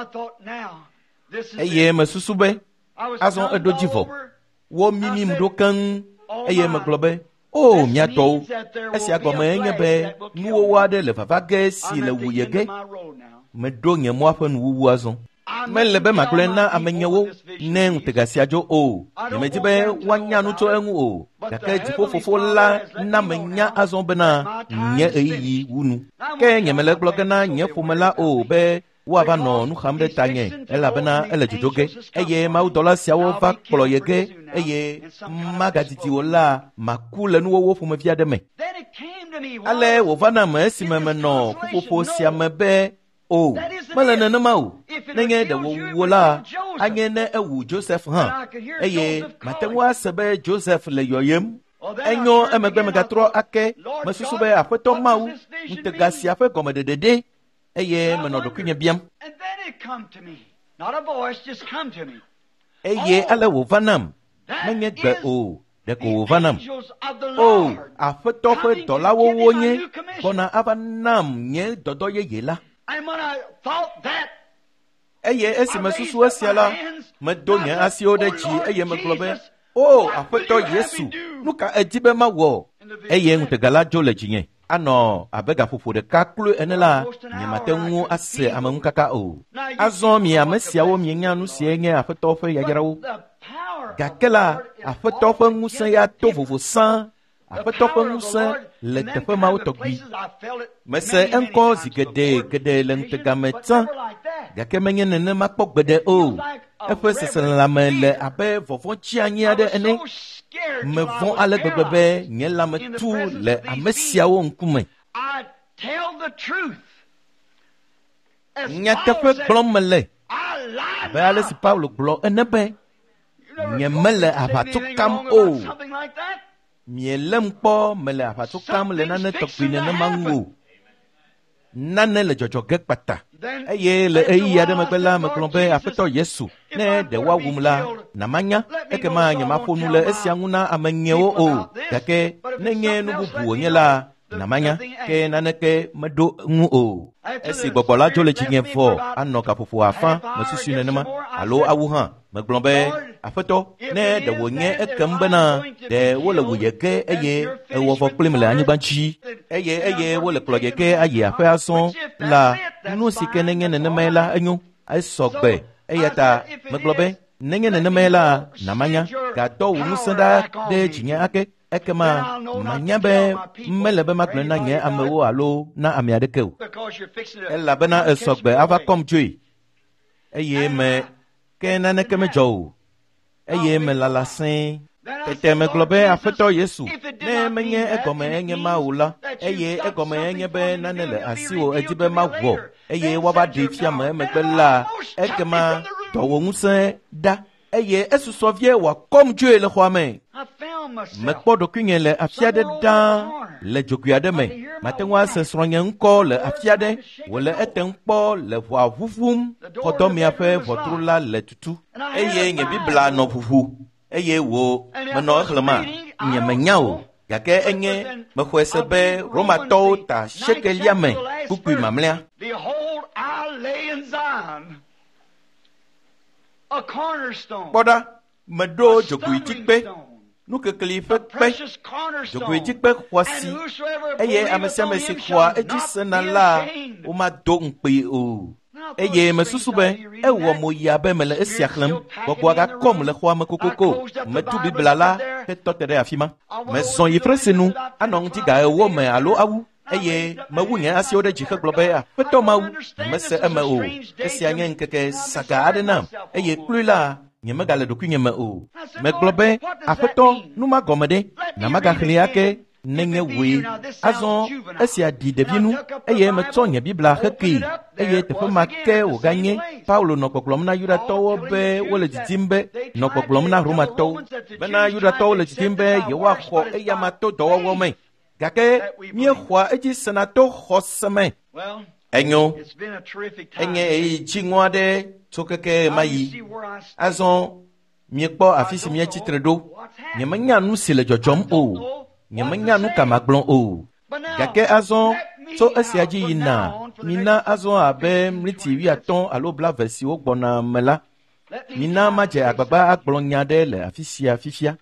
eye mesusu be azɔ eɖo dzi vɔ wo mimim ɖo keŋ eye megblɔ be o mia tɔwo esia gɔme nye be nuwowo aɖe le vava ge si le wu ye ge meɖo nye mɔa ƒe nuwuwu azɔ mele be magblɔe na amenyewo ne ŋutegasia dzo o nyemedi be woanya nu tso eŋu o gake dziƒo fofo la na menya azɔ bena nye ɣeyiɣi wu nu ke nyemele gblɔ ge na nye ƒome la o be woava nɔ nu xam ɖe tanye elabena ele dzodzo ge eye mawudɔla siawo va kplɔ ye ge eye magadidi o la maku le nuwowo ƒomevi aɖe me ale wòva nam esime menɔ ƒuƒoƒo sia me be o mele nenema o nenye ɖe wòwuwo la anye ne ewu Joseph hã eye mate ŋu ase be Joseph le yɔyem enyo emegbe megatrɔ ake mesusu be aƒetɔ Mawu ŋutega sia ƒe gɔmeɖeɖe ɖe eye menɔ ɖokuinye biam eye ale wòva nam menye gbe o ɖeko wòva nam o aƒetɔ ƒe dɔlawo wonye gbɔna ava nam nye dɔdɔ yeye la eye esi mesusu esia la medo nye asiwo ɖe dzi eye megblɔ be o aƒetɔ Yesu nu ka edi be mawɔ eye ŋutega la dzo le dzinye anɔ abe gaƒoƒo ɖeka klo ene la nyemate ŋu ase ameŋukaka o azɔ mi ame siawo mienya nu sie nye aƒetɔ ƒe yayrawo gake la aƒetɔ ƒe ŋusẽ ya to vovo sã aƒetɔ ƒe ŋusẽ le teƒe mawo tɔgbi mese eŋkɔ zi geɖe geɖe le ŋutega me tsã gake menye nenema kpɔ gbeɖe o eƒe seselãme le abe vɔvɔ tsianyi aɖe ene mevɔ̃ ale gbegbe be nye lãme tu le ame siawo ŋkume nyateƒe gblɔm mele abe ale si Paulo gblɔ ene be nye mele aʋatso kam o mielem kpɔ mele aʋatso kam le nane tɔgbi nenema ŋu o nane le dzɔdzɔge kpata eye le eyi aɖe megbe la megblɔ be aƒetɔ Yesu ne ɖe woawum la namanya ekema nyemaƒo nu le esia ŋu na ame nyewo o gake nenye nu bubu wònye la namanya ke naneke meɖo ŋu o esi gbɔgbɔ la dzo le dzinye vɔ anɔ gaƒoƒo afã mesusu nenema alo awu hã megblɔ be aƒetɔ ne ɖe wònye ekem bena ɖe wole wu ye ge eye ewɔ vɔ kplim le anyigba dzi eye eye wole kplɔ ye ge ayi aƒe azɔ la nu si ke nenye nenemae la enyo esɔ gbe eya ta megblɔ be nenye nenemae la namanya gadɔ wò ŋusẽ ɖa ɖe dzinye ake ekema manya be mele be magblɔ na nye amewo alo na ame aɖeke o elabena esɔ gbe ava kɔm dzoe eye me ke naneke medzɔ o eye me lala sẽe tete megblɔ be aƒetɔ Yesu ne menye egɔme enye ma o la eye egɔme enye be nane le asiwò edi be mawɔ eye woava ɖe fia me emegbe la ekema dɔwɔ ŋusẽ ɖa eye esusɔ vie wòakɔm dzoe le xɔa me mekpɔ ɖokuinye le afi aɖe ɖaa le dzokui aɖe me mate ŋu ase srɔ̃nye ŋkɔ le afi aɖe wòle ete ŋu kpɔ le ʋɔa ʋuʋum xɔdɔmea ƒe ʋɔtru la le tutu eye nye bibla nɔ ʋuʋu eye wò menɔ exlẽma nye menya o gake enye mexɔe se be Romatɔwo ta shekelia me kpukpui mamlɛa. Kpɔɖa meɖo dzogoedzikpe nukekeli ƒe kpe dzogoedzikpe xɔasi eye ame sia ame si xɔa edzi sena la womado ŋukpee o eye mesusu be ewɔ mo yi abe mele esia xlẽm gbɔgbɔ agakɔm le xɔa me kokoko metu bibla la hetɔ te ɖe afi ma mezɔ yi fesenu anɔ ŋuti ga ewo me alo awu eye mewu nye asiwo ɖe dzi hegblɔ be aƒetɔ Mawu mese eme o esia nye ŋkeke saga aɖe nam eye kloe la nye megale ɖokuinye me o megblɔ be aƒetɔ nu ma gɔme ɖe namagaxlẽ ake nenye woe azɔ esia ɖi ɖevi nu eye metsɔ nye bibla hekee eye teƒe ma ke wòganye Paulo nɔ gbɔgblɔm na Yudatɔwo be wole didim be nɔ gbɔgblɔm na Romatɔwo bena Yudatɔwo le didim be yewoaxɔ eyama to dɔwɔwɔ me gake míexɔa edzi sena to xɔse me. Enyo enye eyi dziŋɔ aɖe tso keke ma yi azɔ miekpɔ afi si míetsitre ɖo nyemenya nu si le dzɔdzɔm o nyemenya nu ka magblɔ o gake azɔ tso esia dzi yina mina azɔ abe mliti wuiatɔ̃ alo blave siwo gbɔna me la mina madze agbagba agblɔ nya ɖe le afi sia fifia.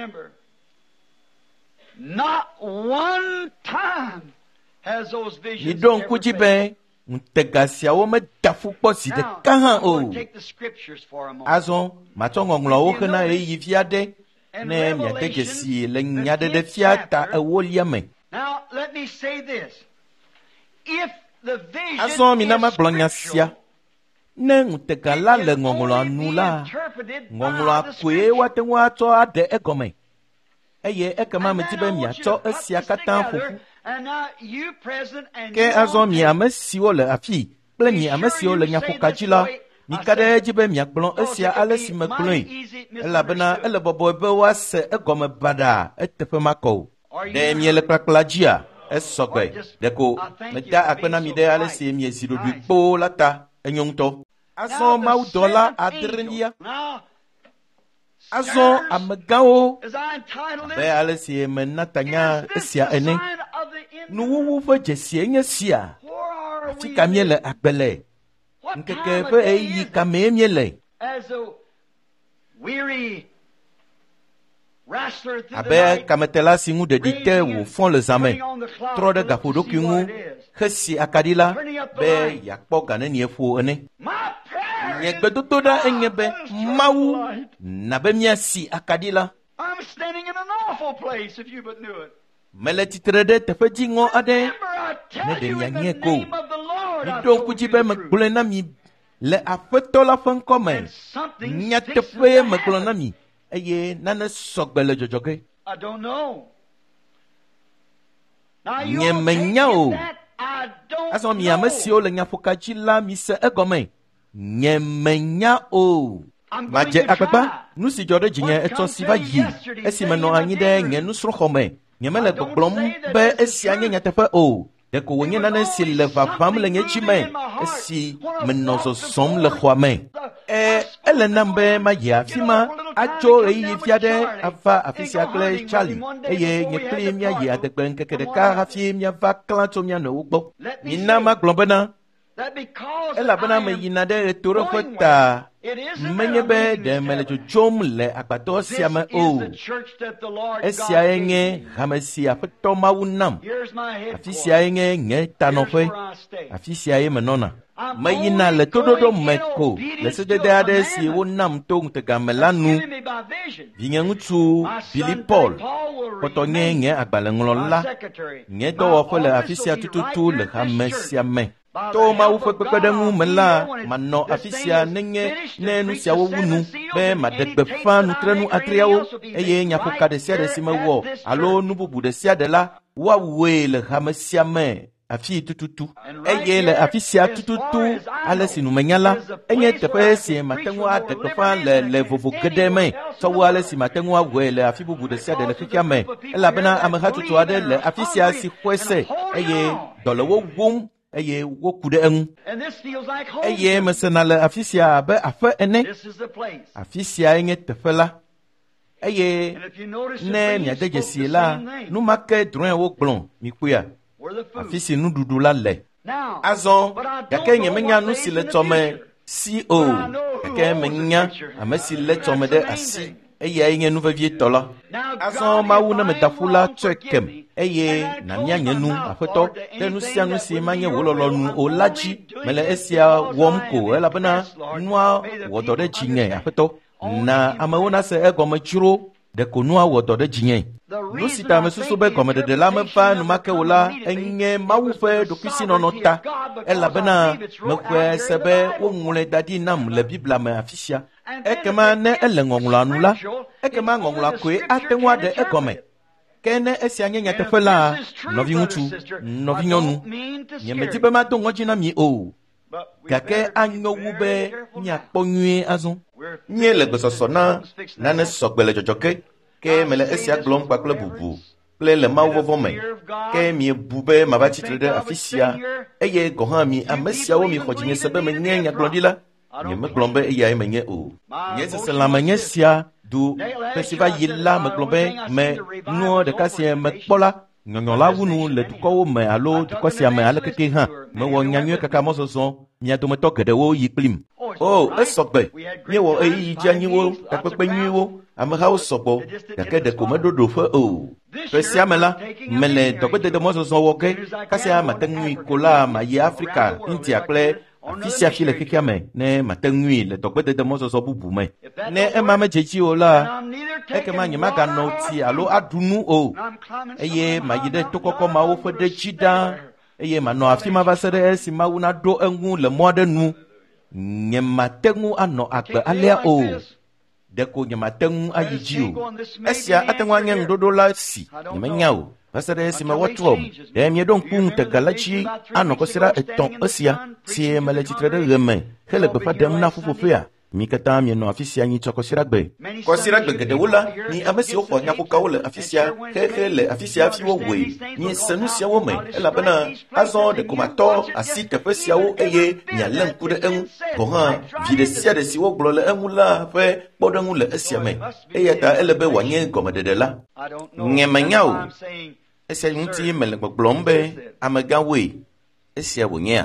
Miɖo ŋku dzi be ŋutega siawo meda fu kpɔ zi ɖeka hã o. Azɔ matsɔ ŋɔŋlɔwo hena ɣeyiɣi fia ɖe ne miade dzesi le nyaɖeɖe fia ta ewolia me. Azɔ mina magblɔ nya sia ne ŋutega la le ŋɔŋlɔa nu la ŋɔŋlɔa koe woate ŋu atsɔ aɖe egɔme eye ekema medi be miatsɔ esia katã ƒoƒu. Ke azɔ mi ame siwo le afi kple mi ame siwo le nyaƒoka dzi la mika ɖe edzi be miagblɔ esia ale si megblɔe elabena ele bɔbɔe be woase egɔme baɖa eteƒe makɔ o. Ɖe miele kpakpla dzia esɔgbe ɖeko meda akpe na mi ɖe ale si miezi ɖoɖoe kpoo la ta enyo ŋutɔ. Azɔ mawudɔla adrelia azɔ amegãwo abe ale si mena tanya esia ene nuwuwu ƒe dzesie nye sia afi ka miele agbe le ŋkeke ƒe eyi ka mee miele abe kametela si ŋu ɖeɖi te wòfɔ le zã me trɔ ɖe gaƒoɖokui ŋu hesi akaɖi la be yeakpɔ ganenie ƒo ene. Nye gbedodo ɖa enye be Mawu nabe míasi akaɖi la. Mele titre ɖe teƒe dziŋɔ aɖe ne ɖe mianye ko. Miɖo ŋku dzi be megblɔe na mi le aƒetɔ la ƒe ŋkɔ me nyateƒe megblɔ na mi eye nane sɔgbe le dzɔdzɔge. Nye menya o. Azɔ mi ame siwo le nyaƒoka dzi la mise egɔme. Nye menya o. Madze agbagba nu si dzɔ ɖe dzinye etsɔ si va yi esi menɔ anyi ɖe nye nusrɔ̃xɔme nyemele gbɔgblɔm be esia nye nyateƒe o ɖeko wònye nane si le vavam le nye dzi me esi menɔ zɔzɔm le xɔa me. E ele nam be mayi afi ma atso ɣeyiɣi fia ɖe ava afi sia kple Charlie eye nye kpli míayi adegbe ŋkeke ɖeka hafi míava klã tso mía nɔwo gbɔ. Mina magblɔ bena elabena meyina ɖe ɣetoɖoƒe ta menye be ɖe mele dzodzom le agbadɔ sia me o. Esiae nye hame si aƒetɔ Mawu nam. Afi siae nye nye tanɔƒe. Afi siae menɔna. Meyina le toɖoɖo me ko le sedede aɖe si wonam to ŋutega me la nu. Vinye ŋutsu Billy Paul kpɔtɔ nye nye agbalẽŋlɔ la. Nye dɔwɔƒe le afi sia tututu le hame sia me. To Mawu ƒe kpekpeɖeŋu me la manɔ afi sia nenye ne nu siawo wu nu be maɖe gbeƒã nutrenu adreawo eye nyaƒoka ɖe sia ɖe si mewɔ alo nu bubu ɖe sia ɖe la woawue le hame sia me afi tututu eye le afi sia tututu ale si nu menyala enye teƒe si matengu adekefa le le vovo gede me tɔwo ale si matengu awɔe le afi bubu de sia de le xexea me elabena ameha tutu aɖe le afi sia si xɔese eye dɔ le wo wom eye woku ɖe eŋu eye mesena le afi sia abe aƒe ene afi sia enye teƒe la eye ne miade dzesi la numake drɔ̃e wo gblɔ mi kpɔa afi si nuɖuɖu la le azɔ gake nyemenya nu si le tɔme si o gake menya ame si le tɔme ɖe asi eye nye nu vevietɔ la azɔ mawu ne medaƒu la tsɔe kem eye namia nye nu aƒetɔ ɖe nu sia nu si manye wò lɔlɔ nu o la dzi mele esia wɔm ko elabena nua wɔ dɔ ɖe dzinye aƒetɔ na amewo nase egɔme dzro ɖeko nua wɔ dɔ ɖe dzinye nu si ta me susu be gɔmeɖeɖe la meva numake o la enye mawu ƒe ɖokuisinɔnɔ ta elabena mexɔe se be woŋlɔe da ɖi nam le biblia me afi sia ekema ne ele ŋɔŋlɔa nu la ekema ŋɔŋlɔa koe ate ŋu aɖe egɔme ke ne esia nye nyateƒe la nɔvi ŋutsu nɔvi nyɔnu nyemedi be mado ŋɔdzi na mi o gake anyo wu be miakpɔ nyuie azɔ nye le gbesɔsɔ na nane sɔgbe le dzɔdzɔke ke mele esia gblɔm kpakple bubu kple le mawu vɔvɔ me ke miebu be mava tsitre ɖe afi sia eye gɔ hã mi ame siawo mi xɔ dzinye se be menye nyagblɔɖila nyemegblɔm be eyae menye o nye seselãme nye sia du ƒe si va yi la megblɔ be me nuɔ ɖeka si mekpɔ la nyɔnyɔ la wunu le dukɔwo me alo dukɔ sia me ale keke hã mewɔ nyanyuie kaka mɔzɔzɔ mia dometɔ geɖewo yi kplim o esɔgbe miewɔ eyiyi dzeanyiwo takpekpe nyuiwo amehawo sɔgbɔ gake ɖeko meɖoɖo ƒe o ƒe sia me la mele dɔgbedede mɔzɔzɔ wɔ ge kasia mate ŋui ko la mayi Afrika India kple afi sia afi le xexea me ne mate ŋui le dɔgbedede mɔzɔzɔ bubu me ne ema medze dzi o la ekema nyemaganɔ ti alo aɖu nu o eye mayi ɖe tokɔkɔ mawo ƒe ɖe dzi ɖaa eye manɔ afi ma va se ɖe esi mawu naɖo eŋu le mɔ aɖe nu nyemate ŋu anɔ agbe alea o ɖeko nyemate ŋu ayi dzi o esia ate ŋu anye ŋuɖoɖo la si nyemenya o va se ɖe esi me wɔtrɔm ɖe mieɖo ŋku ŋutega la dzi anɔ kɔsiɖa etɔ̃ esia si mele tsitre ɖe ɣe me hele gbeƒã ɖem na ƒuƒoƒea mi katã mienɔ afi sia nyi tsɔ kɔsiɖagbe kɔsiɖagbe geɖewo la ni ame siwo xɔ nyaƒokawo le afi sia xexe le afi sia hafi wowoe miese nu siawo me elabena azɔ ɖeko matɔ asi teƒe siawo eye mialé ŋku ɖe eŋu gɔ hã vi ɖe sia ɖe si wogblɔ le eŋu la ƒe kpɔɖeŋu le esia me eya ta ele be wòanye gɔmeɖeɖe la nyemenya o esia ŋuti mele gbɔgblɔm be amegawoe esia wònyea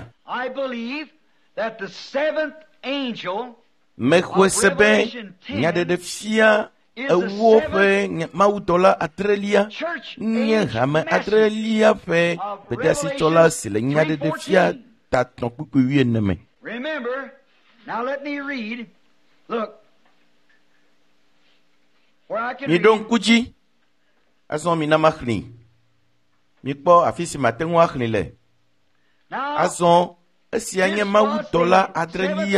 mexɔe se be nyaɖeɖe fia ewo ƒe mawudɔla adrelia nye hame adrelia ƒe gbedeasitsɔla si le nyaɖeɖe fia tatɔ kpukpui wuiene me. Miɖo ŋku dzi azɔ mina maxlẽ mikpɔ afi si mate ŋu axlẽ le azɔ esia nye mawudɔla adrelia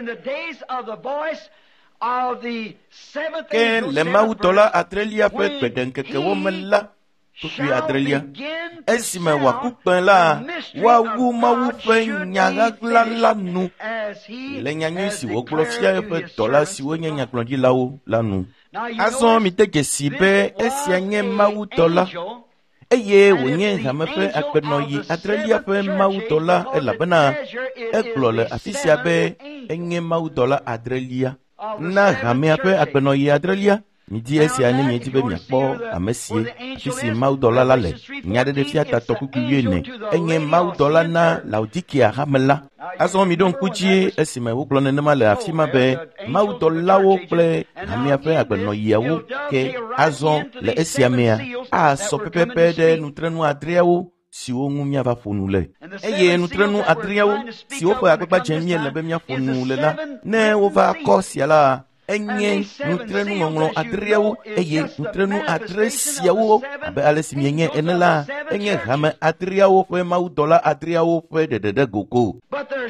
ke le mawudɔla adrelia ƒe gbedeŋkekewo me la kpukpui adrelia esime wòaku kpẽ la woawu mawu ƒe nya ɣaɣla la nu le nyanyui si wògblɔ fia eƒe dɔla siwo nye nyagblɔɖilawo la nu azɔ mite dzesi be esia nye mawudɔla eye wònye hame ƒe agbenɔyi adrelia ƒe mawudɔla elabena egblɔ le afi sia be enye mawudɔla adrelia na hamea ƒe agbenɔyi adrelia midi esia nye miedi be miakpɔ ame sie afi si mawudɔla la le nyaɖeɖe fia tatɔ kpukpui wuiene enye mawudɔla na Laodikea hame la azɔ mi ɖo ŋku dzi esime wogblɔ nenema le afi ma be mawudɔlawo kple hamea ƒe agbenɔyiawo ke azɔ le esia mea asɔ pɛpɛpɛ ɖe nutrenu adreawo siwo ŋu miava ƒo nu le eye nutrenu adreawo siwo ƒe agbagba mie le be miaƒo nu le la ne wova kɔ sia la enye nutrenu ŋɔŋlɔ adreawo eye nutrenu adre siawo abe ale si mienye ene la enye hame adreawo ƒe mawudɔla adreawo ƒe ɖeɖeɖe gogo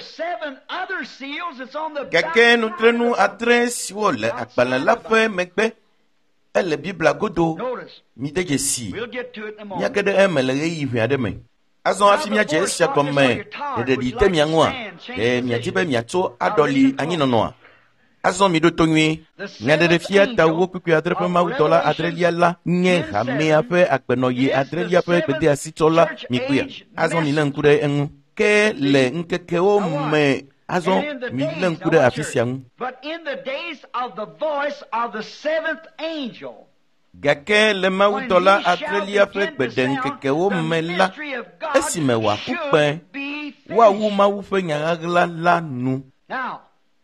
gake nutrenu adre siwo le agbalẽ la ƒe megbe ele bibla godo mide dzesi miage ɖe eme le ɣeyiɣi ʋe aɖe me azon afimia jesia comme de de te miangwa e miajibe miato adoli anyinonoa azon mi do tonwi nyade de fia ta wo kuku adrepe ma utola adrelia la nye hame ape akpenoye adrelia pe pede asitola mi kuya azon mi lankure en ke le nkeke o me azon mi lankure afisian. But in the days of the voice of the seventh angel, gake le mautola atrelia fe gbeden keke wo mela esime wa kupe wa wu mau fe nyagla la nu. Now,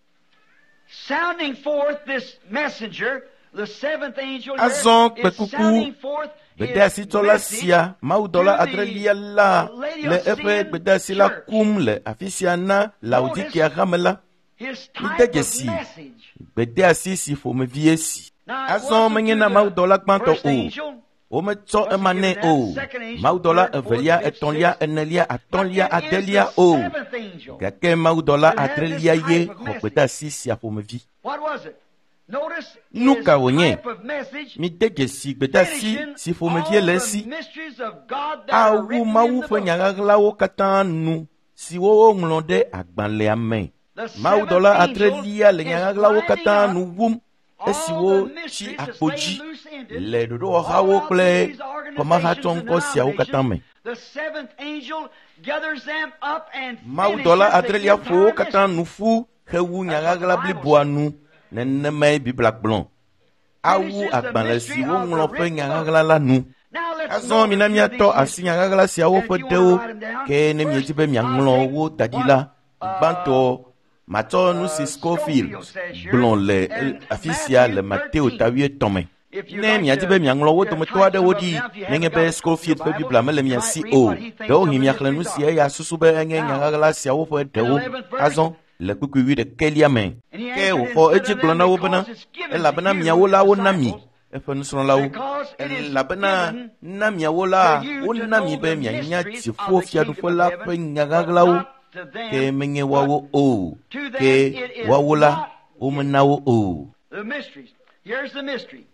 sounding forth this messenger, the seventh angel azon is sounding forth bedasi tola sia mautola atrelia la le efe bedasi la kum le afisiana Laodikia gamela his type of message. bedasi si fo me viesi azon mengena maudola kpanto o o me tso emane o maudola evelia etonlia enelia atonlia adelia o gake maudola atrelia ye hopeta sisi afo me vi. What was it? Notice nuka wonye type of message mi degesi bedasi si fo me vie lesi mysteries of God that are awu written in mawu the fe book. nyagla wo katanu si wo nglonde agbanle amen maudola atrelia le nyagla wo katanu wum esiwo chi apoji le dodo hawo ple koma hatonko sia wo katame The seventh angel gathers them up and maudola finishes the atrelia fo entire katanu fu hewu nyagla bli boanu neneme bibla blon awu agbanle si wo nglo fe nyagla la nu. Now let's azon mi na mi ato asi nyagla sia wo fe dewo ke ne mi ejibe mi nglo wo dadila banto mato nu si Scofield blon le afisia le Mateo tawie tome ne mi ajibe mi nglo wo to me to ade wodi nge be Scofield fe bibla mele mi si o do hi mi akhle nu si ya susu be nge nyagla sia wo fe dewo azon le kuku wi de keliamen ke wo fo eji glona wo bana e la bana mi wo la wo na mi e fe nu so la wo e la bana na mi wo la wo na mi be mi anya ti fo fia du fo la fe nyagla wo ke menye wawo o ke wawula umnawo o. The mysteries. Here's the mystery.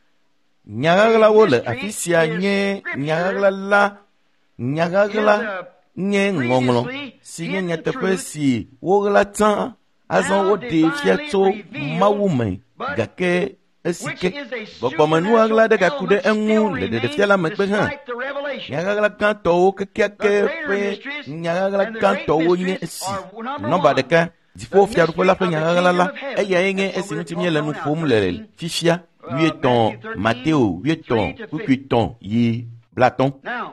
Nyagala wole afisia nye nyagala la nyagala nye ngonglo si nye tepesi wogla tan azon wo de fiato mawume gake esike bokbomanu agla de gakude enwu le de fiala mekpe han nyagala kanto ke ke fe nyagala kanto wo nye si nomba de ka difo fia do la fe nyagala la eya yenge esinti miele nu fom le fifia huit ton Matteo huit ton huit ton yi Platon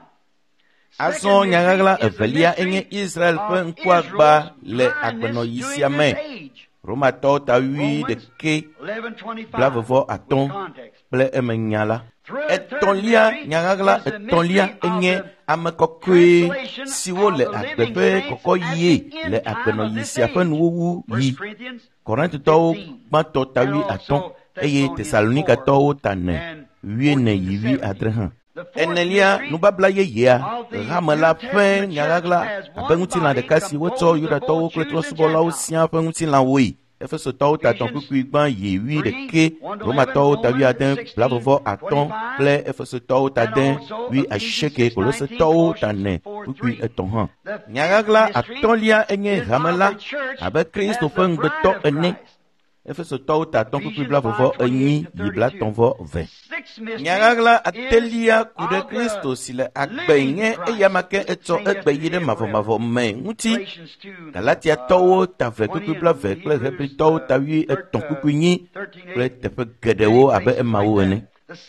azon nyagala evelia enye Israel fe nkwagba le agbeno yisiame Roma ta hui de ke blavovo aton ple emenyala etonlia nyagala etonlia enye amekokwe siwo le akpepe kokoye le akpeno yisia fe nuwu yi Korinthe to gbato ta hui aton eye Thessalonika to tane wi ne yiwi adrehan enelia nubabla ye ya ramala fe nyagala abenguti na de kasi woto yuda to kletro subola osia abenguti la wi Efeso to ta ton kuku igban ye wi de ke Roma to ta wi aden blavovo aton ple Efeso to ta den wi asheke kolose to ta ne kuku eton han nyagala atolia enye ramala abe Kristo fe ngbeto ene Efeso to ta ton kuku blavovo enyi yibla ton vo ve nyagala atelia kude Kristo sile akbenye eyamake eto ekbeyide mavo mavo me nguti Galatia to ta ve kuku blave kle repi to ta wi eton kuku nyi kle tefe gedewo abe emawo ene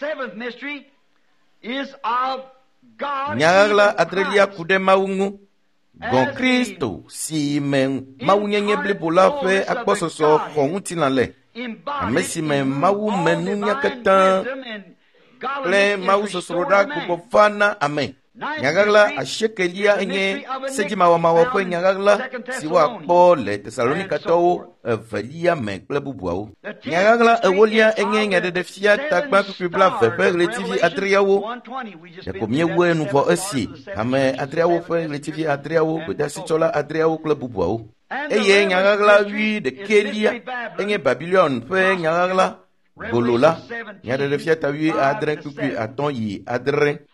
nyagala atelia kude maungu gon Kristo si men mawunyenye blibola fe akpososo konguti na le amesi men mawu menu nyakata ple mawu sosroda kubofana amen nyagala ashekelia enye sejima wa mawo nyagala siwa po le Thessalonika to velia men ple bubuawo nyagala ewolia enye nyade de fia takba kupibla vefe relativi adriawo yakomie we nu vo esi ame adriawo fe relativi adriawo bedasi tola adriawo ple bubuawo eye nyagala wi de kelia enye Babylon fe nyagala golola nyade de fia tawi adre kupi aton yi adre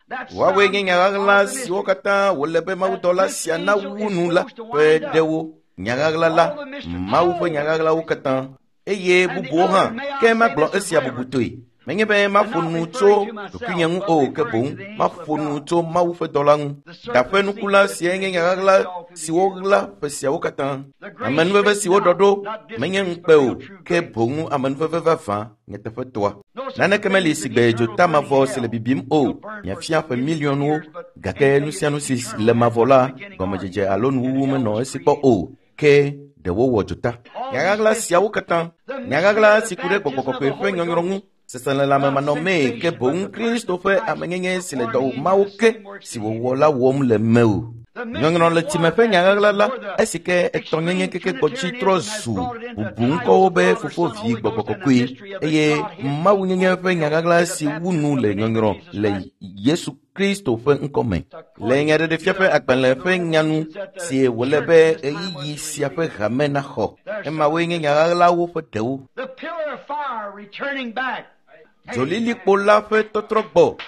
Wawe nye nyagagla si wakata wolebe maudola si ana wunula pe dewo nyagagla la mau fe nyagagla wakata eye bubu ha ke maglo esia bubutoi menye be mafonu to kunyangu o ke bon mafonu to mau fe dolang da fe nukula si nye nyagagla si wogla pe si wakata amenu be si wododo menye mpe o ke bon amenu fe fa fa nyete fe toa nana kemeli sigbe jota mavo se le bibim o nya fia fe million o gake nu sia nu sis le mavola goma jeje alon wu me no esipo o ke de wo wojota nyagagla sia wo katan nyagagla sikure kokoko pe fe nyonyorongu sesana la mama no me ke bon Christopher amenyenye sile do mauke si wo wola wom le meu nyonyoron le time fe nyagagla la esike etonyenye keke kochi trosu ubunko be fufo vi kokoko kwi eye mawu nyenye fe nyagagla si wunu le nyonyoron le Yesu Christopher nkome le nyade de fiafe akbanle fe nyanu si wolebe eyi si afe ramena ho ema we nyagagla wo fe dewo The pillar of fire returning back. jolili pola fe totrogbo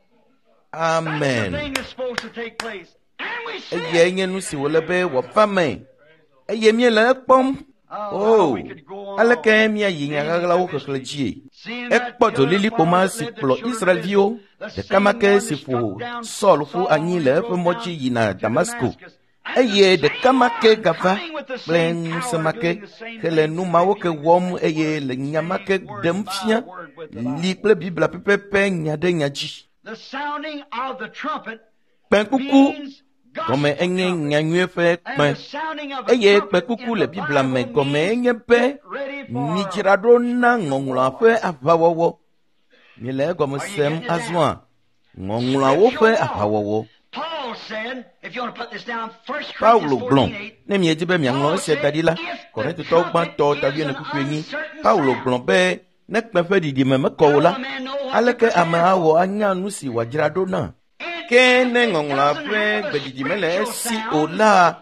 amen The thing is supposed to take place. And we see eye nyenu si wolebe wo fame eye mi le pom oh aleke mi ayi nyagagla wo kekleji ekpo jolili poma si plo Israel vio de kamake si fu Saul fu anyi le fe mochi yina Damasco eye de kamake gafa plen semake kele nu mawo ke wom eye le nyamake demfia li ple bibla pepe nyade nyaji the sounding of the trumpet penkuku means comme enye nyanyue fe and pen the sounding of eye the pekuku trumpet le in the bibla me Bible comme means enye pe ready for ni jirado na ngongula fe abawowo ni le comme Are you sem getting it azwa ngongula wo fe abawowo Paul said, if you want to put this down, First Paulo Corinthians blon fourteen eight, ne mi ejibe mi anglo se dadila Korintho to gba to tabi ne kuku yin Paulo blon be ne pe fe didi me mekola aleke amawo anya nu si wajirado na ke ne ngongula fe gbedidi mele si ola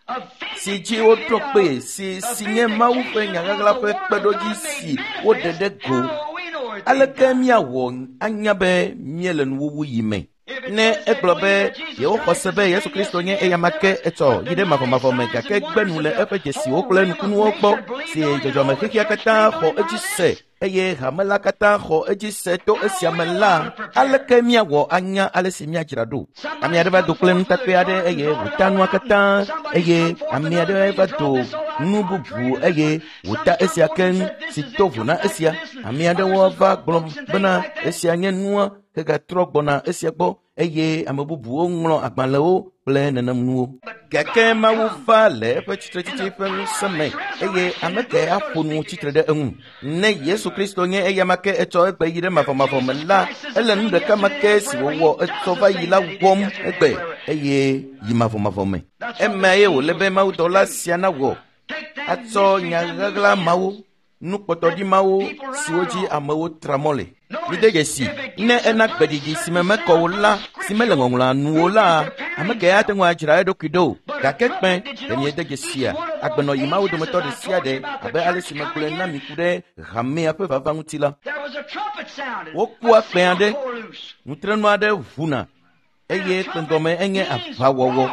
si ji o trope si si nye mawu fe nyagagla fe pedoji si o dede go aleke mi awo anya be miele nu wu yime ne eklobe ye wo khosebe Yesu Kristo nye eyamake eto yide mafo mafo me kake gbenu le efe jesi wo kle nu kunu okpo si jojo me kiki akata kho ejise eye hamala kata kho ejise to esiamela aleke mi awo anya alesi mi ajirado ami adeba do kle ntape ade eye wutanu akata eye ami adeba do nububu eye wuta esiaken sitovu na esia ami adewo va glom bana esia nye nuwa kega trogbona esiagbo eye amebubu onlo agbaleo ple nenamnuo keke mawu fa le pe chitre chitre pe seme eye ameke afonu chitre de enu ne Yesu Kristo nye eye make eto egbe yire mafo mafo mela ele nu de kamake si wo eto va yila wom egbe eye yimafo mafo me emaye wo lebe mawu dola siana wo ato nyagagla mawu nu potodi mawu siwoji amewo tramole ide yesi ne enak bedigi simeme kola simele ngongla nuola amege ate ngwa jira edo kido kakekpen eni ede yesia agbeno yimawo do metode sia de abe ale simekule na mikude ramme ape vavangutila there was a trumpet sounded. woku A sea akpende tore loose. nutrenu ade vuna eye pendome enye avawowo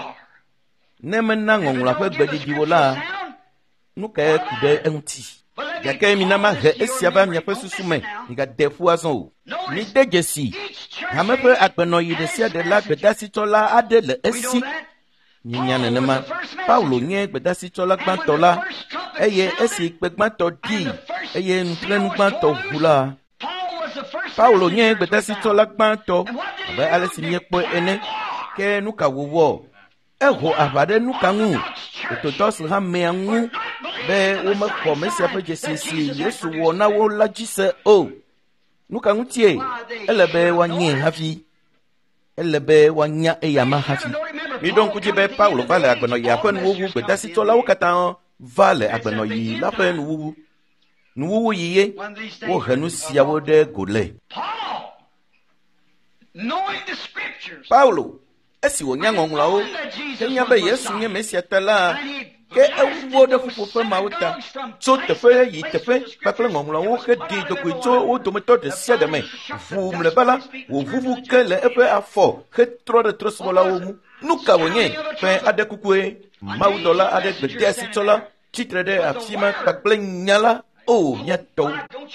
ne mena ngongla pe bedigi wola nuke kude enti yake minama he esiaba mi ape susume nga defu azon ni dejesi hamepe akpeno yide sia de la gbedasi tola ade le esi nyinyane nema Paulo nye gbedasi tola gbantola eye esi gbegbanto di eye nutrenu gbanto hula Paulo nye gbedasi tola gbanto abe alesi nye po ene ke nuka wowo eho avade nuka ngu ototos ha meangu be wo me ko me sia pe jesisi Yesu wo na wo la jise o nuka ngutie elebe wanye hafi elebe wanya eyama hafi mi don kuti be Paulo vale agbeno ya pe nu wo gbe dasi to la wo kata vale agbeno yi la pe nu wo nu wo yiye wo hanu sia wo de gole Paul, knowing the scriptures, Paulo esi wo nyango ngla o kenya be Yesu nye mesia tala ke ewo ɖe ƒuƒoƒe mawo ta tso teƒe yi teƒe kpakple ŋɔŋlɔwo xe ɖi dokui tso wo dometɔ ɖe sia ɖe me ʋu mlɔeba la wòʋuʋu ke le eƒe afɔ hetrɔ ɖe trɔsubɔlawo ŋu. Nu ka wònye ƒe aɖe kukue mawudɔla aɖe gbede asitsɔla tsitre ɖe afi ma kpakple nya la o miatɔwo.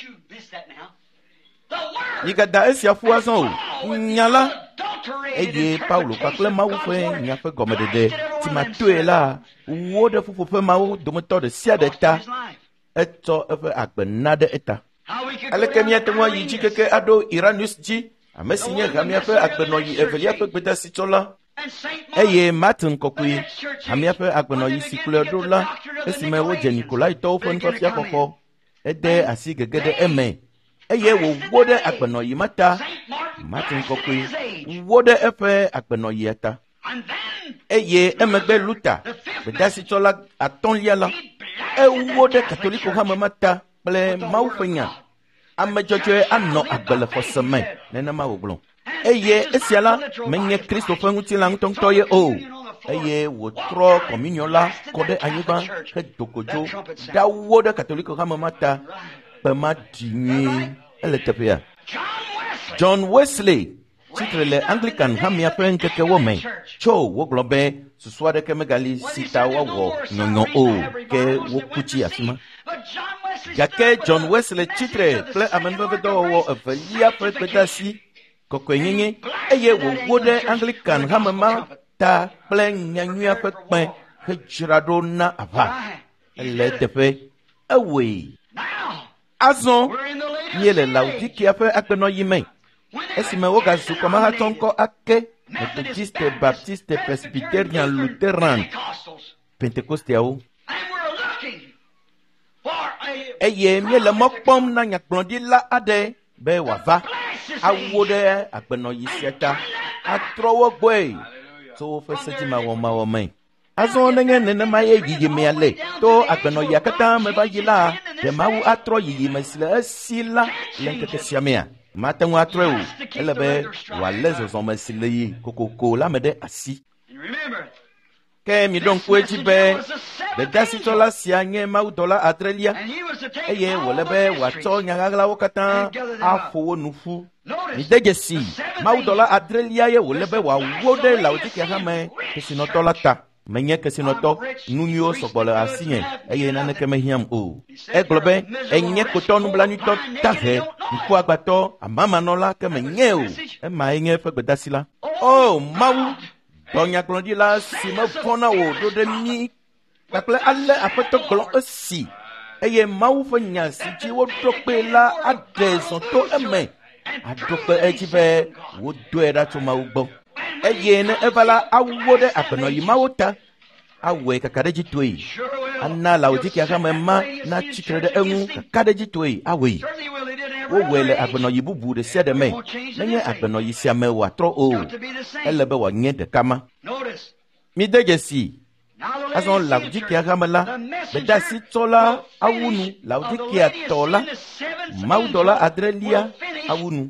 Yigada esia ƒu azɔ o nya la eye Paulo kpakple Mawu ƒe nya ƒe gɔmedede si matoe la wo ɖe ƒuƒoƒe mawo dometɔ ɖe sia ɖe ta etsɔ eƒe agbe na ɖe eta. Aleke miate ŋu ayi dzi keke aɖo Iranus dzi ame si nye hamia ƒe agbenɔyi evelia ƒe gbedasitsɔla eye Martin kɔkɔe hamia ƒe agbenɔyi si kplɔe ɖo la esime wodze Nikolaitɔwo ƒe nufiafia xɔxɔ ede asi gege ɖe eme eye wòwo ɖe agbenɔyi ma ta. Martin kɔkɔe wo ɖe eƒe agbenɔyia ta eye emegbe Luther gbedasitsɔla atɔ̃lia la ewo ɖe katoliko hame ma ta kple Mawu ƒe nya. Ame dzɔdzɔe anɔ agbe le xɔse me nenema wògblɔ eye esia la menye Kristo ƒe ŋutilã ŋutɔŋutɔ ye o eye wòtrɔ kɔminiɔ la kɔ ɖe anyigba hedo kodzo ɖawo ɖe katoliko hame ma ta kpe ma ɖi nyuie ele teƒea. John Wesley tsitre le Anglican hamia ƒe ŋkekewo me tso wogblɔ be susu aɖeke megali si ta woawɔ nyɔnyɔ o ke wokutsi afi ma. Gake John Wesley tsitre kple amenuvevedɔwɔwɔ evelia ƒe gbedeasi kɔkɔenyenye eye wòwo ɖe Anglican hame ma ta kple nyanyuia ƒe kpẽ hedzra ɖo na ava ele teƒe ewoe. Azɔ míele Laodikea ƒe agbenɔyi me esime wogazu kɔmahatɔ ŋkɔ ake Methodiste, Baptiste, Presbyterian, Lutheran, Pentecosteawo eye míele mɔ kpɔm na nyakplɔɖila aɖe be wòava awo ɖe agbenɔyi sia ta atrɔ wo gbɔe tso woƒe sedzimawɔmawɔ me. Azɔ nenye nenema ye yiyimea le to agbenɔyia katã me va yi la ɖe Mawu atrɔ yiyime si le esi la le ŋkeke sia mea mate ŋu atrɔe o ele be wòalé zɔzɔme si le yi kokoko la me ɖe asi. Ke mi ɖo ŋku edzi be gbedasitsɔla sia nye mawudɔla adrelia eye wòle be wòatsɔ nyaɣaɣlawo katã aƒo wo nu ƒu. Mi de dzesi mawudɔla adrelia ye wòle be wòawo ɖe Laodikea hame kesinɔtɔ la ta. Menye kesinɔtɔ nu nyuiwo sɔgbɔ le asinye eye naneke mehiãm o. Egblɔ be enye kpotɔ nublanuitɔ dahe ŋkuagbatɔ amamanɔla ke menye o ema enye eƒe gbedasi la. O Mawu dɔnyagblɔɖila si mevɔna o ɖo ɖe mí kpakple ale aƒetɔ gblɔ esi eye Mawu ƒe nya si dzi woɖo kpe la aɖe zɔ to eme aɖo kpe edzi be wodoe ɖa tso Mawu gbɔ. Eye ne eva la awo ɖe agbenɔyi mawo ta awɔe kaka ɖe dzi toe ana Laodikea hame ma na tsitre ɖe eŋu kaka ɖe dzi toe awɔe. Wowɔe le agbenɔyi bubu ɖe sia ɖe me menye agbenɔyi sia me wòatrɔ o ele be wòanye ɖeka ma. Mi de dzesi azɔ Laodikea hame la gbedasitsɔla awunu Laodikea tɔ la mawudɔla adrelia awunu.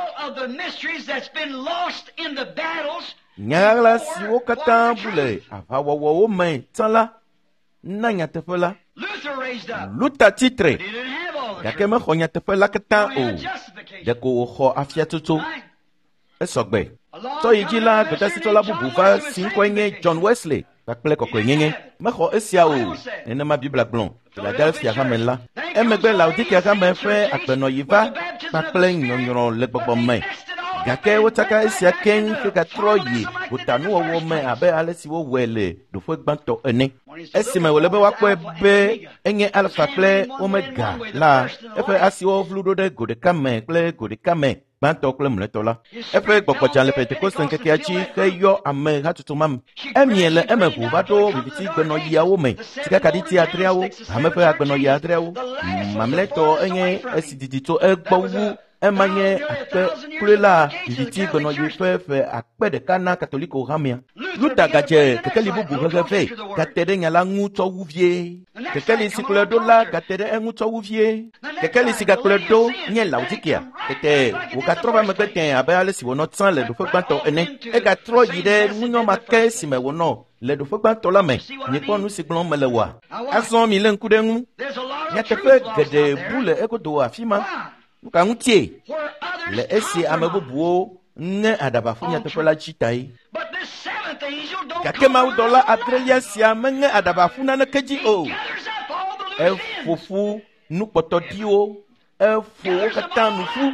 Nyaɣla siwo katã bu le aʋawɔwɔwo me tsã la na nyateƒe la. Luther tsitre gake mexɔ nyateƒe la katã o ɖeko wòxɔ afiatsotso esɔgbe. Tsɔ yi dzi la gbedasitsɔla bubu va si ŋkɔe nye John Wesley kpakple kɔkɔenyenye mexɔ esia o nenema Biblia gblɔ Philadelphia hame la. Emegbe Laodikea hame ƒe agbenɔyi va kpakple nyɔnyrɔ le gbɔgbɔ me gake wotsaka esia keŋ ƒe gatrɔ yi gotanuwɔwɔ me abe ale si wowɔe le ɖoƒe gbãtɔ ene. Esime wòle be woakpɔe be enye alfa kple omega la eƒe asiwo vlu ɖo ɖe go ɖeka me kple go ɖeka me gbãtɔ kple mlɔetɔ la. Eƒe gbɔgbɔdza le Pentekoste ŋkekea dzi heyɔ ame hatsotso ma me. Emie le eme ʋu va ɖo viviti gbenɔyiawo me sikakaɖiti adreawo hame ƒe agbenɔyi adreawo mamlɛtɔ enye esi didi tso egbɔ wu ema nye akpe kloe la viviti gbenɔyi ƒe ƒe akpe ɖeka na katoliko hamea. Luther gadze kekeli bubu hehe vɛ gate ɖe nya la ŋu tsɔ wu vie. Kekeli si kplɔe ɖo la gate ɖe eŋu tsɔ wu vie. Kekeli si gakplɔe ɖo nye Laodikea. Tete wògatrɔ va megbe tẽ abe ale si wònɔ tsã le ɖoƒe gbãtɔ ene. Egatrɔ yi ɖe nunyɔma ke si me wònɔ le do fagba tola me ni ko nu siglon me le wa azon mi le nkude nu nya tefe gede bule ekodo afima nuka ngutie le esi amebubuo ne adabafu nya tefe la chitai kakema udola adrelia sia menge adabafu na keji o e fofu nu potodio e fo katanu fu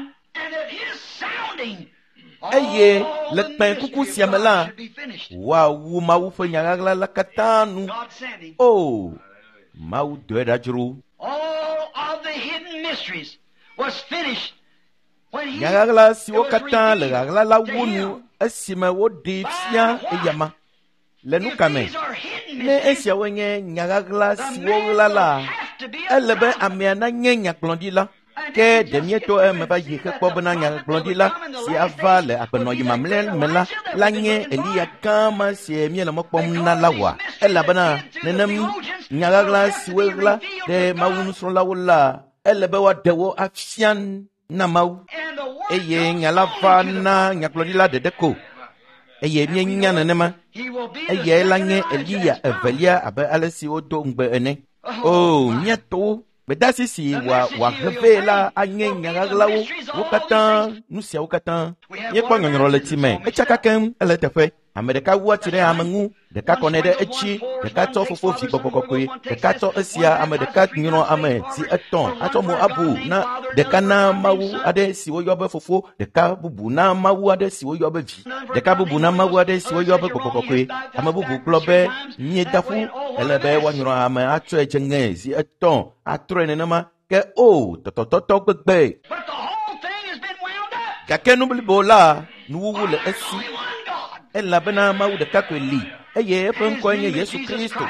eye le pen kuku siamela wa wu ma wu fe nyagala la katanu oh ma wu de dajru all of the hidden mysteries was finished when he nyagala si wo katan le gagala la wonu asima wo de fia eyama le nu kame ne esia wenye nyagala si wo la la elebe amiana nyenya klondila ke demieto e me ba yi ke ko bana nya glondila si ava le apeno yi mamle mela la nye elia kama si mi le mokpom na lawa ela bana nenem nya gagla si wegla de mawun so lawla elebe wa dewo afian na maw eye nya lava na nya glondila de deko eye mi nya nenema eye la nye elia evelia abe alesi odo ngbe ene oh mieto bedasi si wa wa revela anye nyagalawo wokata nusia wokata ye kwa ngoro letime echaka kem eletefe amerika wo tire amangu de ka konede echi de ka to fofo fi kokokoi de ka to esia amerika nyiro ame si eton ato mo abu na de kana mawu ade si wo yobe fofo de ka bubu na mawu ade si wo yobe vi de ka bubu na mawu ade si wo yobe kokokoi amabubu globe nyi dafu elebe wa nyiro ame ato echenge si eton atro nenema ke o totototo gbegbe kakenu blibola nuwu le esi ela bena mawu de kakweli eye pen ko nye Yesu Kristo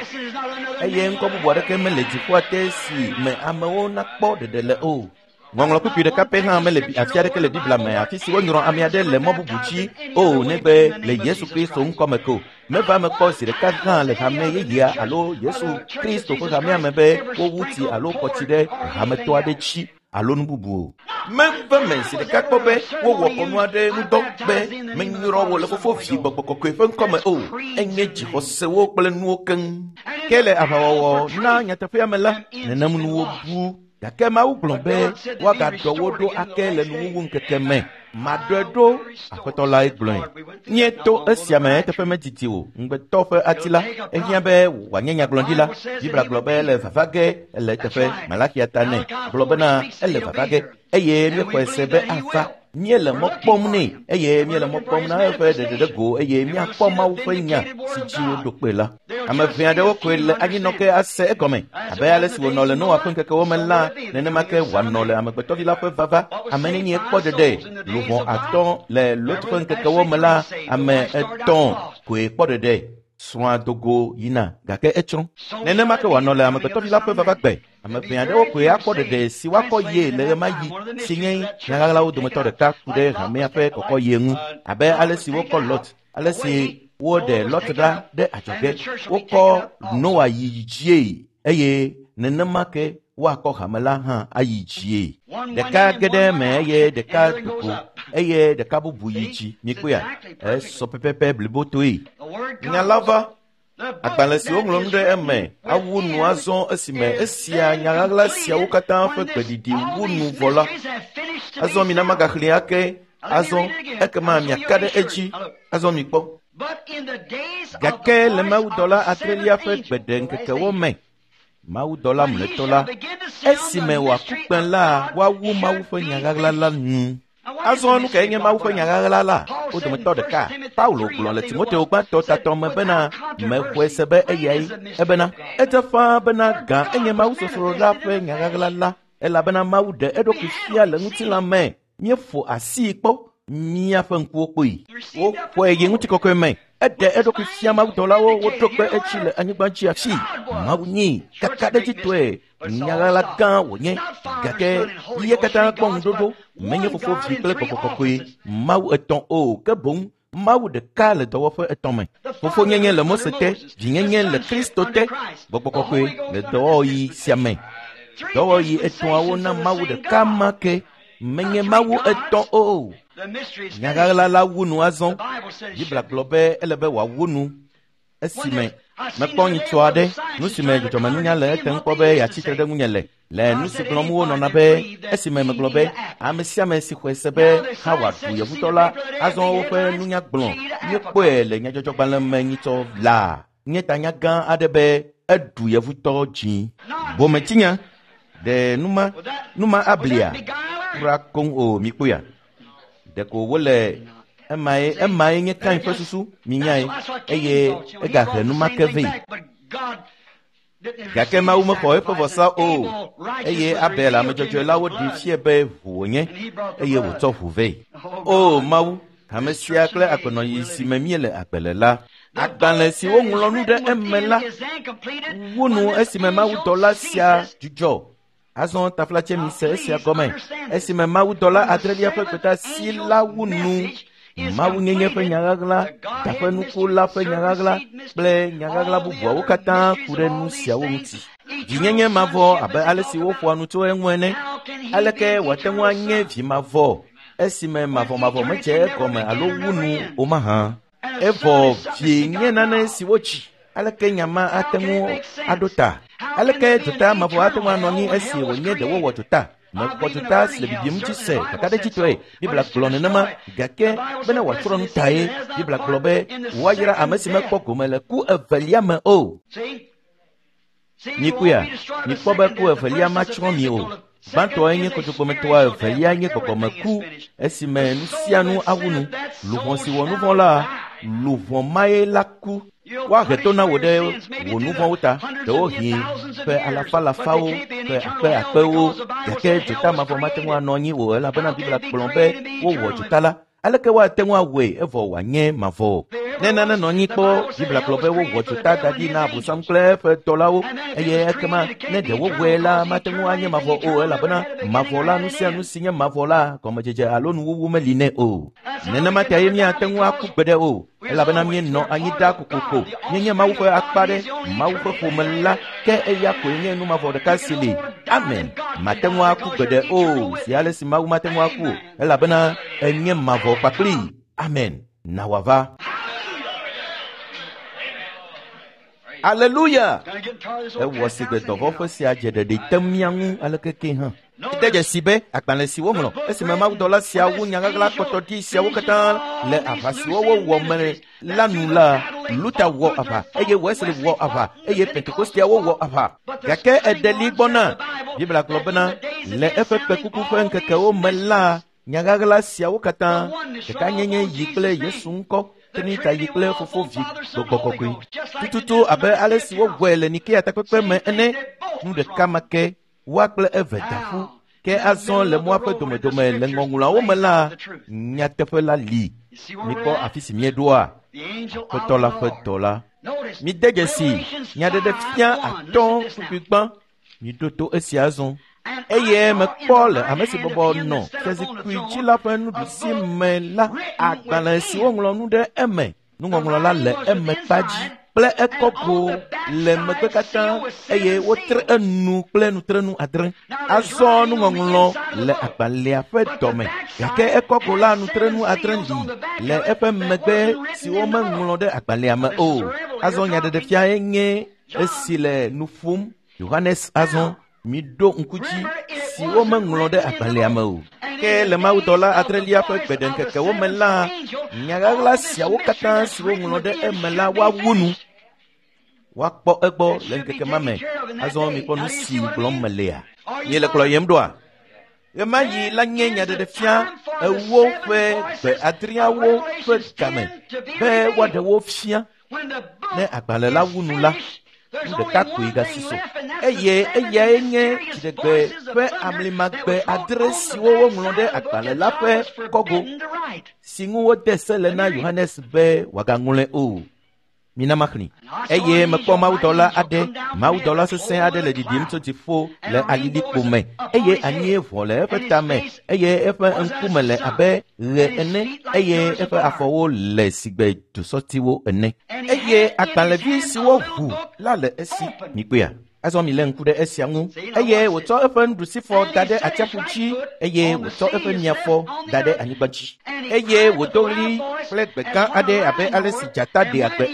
eye nko bu bore ke mele di kwate si me amewo na kpo de de le o ngonglo ku de kape ha mele bi afiare ke le bibla me afisi wonyoro amiade le mobubuchi o nebe le Yesu Kristo nko meko me ba me ko si de ka gan le ha me ye ya alo Yesu Kristo ko ha me amebe wo wuti alo ko ti de ha me to ade chi alo nububu memba mensi de kakpobe wo wo konu ade nudo be menyiro wo le fofo fi gbogbo ko fe nkome o enye ji hose wo kple nu oken kele abawo na nyatafe amela nenam nu wo bu yakema wo glombe wa ga dowodo akele nu wo nkekeme madredo akotola iglon nyeto esiame tefe metiti o ngbe tofe atila ehia be wanyenya glondila bibra globe le fafage le tefe malakia tane globe na ele fafage eye mi kwesebe afa miele mokpom ni eye miele mokpom na fe de de go eye mi akpoma wo fe nya siji wo dokpela amafia de wo kwele anyinoke ase egome abayale si wo nole no afun keke wo mela nene make wanole amagbeto vila fe vava amene ni ekpo de de bon aton le l'autre fois que kawo mala ame eton ko e po de de soin dogo yina gake etron nene make wa no le ame to la pe baba gbe ame pe ade wo ko ya ko de de si wa ko ye le ma yi sinyen na la wo do meto de ta ku de ha me ape kokko ye ngu abe ale si wo ko lot ale si wo de lot da de ajoge wo ko no wa yi jie eye nene make wa ko hamala ha ayijie de ka gede me ye de ka duko eye de ka bubu yiji mikuya e so pepepe bliboto yi nya lava agbalasi omlomde eme awunu azon asime esia nya glasia wukata fe pedidi wunu vola azon mina magahli ake azon ekema mia kade eji azon mikpo gake le mau dola atrelia fe beden keke wo me mau dola mletola esime wa kupen la wa wu mau fe nyagala la nu azonu ke nye mau fe nyagala la o de meto de ka Paulo kulon le Timoteo gba to ta to me bena me kwesebe eyei ebena etefa bena ga enye mau so so la fe nyagala la ela bena mau de edo kufia le ngutila me nyefo asi po nya fa nku okoi o ko eye nguti kokko me ede edo kufia mau dola wo wo tokpe echile anyigba chi afi mau ni kakade titwe nyagala kan wonye gake iye kata kpon dodo menye fofo fikle kokokoi mau eton o ke bon mau de kale do wo eton me fofo nyenye le mosete jinyenye le kristote bokokoi le do yi siame do yi eton awo na mau de kamake menye mau eton o nyagala la wunu azon bibla globe elebe wa wunu esime mekpɔ nyitsɔ aɖe nu si me dzɔdzɔmenunya le ete ŋkpɔ be yeatsitre ɖe ŋunye le le nu si gblɔm wonɔna be esime megblɔ be ame sia ame si xɔe se be ha wòaɖu yevutɔ la azɔ woƒe nunya gblɔ míekpɔe le nyadzɔdzɔgbalẽ me nyitsɔ la nye tanya gã aɖe be eɖu yevutɔ dzi bometsinya de numa numa ablia kura koŋ o mikpoya deko wole emaye emaye nye kain ƒe susu minyae eye egahe numa ke vɛ gake Mawu mexɔ eƒe vɔsa o eye Abel amedzɔdzɔe la woɖi fie be ʋu wònye eye wòtsɔ ʋu vɛ o Mawu ame sia kple agbenɔyi si me míele agbe le la agbalẽ si woŋlɔ nu ɖe eme la wonu esime mawudɔla sia dzudzɔ azɔ taflatse mi se esia gɔme esime mawudɔla adrelia ƒe gbetasi la wonu Mawu nyenye ƒe nyaɣaɣla daƒe nuku la ƒe nyaɣaɣla kple nyaɣaɣla bubuawo katã ku ɖe nu siawo ŋuti dzinyenye mavɔ abe ale si woƒoa nu tso eŋu ene aleke wòate ŋu anye vi mavɔ esime mavɔmavɔ medze egɔme alo wunu o mahã evɔ vie nye nane si wotsi aleke nyama ate ŋu aɖo ta aleke dzota mavɔ ate ŋu anɔ anyi esi wònye ɖe wowɔ dzota mekpɔ dzota si le bibim dzi se kakaɖedzitɔe Biblia gblɔ nenema gake bena wòatrɔ nu tae Biblia gblɔ be woayra ame si mekpɔ gome le ku evelia me o mikuya mikpɔ be ku evelia matsrɔ̃ mi o gbãtɔe nye kodzogbɔmetɔa evelia nye gbɔgbɔmeku esime nu sia nu awu nu luʋɔ si wɔ nu vɔ̃ la luʋɔ mae la ku woahe to na wò ɖe wò nu vɔ̃wo ta ɖewo hĩ ƒe alafa alafawo ƒe akpe akpewo gake dzota mavɔ mate ŋu anɔ anyi o elabena Biblia gblɔ be wowɔ dzota la aleke woate ŋu awɔe evɔ wòanye mavɔ ne nane nɔ anyi kpɔ Biblia gblɔ be wowɔ dzota da ɖi na abosam kple eƒe dɔlawo eye ekema ne ɖe wowɔe la mate ŋu anye mavɔ o elabena mavɔ la nu sia nu si nye mavɔ la gɔmedzedze alo nuwuwu meli nɛ o nenema ta ye míate ŋu aku gbe ɖe o elabena míenɔ anyi ɖa kokoko míenye Mawu ƒe akpa ɖe Mawu ƒe ƒome la ke eya koe nye nu mavɔ ɖeka si li amen mate ŋu aku gbe ɖe o si ale si Mawu mate ŋu aku elabena enye mavɔ kpakpli amen na wòava Aleluya ewɔ si gbe dɔvɔƒe sia dze ɖeɖi tem mía ŋu aleke ke hã ete dze si be agbalẽ si woŋlɔ esime mawudɔla siawo nyaɣaɣla kpɔtɔɖi siawo katã le aʋa siwo wowɔ me la nu la Luta wɔ aʋa eye Wesley wɔ aʋa eye Pentekostiawo wɔ aʋa gake eɖeli gbɔna Biblia gblɔ bena le eƒe kpẽkuku ƒe ŋkekewo me la nyaɣaɣla siawo katã ɖeka nyenye yi kple Yesu ŋkɔ teni ta yi kple fofovi gbɔgbɔ kɔkɔe tututu abe ale si wowɔe le Nikea takpekpe me ene nu ɖeka me ke woa kple eve daƒu ke azɔ le mɔa ƒe domedome le ŋɔŋlɔawo me la nyateƒe la li mikpɔ afi si mieɖoa Aƒetɔ la ƒe dɔ la mide dzesi nyaɖeɖe fia atɔ kpuikpuigbã miɖo to esia azɔ eye mekpɔ le ame si bɔbɔ nɔ fiazikpui dzi la ƒe nuɖusi me la agbalẽ si woŋlɔ nu ɖe eme nuŋɔŋlɔ la le eme kpa dzi kple ekɔgo le megbe katã eye wotre enu kple nutrenu adre azɔ nuŋɔŋlɔ le agbalẽa ƒe dɔme gake ekɔgo la nutrenu adre li le eƒe megbe si womeŋlɔ ɖe agbalẽa me o azɔ nyaɖeɖefia nye esi le nu ƒom Yohanes azɔ miɖo ŋkudzi si womeŋlɔ ɖe agbalẽa me o ke le mawudɔla adrelia ƒe gbeɖeŋkekewo me la nyaɣaɣla siawo katã si woŋlɔ ɖe eme la woawu nu woakpɔ egbɔ le ŋkeke ma me azɔ mikpɔ nu si gblɔm melea miele kplɔ yem ɖoa ɣe ma ɣi la nye nyaɖeɖefia ewo ƒe gbe adreawo ƒe game be woaɖe wo fia ne agbalẽ la wu nu la nu ɖeka koe gasusu eye eyae nye dziɖegbe ƒe amlimagbe adre siwo woŋlɔ ɖe agbalẽ la ƒe kɔgo si ŋu wode se le na Yohanes be wòagaŋlɔe o mina maxlẽ eye mekpɔ mawudɔla aɖe mawudɔla sesẽ aɖe le ɖiɖim tso dziƒo le alilikpo me eye anyi vɔ le eƒe tame eye eƒe ŋkume le abe ɣe ene eye eƒe afɔwo le sigbe dosɔtiwo ene eye agbalẽvi siwo ʋu la le esi mikpea azɔ mi le ŋku ɖe esia ŋu eye wòtsɔ eƒe nuɖusifɔ da ɖe atsiaƒu dzi eye wòtsɔ eƒe miafɔ da ɖe anyigba dzi eye wòdo ɣli kple gbe gã aɖe abe ale si dzata ɖe agbe ene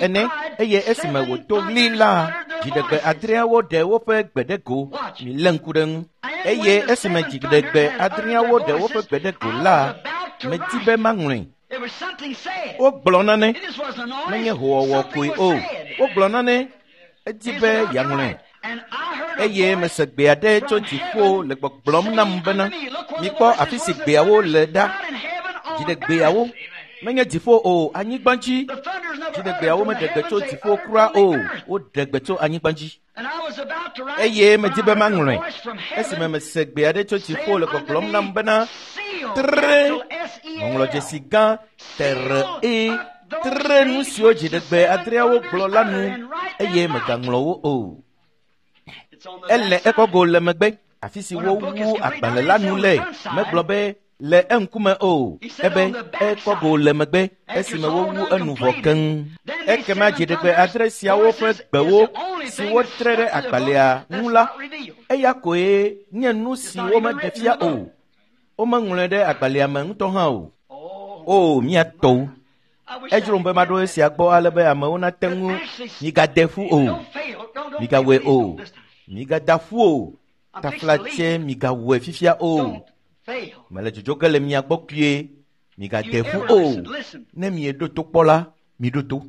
eye esime wòdo ɣli la, dziɖegbe adreawo ɖe woƒe gbeɖego mi lé ŋku ɖe ŋu. Eye esime dziɖegbe adreawo ɖe woƒe gbeɖego la, medi be maŋlɔe. Wogblɔ nane, menye hoowɔwɔ koe o. Wogblɔ nane, edi be yeaŋlɔe. Eye mese gbe aɖe tso dziƒo le gbɔgblɔm nam bena, mikpɔ afi si gbeawo le ɖa. Dziɖegbeawo menye dziƒo o, anyigba dzi. Dziɖegbeawo meɖe gbe tso dziƒo kura o, woɖe gbe tso anyigba dzi. Eye medi be maŋlɔe. Esime mese gbe aɖe tso dziƒo le gbɔgblɔm nam bena, tre ŋɔŋlɔ dzesi gã tere e tre nu siwo dziɖegbe adreawo gblɔ la nu, eye megaŋlɔ wo o. Ele ekɔgo le megbe, afi si wowu agbalẽ la nu le, megblɔ be le eŋkume o, ebe ekɔgo le megbe, esime wowu enu vɔ keŋ. Ekema dziɖegbe adre siawo ƒe gbewo si wotre ɖe agbalẽa ŋu la, eya koe nye nu si womeɖe fia o. Womeŋlɔe ɖe agbalẽa me ŋutɔ hã o. O, miatɔwo. Edzrom be maɖo esia gbɔ ale be amewo nate ŋu migade fu o, migawɔe o, migada fu o, taflatse migawɔe fifia o. Mele dzodzo ge le mia gbɔ kpuie, migade fu o. Ne mieɖo to kpɔ la, miɖo to.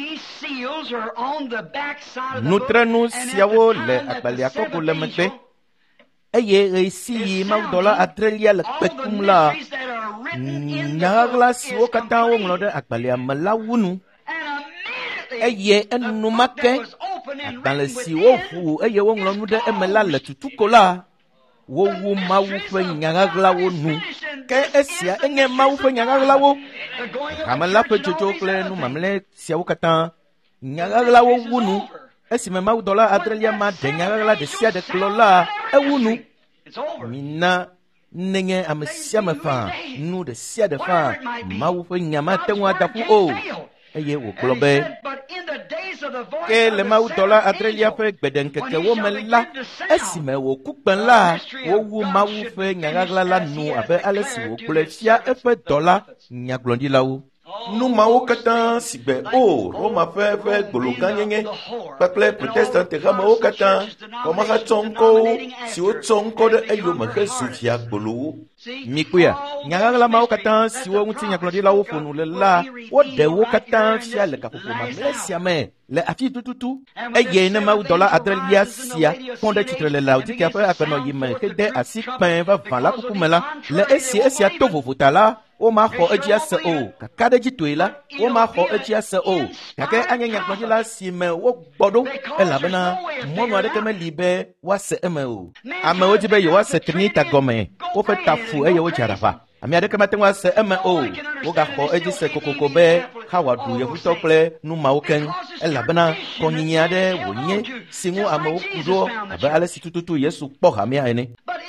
Nutrenu siawo le agbalẽa kɔgo le megbe, eye ɣe si yi mawudɔla adrelia le kpe kum la, nyaɣaɣla siwo katã woŋlɔ ɖe agbalẽa me la wunu. Eye enumake agbalẽ si woʋu eye woŋlɔ nu ɖe eme la le tutu ko la, wowu Mawu ƒe nyaɣaɣlawo nu. Ke esia enye Mawu ƒe nyaɣaɣlawo. Hame la ƒe dzodzo kple nu mamlɛ siawo katã, nyaɣaɣlawo wu nu. Esime mawudɔla adrelia ma ɖe nyaɣaɣla ɖe sia ɖe kplɔ la, ewu nu. Mina nenye ame sia me faa, nu ɖe sia ɖe faa, Mawu ƒe nya mate ŋu ada ƒu o. Eye wògblɔ be, ke le mawudɔla adrelia ƒe gbeɖeŋkekewo me la, esime wòku kpẽ la, wowu Mawu ƒe nyaɣaɣla la nu abe ale si wògblɔe fia eƒe dɔla nyagblɔɖilawo. Nu mawo katã si gbe o Roma ƒe ƒe gbologã nyenye kpakple protestante hamewo katã kɔmeha tsɔ ŋkɔwo siwo tsɔ ŋkɔ ɖe eyome hezu fia gbolowo. Mikpoea, nyaɣaɣla mawo katã siwo ŋuti nyagblɔɖilawo ƒo nu le la, woɖe wo katã fia le gaƒoƒo mamlɛ sia me le afi tututu. Eye ne mawudɔla adrelia sia kpɔ ɖe tsitre le Laodikea ƒe agbenɔyi me hede asi kpẽ vavã la kuku me la, le esi esia to vovota la, womaxɔ edzi ase o, kaka ɖe dzi toe la, womaxɔ edzi ase o, gake anye nyagblɔɖila si me wogbɔ ɖo, elabena mɔnu aɖeke meli be woase eme o. Amewo di be yewoase Trinita gɔme, woƒe ta fu eye wodze aɖaʋa. Ame aɖeke mate ŋu ase eme o, wogaxɔ edzi se kokoko be ha wòaɖu yevutɔ kple nu mawo keŋ, elabena kɔnyinyi aɖe wònye si ŋu amewo ku ɖo abe ale si tututu Yesu kpɔ hamea ene.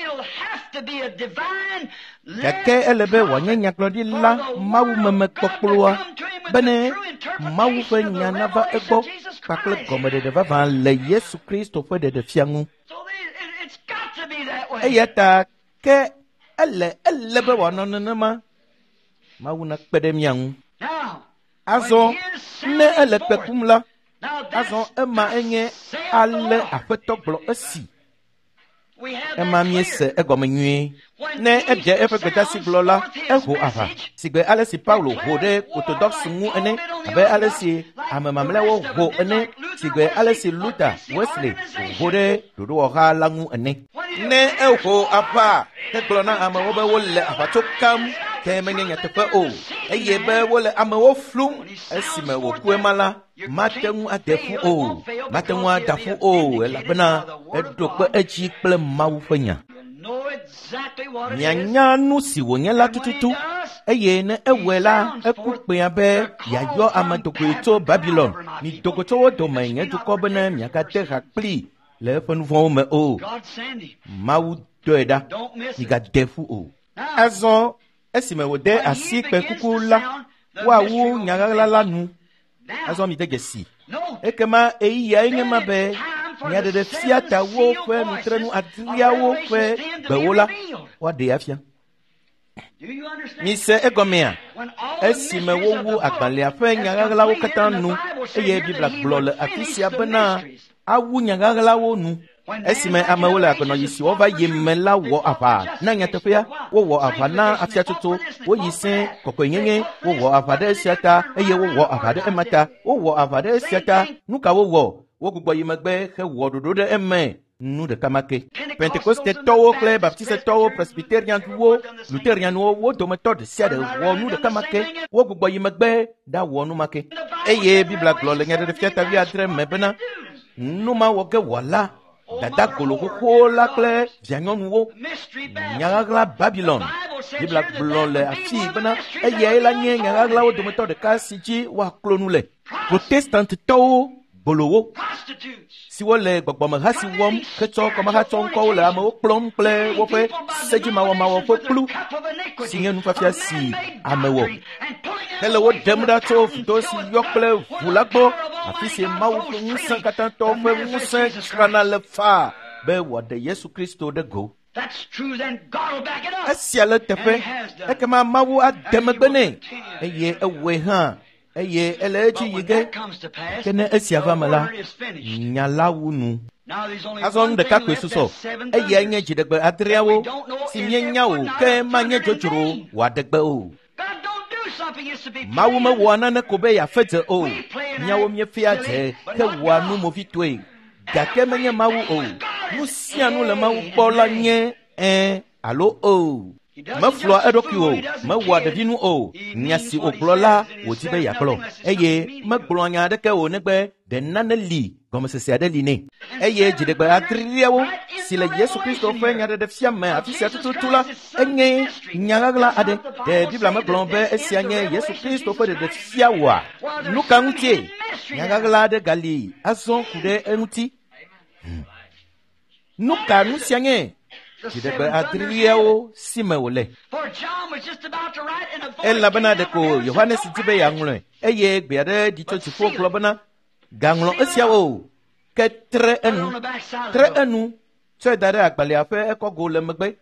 Gake ele be wòanye nyagblɔɖila Mawu meme kpɔkploa, bene Mawu ƒe nya nava egbɔ kpakple gɔmeɖeɖe vavã le Yesu Kristo ƒe ɖeɖefia ŋu. Eya ta ke ele ele be wòanɔ nenema, Mawu nakpe ɖe mia ŋu. Azɔ ne ele kpe kum la, azɔ ema enye ale Aƒetɔ gblɔ esi. Ema miese egɔme nyuie. Ne eɖe eƒe gbedasi gblɔ la, eho aʋa. Si gbe ale si Paulo ho ɖe orthodox ŋu ene, abe ale si ame mamlɛawo ho ene, si gbe ale si Luther, Wesley ho ɖe ɖoɖowɔha la ŋu ene. Ne eho aʋa, egblɔ na amewo be wole aʋatso kam, ke menye nyateƒe o, eye be wole amewo flum, esime wòku ema la, mate ŋu ade fu o, mate ŋu ada fu o, elabena eɖo kpe edzi kple Mawu ƒe nya. Mianya nu si wònye la tututu, eye ne ewɔe la, eku kpẽa be yeayɔ ame dogoe tso Babylon, mi dogo tso wo dome nye dukɔ bena miagade ha kplii le eƒe nu vɔ̃wo me o. Mawu dɔe ɖa, migade fu o. Azɔ esime wòde asi kpẽkuku la, woawu nyaɣaɣla la nu. Azɔ mi de dzesi. Ekema eyia enye ma be miaɖeɖe fia ta wo ƒe nutrenu adriawo ƒe gbewo la, woaɖe afia. Mise egɔmea, esime wowu agbalẽa ƒe nyaɣaɣlawo katã nu, eye Bibla gblɔ le afi sia bena awu nyagaglawo nu esime amewo le agbenɔ yi si wova yi me la wɔ aʋa na nyateƒea wowɔ aʋa na afiatsotso woyi se kɔkɔenyenye wowɔ aʋa ɖe esia ta eye wowɔ aʋa ɖe ema ta wowɔ aʋa ɖe esia ta nu ka wowɔ wogbugbɔ yi megbe hewɔ ɖoɖo ɖe eme nu ɖeka ma ke Pentekostetɔwo kple Baptistetɔwo Presbyterianwo Luterianwo wo dometɔ ɖe sia ɖe wɔ nu ɖeka ma ke wogbugbɔ yi megbe ɖawɔ nu ma ke eye Bibla gblɔ le nyaɖeɖefia tavi adre me bena nu ma wɔ ge wɔla dada golo xoxo la kple via nyɔnuwo nyagagla Babylon Bibla gblɔ le afi bena eyae la nye nyagaglawo dometɔ ɖeka si dzi woaklo nu le Protestantɔwo gbolowo siwo le gbɔgbɔmeha si wɔm hetsɔ kɔmeha tsɔ ŋkɔwo le amewo kplɔm kple woƒe sedzimawɔmawɔ ƒe kplu si nye nufiafia si ame wɔ hele wo ɖem ɖa tso vudo si yɔ kple ʋu la gbɔ afi si Mawu ƒe ŋusẽ katãtɔ ƒe ŋusẽ tsrana le faa be wòaɖe Yesu Kristo ɖe go. Esia le teƒe ekema Mawu ade megbe nɛ eye ewɔe hã eye ele edzi yi ge ke ne esia va me la nya la wu nu. Azɔ nu ɖeka koe susɔ eye nye dziɖegbe adreawo si mienya o ke manye dzodzro wòaɖe gbe o. Mawu mewɔa nane ko be yeafe dze o miawo miefia dze ke wɔa nu movitoe gake menye Mawu o. Nu sia nu le Mawu gbɔ la nye ɛn alo o. Meflɔa eɖokui o mewɔa ɖevi nu o nya si wògblɔ la wòdi be yeagblɔ eye megblɔa nya aɖeke o negbe ɖe nane li gɔmesese aɖe li nɛ eye dziɖegbe adreawo si le Yesu Kristo ƒe nyaɖeɖefia me afi sia tututu la enye nyagagla aɖe ɖe Bibla megblɔ be esia nye Yesu Kristo ƒe ɖeɖefia woa nu ka ŋutie nyagagla aɖe gali azɔ ku ɖe eŋuti nu ka nu sia nye dziɖegbe adreawo si me wòle elabena ɖeko Yohanes di be yeaŋlɔe eye gbe aɖe ɖi tso dziƒo gblɔ bena gaŋlɔ esiawo ke tre enu tre enu tsɔe da ɖe agbalẽa ƒe ekɔgo le megbe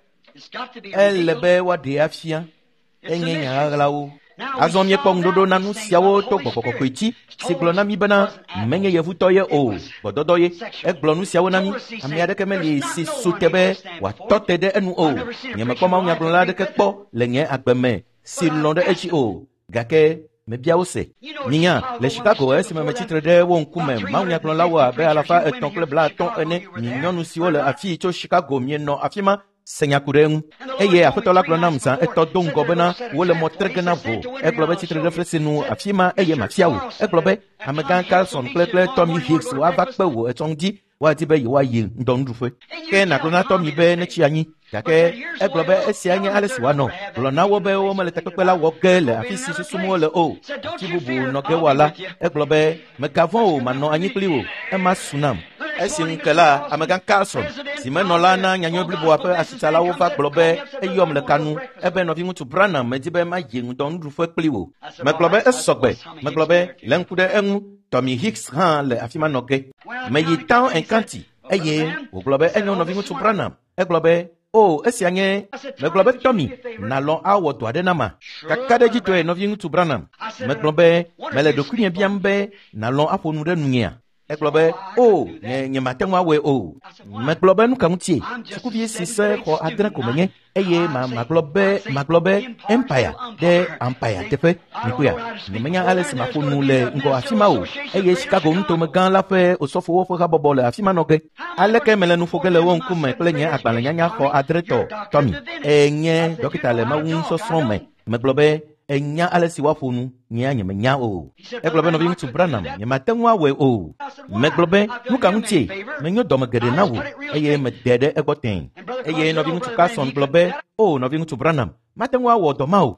ele be woaɖe afia enye nyagaglawo. Azɔ miekpɔ ŋuɖoɖo na nu siawo to Gbɔgbɔ Kɔkɔe dzi si gblɔ na mi bena menye yevutɔ ye o gbɔdɔdɔ ye egblɔ nu siawo na mi ame aɖeke meli si sute be wòatɔ te ɖe enu o nyemekpɔ mawunyagblɔla aɖeke kpɔ le nye agbe me si lɔ̃ ɖe edzi o gake mebiawo se minya le Chicago esime metsitre ɖe wo ŋkume mawunyagblɔlawo abe alafa etɔ̃ kple blaatɔ̃ ene nyɔnu siwo le afi tso Chicago mienɔ afi ma se nya ku ɖe eŋu eye aƒetɔ la gblɔ nam zã etɔ do ŋgɔ bena wole mɔ tre ge na vo egblɔ be tsitre ɖe fesenu afi ma eye mafia wo egblɔ be amegã Carlson kple kple Tommy Hicks woava kpe wò etsɔ ŋdi woadi be yewoayi ŋdɔnuɖuƒe ke nàgblɔ na Tommy be netsi anyi gake egblɔ be esia nye ale si woanɔ gblɔ na wo be womele takpekpe la wɔ ge le afi si susum wole o afi bubu nɔ ge wɔ la egblɔ be megavɔ̃ o manɔ anyi kpli wo ema su nam esi ŋu ke la amegã Carlson si menɔ la na nyanyɔ bliboa ƒe asitsalawo va gblɔ be eyɔm le kanu ebe nɔvi ŋutsu Branham medi be mayi ŋdɔnuɖuƒe kpli wo megblɔ be esɔgbe megblɔ be le ŋku ɖe eŋu Tommy Hicks hã le afi ma nɔ ge meyi Town and County eye wògblɔ be enyo nɔvi ŋutsu Branham egblɔ be o esia nye megblɔ be Tommy nalɔ awɔ dɔ aɖe na ma kaka ɖe dzitɔe nɔvi ŋutsu Branham megblɔ be mele ɖokuinye biam be nalɔ aƒo nu ɖe nunyea egblɔ be o nye nye mate ŋu awɔe o megblɔ be nu ka ŋutie sukuvi si se xɔ adre ko menye eye ma magblɔ be magblɔ be Empire ɖe Empire teƒe nikoya nyemenya ale si maƒo nu le ŋgɔ afi ma o eye Chicago nutomegã la ƒe osɔfowo ƒe habɔbɔ le afi ma nɔ ge aleke mele nu ƒo ge le wo ŋkume kple nye agbalẽ nyanya xɔ adre tɔ Tommy enye dɔkita le mawu ŋusɔsrɔ̃ me megblɔ be enya ale si woaƒo nu nyea nyemenya o egblɔ be nɔvi ŋutsu Branham nyemate ŋu awɔe o megblɔ be nu ka ŋutie menyo dɔme geɖe na wo eye mede ɖe egbɔ tẽe eye nɔvi ŋutsu Carlson gblɔ be o nɔvi ŋutsu Branham mate ŋu awɔ dɔ ma o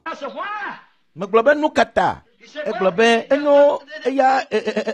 megblɔ be nu ka ta egblɔ be enyo eya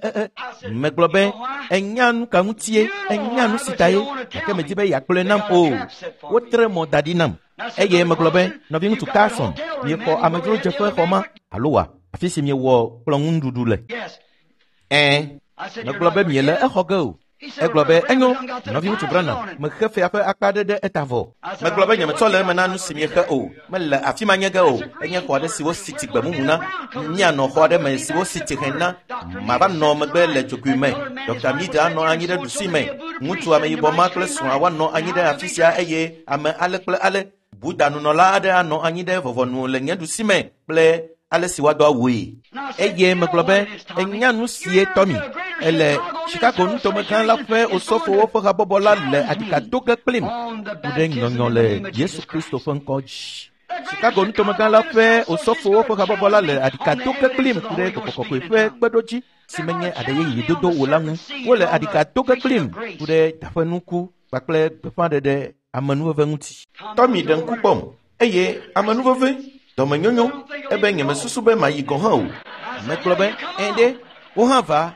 megblɔ be enya nu ka ŋutie enya nu si ta ye gake medi be yeagblɔe nam o wotre mɔ da ɖi nam eye megblɔ be nɔvi ŋutsu Carlson miexɔ amedzrodzeƒe xɔ ma alo wa afi si miewɔ kplɔ ŋu nuɖuɖu le ɛn megblɔ be miele exɔ ge o Eglobe enyo novi mutu brana me khefe ape akade de etavo me globe nyame tole me nanu simi khe o me la afima nyega o enye ko de siwo city gbe mumuna nya no ko de me siwo city henna ma ba no me be le jokume Doctor Mida no anyi de dusime mutu ame yibo makle so awa no anyi de afisia eye ame alekle ale buda no la de no anyi de vovonu le nya dusime ple ale siwa do awi eye me globe enya nu sie Tommy ele Chicago nu to me kan la fe o sofo wo fo bobola le adika doke klim uden ngonyo le Yesu Kristo fon koji Chicago nu to me kan la fe o sofo wo fo bobola le adika doke klim kude kokoko fe gbedoji simenye adeye yidodo wolangu wo le adika doke klim kude dafanuku bakle befande de amanu venguti Tommy den kupom eye amanu veve Dome nyonyo ebe nyeme susu be ma yigo ha o me klobe ende wo ha va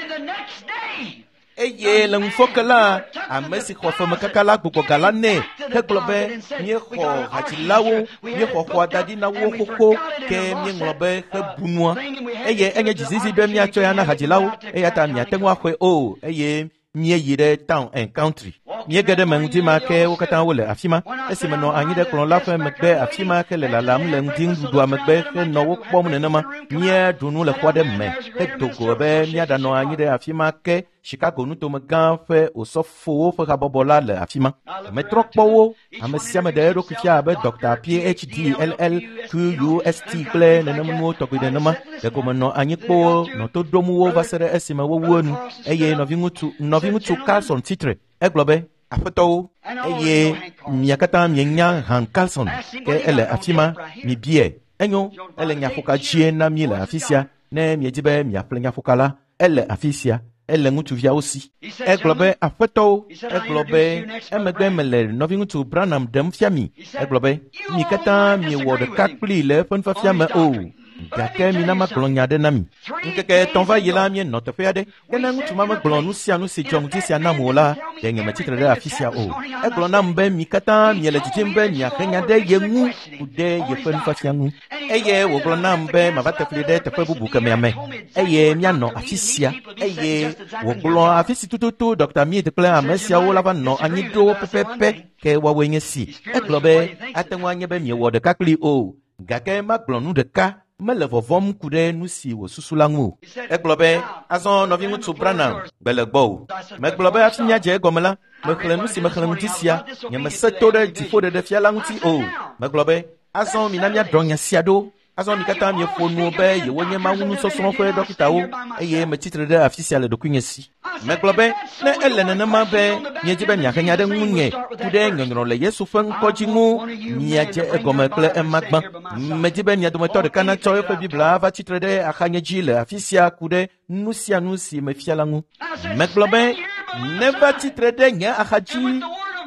eye le mfokala amesi kho fo makakala gugo galane he klobe nye kho hachilawo nye kho kho dadi na wo koko ke mi nglobe he bunwa eye enye jizizi be mi acho ya na hachilawo eye ta mi atenwa kwe o eye nye yire town and country nye gede mengdi ma ke wakata wole afima esi me no anyi de klon la fe megbe afima ke le la lam le ndin dudu megbe ke no wo pom ne nama nye dunu le kwade me ke dogo be nya da no anyi de afima ke Chicago nu to me gan fe o so fo fe ka bobola le afima me trok powo amesia me de ro kufia be Doctor P H D L L Q U S T ple ne namu to ko de nama de ko me no anyi po no to domu wo vasere esi me wo wonu eye no vingutu no vingutu Carlson titre eglobe afeto eye miakata mienya Han Carlson ke ele afima mi bie enyo ele nyafuka chie na mi la afisia ne miejibe miaple nyafukala ele afisia ele ngutu via aussi eglobe afeto eglobe emegbe mele novi ngutu Branham dem fiami eglobe mikata mi wode kakpli le fon fa fiame o gake mi na ma glonya de nami nkeke ton va yela mi no te feade kena ngutu mama glonu sia no se jong ti sia na mola denge ma titre de afisia o e glona mbe mi kata mi le titimbe mi akenya de yengu ude ye fen fa fiangu eye wo glona mbe ma bata flide te fe bubu ke me ame eye mi ano afisia eye wo glon afisi tututu Doctor mi de kle amesia wo lava no anyido pepepe ke wa wenye si e globe atenwa nye be mi wo de kakli o gake ma glonu de ka me le vovom kude nu si wo susulangu eglobe azon novi mutu Branham belegbo me globe atinya je gomela me khlenu si me khlenu tisia nya me seto de tifo de fia languti o me globe azon minamia donya siado azon mikata mi fonu be ye wonye mawunu soso fo dokita o eye me titre de official de kunyesi me globe ne elene na mabe nye jibe nya kanya de munye kude nyonyo le Yesu fen kojingu nya je egome kle emagba me jibe nya do meto de kana cho fe bibla va titre de akanya jile official kude nusia nusi me fialangu me globe ne va titre de nya akaji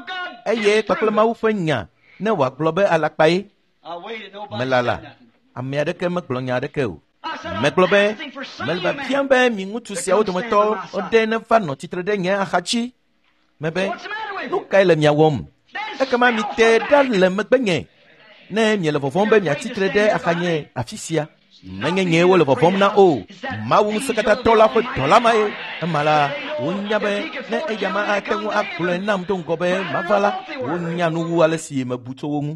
eye pakle mawu fenya ne wa globe alakpai melala amiade ke me glonya de ke o me globe melba piambe mi ngutu sia o tomato o de na fa no titre de nya ahachi mebe no kai le mia wom e kama mi te dal le me gbenye na mi le vovon be mi titre de ahanye afisia menye nye wo le vovon na o ma wu sekata tola ko tola mai mala wonya be na e jama atengu akule nam to ngobe mavala wonya no wu ale si me buto wo mu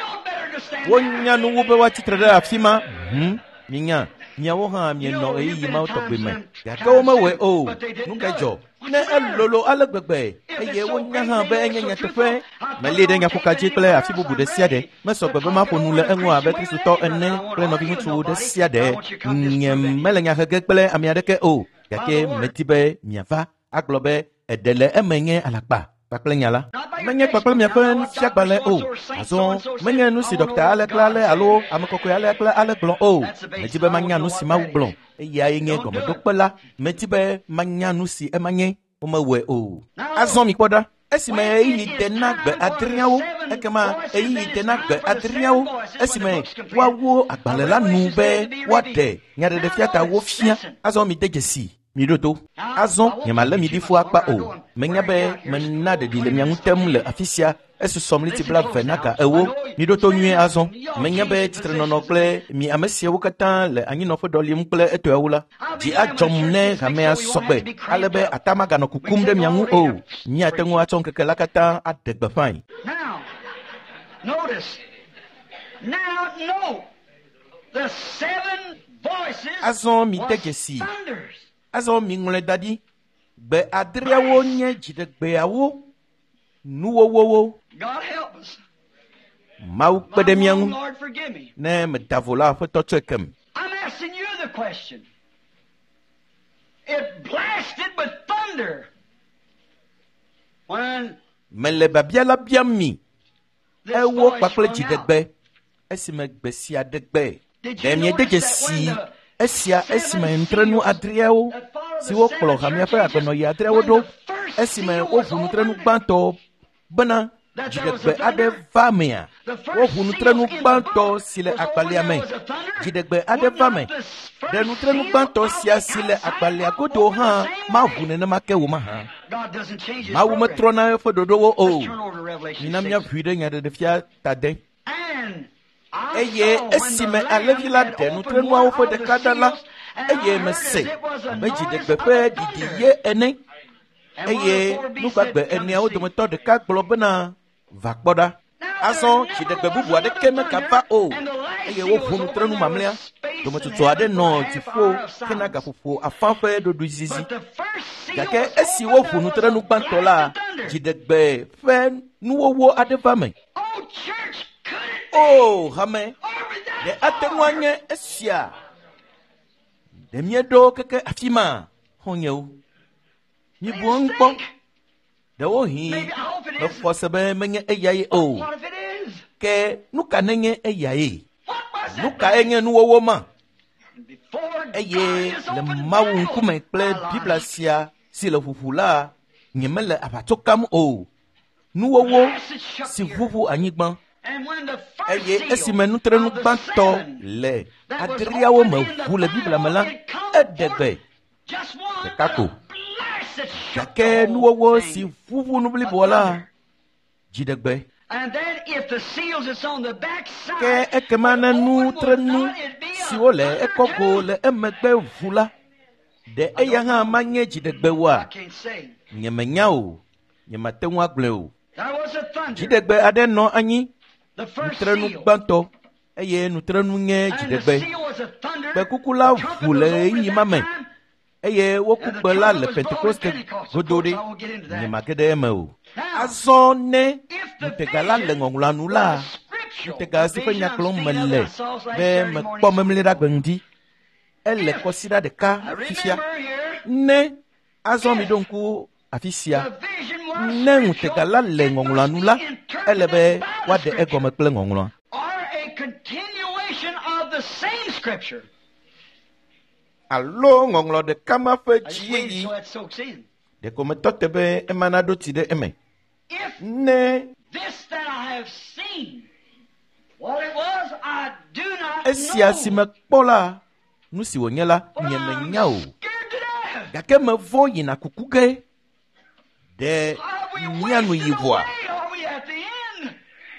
wonya no wo be wa titre de afima hm minya nyawo ha mi no e yi ma to be me ya ka wo ma we o nu ka jo ne elolo alegbegbe eye wonya ha be enye tefe me le de nya foka ji kle afi bubu de siade me so gbebe ma fonu le enwo abe Kristo to enne kle no bi mutu de siade nyem mele nya ha gekple amia de ke o ya ke metibe miava aglobe edele emenye alakpa pakle nyala menye pakle mia pen siagbale o azo menye nu si Doctor ale klale alo amekoko ale kla ale glon o metibe manya nu si ma glon eya yenye gomo dokpela metibe manya nu si emanye o mawe o azo mi koda esime yi tena gbe adriawo ekema eyi tena gbe adriawo esime wawo agbalela nu be wade nyade de fiata wo fia azo mi dejesi Midoto, azon, yamala midi fou akpa o, menyabe, menade di le miangutem le afisia, et ce somme liti blab venaka ewo, midoto nuye azon, menyabe titre nonokle, mi amesia wukatan le anginofo dolium ple et eula, di a jomne ramea sobe, alebe atamaga no kukum de miangu o, ni atengu aton kekelakatan at degbafine. Now, notice, now, no, the seven voices azon mi was tekesi. thunders. Azon mi ngole dadi, be adriawo nye jide beawo, nuwo wo God help us. mau My pede wrong, miangu, Lord, forgive me. ne me davola fe tochekem. I'm asking you the question. It blasted with thunder when Me le babiala biami, this ewo voice pakle rung jide out. be, esime besia degbe. Did you Demye notice that degesi, when the esia seven esime entrenu seals adriawo, that followed the si wo seven klo hamia fe churches, akono ya adriawo when do, the first esime seal wo was hunu trenu opened, banto, bana, that there jide was be a thunder? ade vamea, The first wo hunu seal trenu in the banto book sile was opened, akpalia there me, was a thunder. jide be ade Would vame, not the first denu trenu seal banto of sia the sile outside akpalia wall godo open the ha, same ma way? hune na make wuma ha. God doesn't change His Ma wume program. trona fe dodo wo o, Let's turn over to Revelation minamia six. fide nya de fia tade. And I Eye saw when the esime Lamb alevila had denu opened trenu one awo fe of de the kadala, seals, and I eye heard me as se, it was a me jide noise be of fe a di di thunder. ye ene. And one of Eye the four nou beasts bak said, be "Come ene ou see." de meto de kak blobena vak boda. Azon ki de bebu ade keme kapa o. Eye wo funu trenu mamlea. Do meto to ade no ti fo kena ga fufu afanfe do du zizi. But the first seal Gake was esi opened, wo there funu was a trenu bantola. blast of thunder. Ji de gbe fe nu wo wo ade vame. Oh, church, could it be? Oh, hame. Over that De far? atenwanye esia. De miedo keke afima. Honye o. Ni What do you buongpo. think? De wo hi. Maybe, I hope it Me isn't. fosebe menye eyaye o. What if it is? Ke nuka nenye eyaye. What was that? Nuka enye nuwowo ma. Before God Eye has le opened mawu Bible, nkume kple my Biblia life. sia si le fufula nyeme le abatokam o. Nuwowo Blessed shook si the vuvu anyigba. And when the first Eye seal esime nutrenu of the gbanto seven le that was adriawo opened me in the vu le Biblia me Bible, la it come edegbe. forth just one, Dekako. but a blast that shook Gake the nuwowo whole si thing. vuvu nubli A bola. thunder. Jidegbe. And then if the seals is on the back Ke side, ekemana would nu open, would trenu not it be a si wo le thunder ekoko too? le emegbe vula. De eya ha manye jidegbe wa. I can't say. Nyemenya o. Nyematengu agble o. There was a thunder. Jidegbe ade no anyi. The first Nutrenu seal. gbanto. Eye nutrenu nye And the jidegbe. seal was a thunder. Be kukula The trumpet vule was over yi at mame. that time. Eye wo And the kukbela trumpet le was blown at Pentecoste Pentecost. Of godode. course, I won't get into that. Nyemakede eme o. Now, Azone. if the Nutegala vision le ngongulanu la. was scriptural, Nutega the sife vision I'm nyaklon speaking of mele. that I saw last Be Saturday me morning. kpɔ memlera gbendi. Ele kɔsida I ɖeka fifia. remember here, Ne azɔ mi ɖo ŋku afi sia. the vision was Ne ŋutegala scriptural. le It must ŋɔŋlɔanu be la. interpreted Ele be by the woaɖe scripture. egɔme kple ŋɔŋlɔ. Or a continuation of the same scripture. Alo ŋɔŋlɔ ɖeka ma ƒe I just dzi waited yeyi. so that soaks in. Ɖekɔmetɔ te be emana ɖo ti ɖe eme. If Ne this that I have seen, what it was, I do not esia si know. mekpɔ la, nu si wònye la, But nye I'm menya o. scared to death. Gake mevɔ yina kuku ge. Ɖe Are we mianu wasted yibɔa. away? Are we at the end?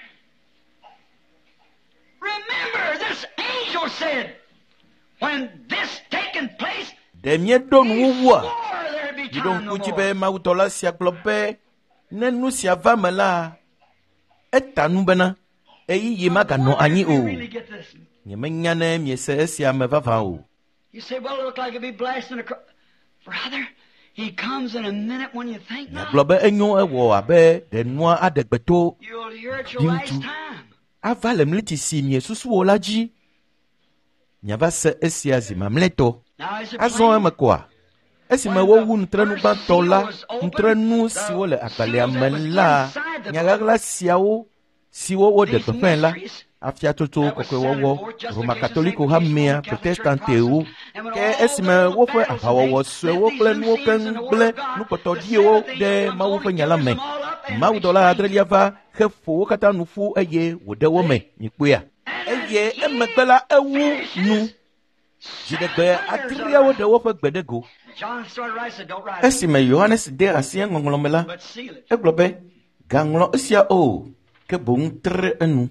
Remember, this angel said, when this taken place, Ɖe mieɖo he nuwuwua. swore there'd be Miɖo time no ŋku dzi more. be mawutɔla sia gblɔ be ne nu sia va me la, eta nu bena eyiyi maganɔ anyi Why did we o. really get this? Nyemenya ne miese esia me vavã o. You say, well, it looked like it'd be blasting across. Brother, he comes in a minute when you think not. Nyagblɔ be enyo ewɔ abe ɖe nua aɖe gbeto You'll hear it your Dim last tu. time. ava le mliti si miesusu wo la dzi. Miava se esia zi mamlɛtɔ. Now, is it Azɔ plain? eme koa. Esime wowu nutrenu gbãtɔ la, nutrenu siwo le agbalẽa me la, nyaɣaɣla siawo siwo woɖe gbeƒãe la, afiatsotso kɔkɔewɔwɔ, Roma Katoliko hamea, Protestantewo, ke esime woƒe aʋawɔwɔ suewo kple nuwo keŋ gblẽ nukpɔtɔɖiwo ɖe Mawu ƒe nya la me, Mawudɔla adrelia va he ƒo wo katã nu ƒu eye wòɖe wo me nyikpoea. Eye emegbe la ewu nu Dziɖegbe adreawo ɖe woƒe gbedego. Esime Yohanes de asi eŋɔŋlɔ me la, egblɔ be gaŋlɔ esia o, ke boŋ tre enu.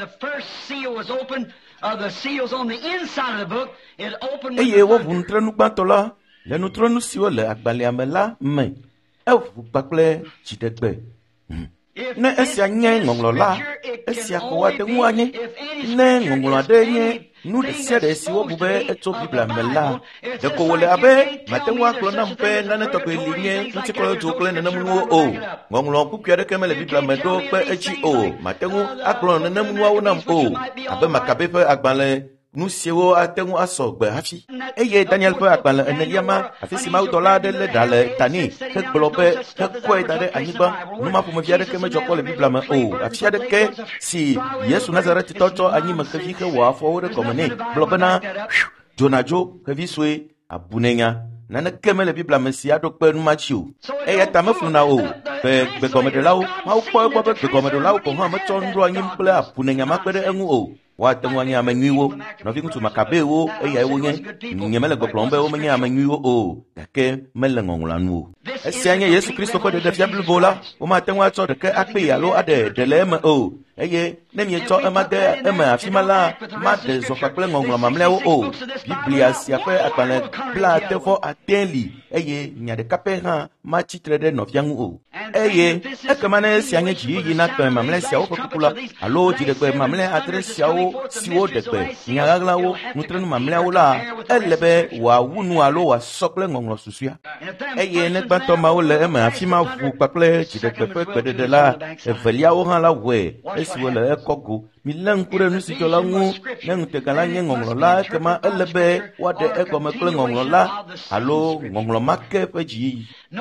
Eye woʋu nutrenu gbãtɔ la le nutrenu siwo le agbalẽa me la me, eʋu kpakple dziɖegbe. Ne esia nye ŋɔŋlɔ la, esia ko woate ŋu anye. Ne ŋɔŋlɔ aɖe nye nu ɖe sia ɖe si wobu be etso Biblia me la, ɖeko wòle abe mate ŋu akplɔ nam be nane tɔgbe li nye ŋutikɔlɔdzo kple nenemunuwo o. Ŋɔŋlɔ kpukpui aɖeke mele Biblia me ɖo kpe etsi o. Mate ŋu akplɔ nenemunuawo nam o. Abe Makabe ƒe agbalẽ nu siwo ate ŋu asɔ gbe hafi. Eye Daniel ƒe agbalẽ enelia ma, afi si mawudɔla aɖe lé ɖa le ta nɛ hegblɔ be hekɔe da ɖe anyigba, numa ƒomevi aɖeke medzɔ kpɔ le Biblia me o. Afi aɖeke si Yesu Nazaretitɔ tsɔ anyime xevi hewɔ afɔwo ɖe gɔme nɛ, gblɔ bena dzonadzo xevi sue abunɛnya. Naneke mele Biblia me si aɖo kpe numatsi o. Eya ta mefluna o. Be gbegɔmeɖelawo, Mawu kpɔ egbɔ be gbegɔmeɖelawo ko hã metsɔ nu ɖo anyi kple abunɛnya ma kpe ɖe eŋu o. Woate ŋu anye ame nyuiwo, nɔvi ŋutsu Makabewo, eyae wonye. Nye mele gbɔgblɔm be womenye ame nyuiwo o, gake mele ŋɔŋlɔa nu o. Esia nye Yesu Kristo ƒe ɖeɖefia blibo la, womate ŋu atsɔ ɖeke akpee alo aɖe ɖe le eme o. Eye ne mietsɔ ema de eme afi ma la, maɖe zɔfa kple ŋɔŋlɔ mamlɛawo o. Biblia sia ƒe agbalẽ blaade vɔ ade li, eye nya ɖeka pɛ hã matsitre ɖe nɔvia ŋu o. Eye ekema ne esia nye dziyiyi na kpẽ mamlɛ siawo ƒe kuku la, alo dziɖegbe mamlɛ adre siawo siwo ɖe gbe nyaɣaɣlawo, nutrenu mamlɛawo la, ele be wòawu nu alo wòasɔ kple ŋɔŋlɔ susua. Eye ne gbãtɔ mawo le eme afi ma ʋu kpakple dziɖegbe ƒe gbeɖeɖe la, eveliawo hã la wɔe, esiwo le ekɔ go. Mi lé ŋku ɖe nu si dzɔ la ŋu, ne ŋutega la nye ŋɔŋlɔ la, ekema ele be woaɖe egɔme kple ŋɔŋlɔ la, alo ŋɔŋlɔ ma ke ƒe dziyiyi.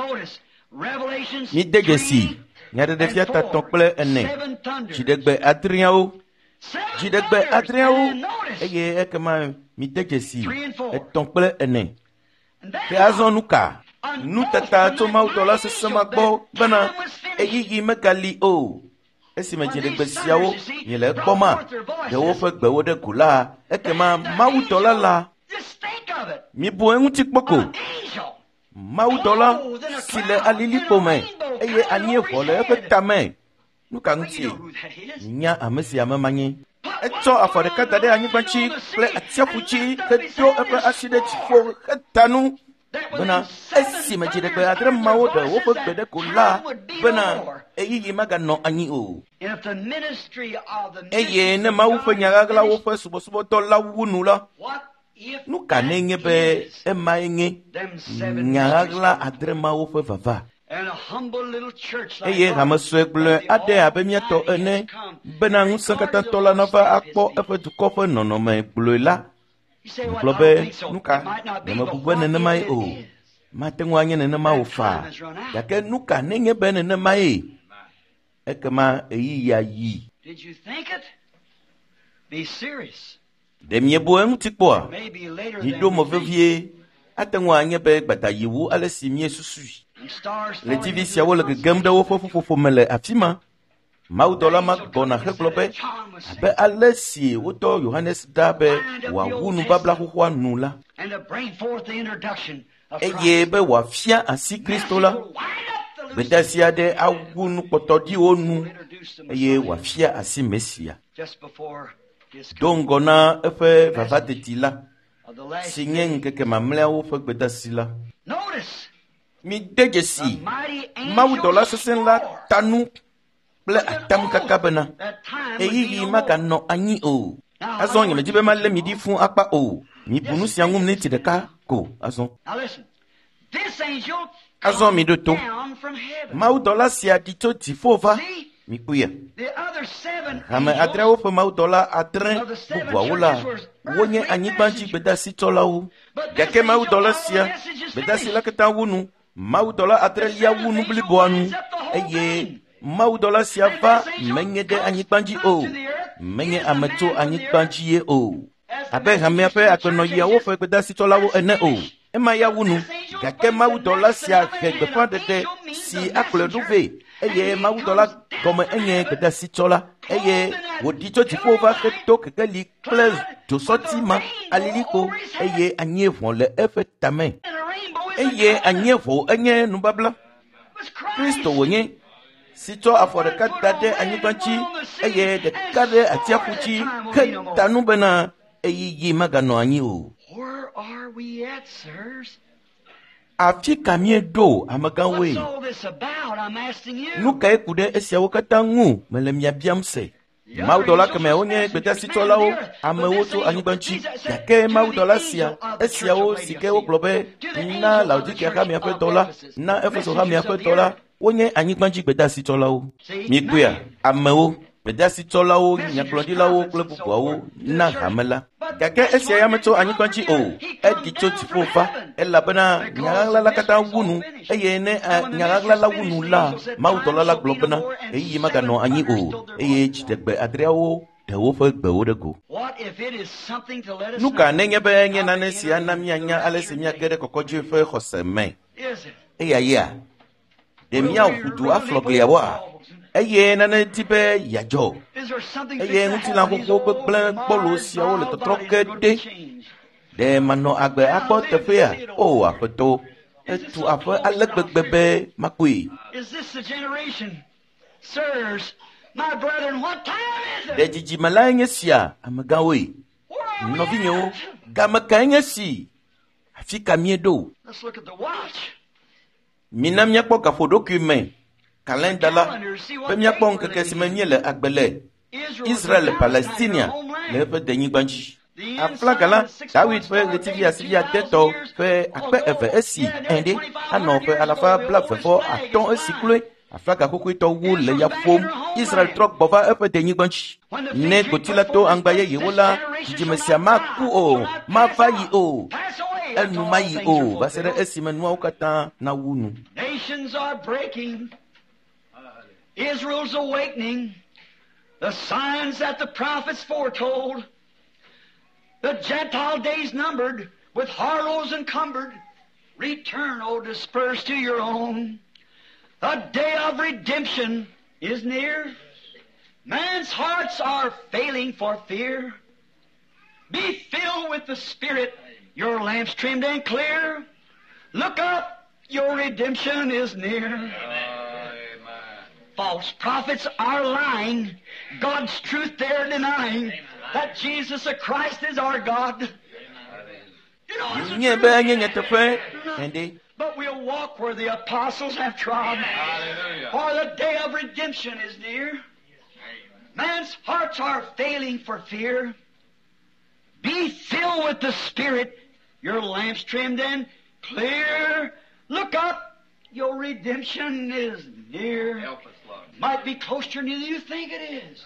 Mi de dzesi, nyaɖeɖefia tatɔ kple ene, dziɖegbe adreawo, dziɖegbe adreawo, eye ekema mi de dzesi, etɔ̃ kple ene. Ke azɔ nu ka? Nutata tso mawudɔla sesẽ ma gbɔ bena eyiyi megali o. Esime dziɖegbe siawo nye le ekpɔm a, ɖe woƒe gbewo ɖe go la, ekema mawudɔla la, mibu eŋuti kpɔ ko. Mawudɔla si le alilikpo me, eye anyievɔ le eƒe tame. Nu ka ŋutie? Nya ame sia ame manye. Etsɔ afɔ ɖeka da ɖe anyigba dzi kple atiaƒu dzi hedo eƒe asi ɖe dziƒo heta nu. Bena esime dziɖegbe adre mawo ɖe woƒe gbe ɖe ko la, bena eyiyi maganɔ anyi o. Eye ne Mawu ƒe nyaɣaɣlawo ƒe subɔsubɔdɔ la wu nu la, nu ka ne nye be emae nye nyaɣaɣla adre mawo ƒe vava. Eye hamesue gblɔe aɖe abe míatɔ ene, bena ŋusẽkatãtɔ la nava akpɔ eƒe dukɔ ƒe nɔnɔme gblɔe la. Gblɔ be nu ka nyemebu be nenemae o, mate ŋu anye nenema o faa, gake nu ka ne nye be nenemae, ekema eyiyia yi. Ɖe miebu eŋuti kpɔa, miɖo mo vevie, ate ŋu anye be gbadayiwu ale si miesusui. Letivi siawo le gegem ɖe woƒe ƒuƒoƒo me le afi ma. Mawudɔla ma gbɔna hegblɔ be abe ale si wotɔ Yohanes da be wòawu nubabla xoxoa nu la, eye be wòafia asi Kristo la, gbedasi aɖe awu nukpɔtɔɖiwo nu, eye wòafia asi Mesia. Do ŋgɔ na eƒe vavadedi la, si nye ŋkeke mamlɛawo ƒe gbedasi la. Mi de dzesi, mawudɔla sesẽ la tanu kple atamkaka bena eyiyi maganɔ anyi o. Azɔ nyemedzi be malé mi ɖi fún akpa o. Mibu nu sia ŋu miniti ɖeka ko azɔ. Azɔ mi ɖo to. Mawudɔla sia ɖi tso dziƒo va. Mi kpuia. Hame adreawo ƒe mawudɔla adre bubuawo la, wonye anyigbadzi gbedasitsɔlawo. Gake mawudɔla sia, gbedasi la katã wu nu. Mawudɔla adrelia wu nu bliboa nu, eye mawudɔla sia va menye ɖe anyigba dzi o, menye ame tso anyigba dzi ye o. Abe hamea ƒe agbenɔyiawo ƒe gbedasitsɔlawo ene o. Ema ya wu nu, gake mawudɔla sia he gbeƒãɖeɖe si akplɔe ɖo vɛ, eye mawudɔla gɔme enye gbedasitsɔla, eye wòdi tso dziƒo va xe to kekeli kple dzosɔti ma alilikpo eye anyievɔ le eƒe tame eye anyievɔ enye nubabla. Kristo wònye si tsɔ afɔ ɖeka da ɖe anyigba dzi eye ɖeka ɖe atiaƒu dzi ke ta nu bena eyiyi maganɔ anyi o. Afi ka mieɖo amegãwoe? Nu kae ku ɖe esiawo katã ŋu mele mia biam se? Mawudɔla kemɛ wonye gbedasitsɔlawo, amewo tso anyigba ŋuti, gake mawudɔla sia, esiawo si ke wogblɔ be na Laodikea xa miaƒe dɔ la, na Efeso xa miaƒe dɔ la, wonye anyigba ŋuti gbedasitsɔlawo. Mikpɔa, amewo, gbedasitsɔlawo, nyagblɔɖilawo kple bubuawo na hame la. Gake esia ya metso anyigba ŋuti o, eɖi tso dziƒo va, elabena nyaɣaɣla la katã wu nu, eye ne nyaɣaɣla la wu nu la, mawudɔla la gblɔ bena eyi maganɔ anyi o, eye dziɖegbe adreawo ɖe woƒe gbewo ɖe go. Nu ka nenye be nye nane si ana mianya ale si miage ɖe kɔkɔdzi ƒe xɔse me? Eya ya, ɖe miaƒu du aflɔ gliawoa? Eye nane di be yadzɔ. Eye ŋutilã xoxo gbegblẽ gbɔlo siawo le tɔtrɔ ge ɖe. Ɖe manɔ agbe akpɔ teƒea? O aƒetɔ, etu aƒe ale gbegbe be makpoe. Ɖe dzidzime lae nye sia, amegãwoe, nɔvinyewo, game kae nye si? Afi ka mieɖo? Mina miakpɔ gaƒoɖokui me. Kalenda la, be miakpɔ ŋkeke si me mie le agbe le Israel Palestinia le eƒe denyigba dzi. Aflaga la, David ƒe ɣletivi asivi adetɔ ƒe akpe eve esi ɛnɖe anɔ ƒe alafa blaeve-vɔ atɔ̃ esi kloe. Aflaga xoxoetɔwo le ya ƒom. Israel trɔ gbɔ va eƒe denyigba dzi. Ne gboti la to aŋgba yeyewo la, dzidzime sia maku o, mava yi o, enu mayi o, va se ɖe esime nuawo katã nawu nu. Israel's awakening, the signs that the prophets foretold, the Gentile days numbered, with harlots encumbered, return, O dispersed to your own. The day of redemption is near. Man's hearts are failing for fear. Be filled with the Spirit, your lamps trimmed and clear. Look up, your redemption is near. False prophets are lying, God's truth they're denying, that Jesus the Christ is our God. You know, but we'll walk where the apostles have trod, for the day of redemption is near. Man's hearts are failing for fear. Be filled with the Spirit, your lamps trimmed and clear. Look up, your redemption is near. Might be closer than you think it is.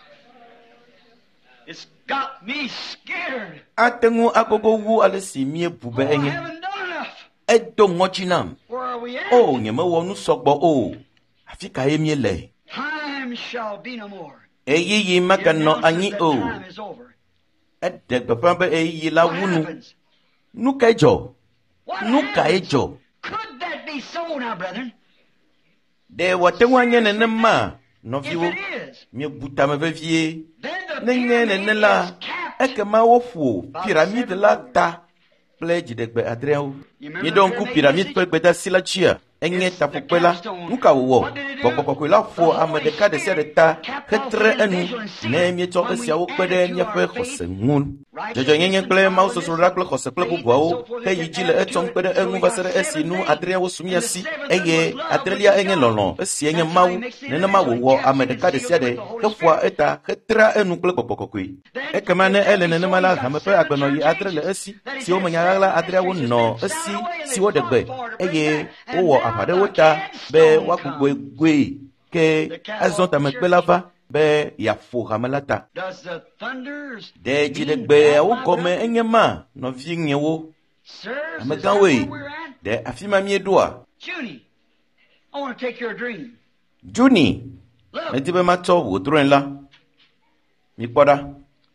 It's got me scared. Atengu agogo wu alesi mie bube Oh, I enye. haven't done enough. Edo ngochinam. Where are we at? Oh, nyeme wonu sogbo o. Afika emie le. Time shall be no more. Eyi yi It makano announces anyi that o. time is over. Edegbe pambe eyi la What wunu. happens? Nuka ejo. What Nuka happens? ejo. Could that be so now, brethren? De watewa nye nene ma. If Noviwo. it is, Mie butame vevie. then the Nenye pyramid nene la. is capped. Ekema wofu. Piramide la ta. Ple jidegbe adreawo. Yedonku piramide pe gbeda sila chia. Enye tapukpe la. Nuka wowo. Bokokokwe la fo amedeka de sia de ta. Ketre enu. Ne mie tso esia wo kpede miaƒe xɔse ŋu. Dzɔdzɔ nyenye kple mawu sosroɖa kple xɔse kple bubuawo ke yi dzi le etsɔm kpe ɖe eŋu va se ɖe esi nu adreawo su mia si eye adrelia enye lɔlɔ esi enye mawu nenema wòwɔ ame ɖeka de sia ɖe heƒoa eta hetra enu kple gbɔgbɔ kɔkɔe ekema ne ele nenema la hame ƒe agbenɔyi adre le esi siwo me nyaɣaɣla adreawo nɔ esi siwo ɖe gbe eye wowɔ aʋa ɖe wo ta be woagbugbɔe goe ke ezɔ tamekpe la va be yeaƒo hame la ta. Does the thunders De dziɖegbeawo gɔme enye ma nɔvi nyewo serve? Is that amegãwoe where we're at? de afi ma mieɖoa. Junie, I want to take your dream. Juni Look, medi be matsɔ wò drɔ̃e la mikpɔ ɖa.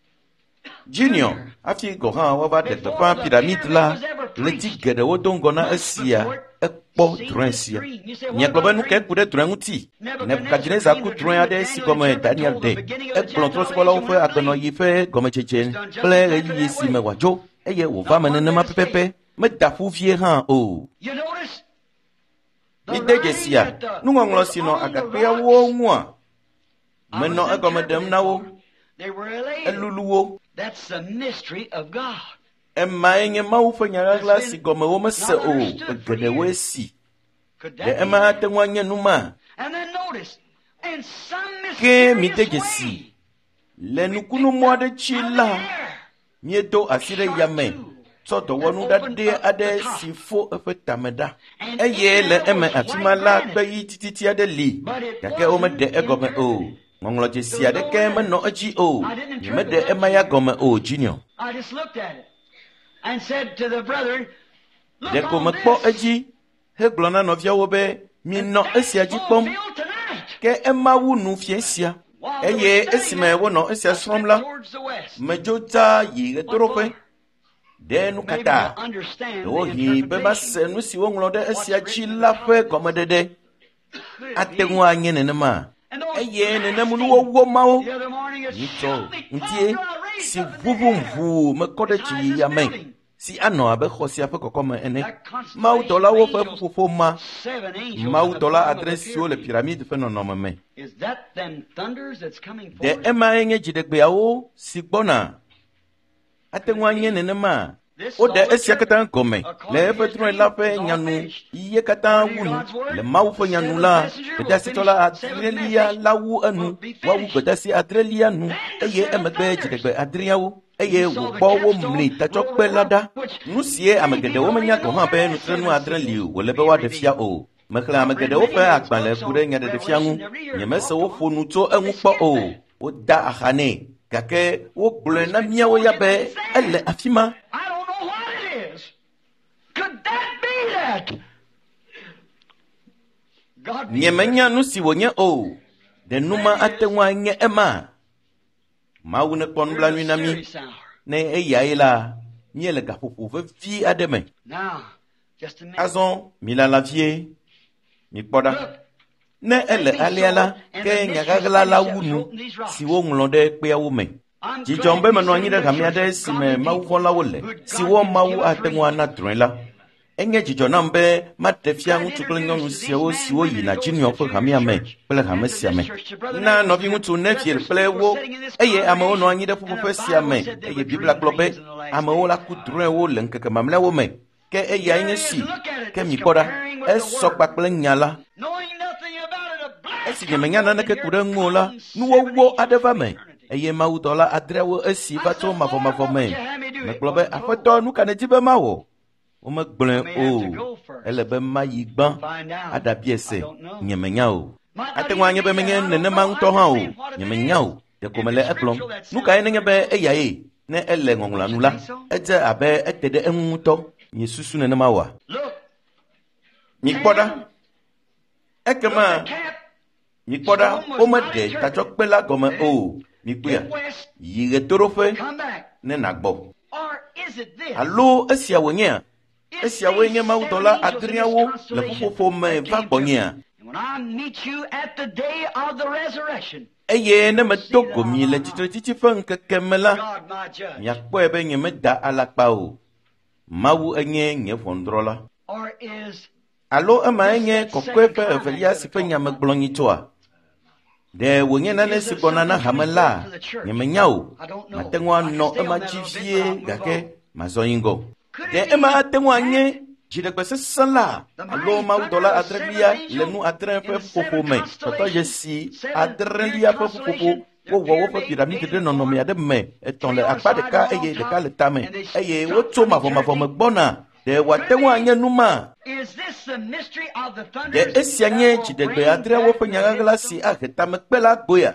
Junior afi gɔ hã woava ɖe teƒea piramide la le ti geɖewo do ŋgɔ na esia kpo drensia nya globe nu ke kude drenguti Nebukadnezar ku dren ade si gome Daniel de e plon tro spola o fe agno yi fe gome chechen ple re yi si me wajo eye wo va mene ma pepepe me da fu vie han o ide gesia nu ngonglo si no agape wo nwa me no e gome dem na wo eluluwo. That's the mystery of God. Emma enye mau fanya glasi gome wo mese o gede wesi de emma tenwanye numa. And then notice in some ke mitegesi le nukunu mwade chila mieto asire yame soto wonu dade ade sifo efetameda eye le eme atimala gbeyi tititi ade li yake o mede egome o ngonglo jesi ade ke me no aji o mede ema ya gome o junior. I just looked at it and said to the brethren, look de ko on me this. kpo aji he glona no fia wo be mi no esi aji pom Fulfilled tonight. ke emma wu nu fiesia eye esime wo no esia somla Towards the west. mejota yi torofe de nu Maybe kata you'll understand o the hi be ba se nu si wo nglo de esia chi la fe komedede atenwu anye ne ma eye ne na mu nu wo wo ma o The other morning it nito showed me ntie all I raised si up the vuvumvu me kode chi ya men si ano abe khosi afa kokoma ene mau dola wo fe fufo ma seven angels mau at the dola bottom of the adresse yo le pyramide fe no no me Is that them thunders that's coming de forward? ema enye jidegbe yawo si gbona atenwu anye ne ma o de esia kata gome le petro la fe nyanu iye kata wunu le mau fe nyanu la de sitola adrelia lawu anu wa wu gbe si adrelia nu eye emegbe jidegbe adriawo eye wo bo wo mli ta chokpe lada nu sie amegede wo menya ko ha be nu trenu adreli wo le be wa de fia o mekla amegede wo fe agbanle kure nya de fia nu nyemese wo fonu to enwu kpo o o da ahane kake wo gble na mia wo ya be ele afima. I don't know what it is. Could that be that? God be Nyemenya nu si wonye o de numa atenwa nye ema mawu ne pon bla na mi serious hour. ne eyaila nye le gafufu ve vi ademe Now, just a minute. azon mila la vie mi poda ne ele aliala ke nyagagla la wunu si wo nglode pe awu me ji jombe me no anyi de kamia de si me mawu fon la wole si wo mawu atenwa na dren la enye jijo na mbe matefia ngutukle nyonu si wo si wo yi na junior fo kamia me pele kamesia me na no bi ngutu ne fiel pele wo eye ama ono anyi de fofo sia me eye bibla globe ama wo la ku dren wo le nkeke mamla wo me ke eye anyi si ke mi poda e so papele nyala Knowing nothing about it, a black esi je menya na ke kure ngola nu wo wo adeva me eye mawu dola adrewo esi bato mafo mafo me me globe afeto nu kana jibe mawo o me gble o elebe mayi gban adabi ese nyemenya o atenwa nye be menye nene ma nto ha o nyemenya o de komele eplom nu ka ene be eya e ne ele ngongla nula eje abe etede enwuto nye susu nene ma wa Look, mi poda ekema cat, mi poda o me de tajokpe la gome o mi kuya west, yire torofe come back. ne nagbo Or is it this? allo esia wonye esia wenye ma udola adriawo le fofofo me va gbonye And when I meet you at the day of the resurrection, eye ne me togo mi le titre titi fan kekemela God my judge, nya kpo ebe nye me da alakpa o mawu enye nye fondrola or is allo ema enye kokwe pe evelia si fe nya me gbonyi toa de wonye na ne si bona na hamela nye me nyao matengwa no ema chifie gake mazoyingo de ema atengwa nye jide kwese sala allo mawu dola adrelia le nu adren fe fofo me toto je si adrelia fe fofo wo wo wo fe pyramide de nono me ade me eton le akpa de ka eye de ka le tame eye wo to ma fo ma fo me gbona de watengwa nye numa is this the mystery of the thunder? de esianye jidegbe adre wo fe nyagala si aketa me pela goya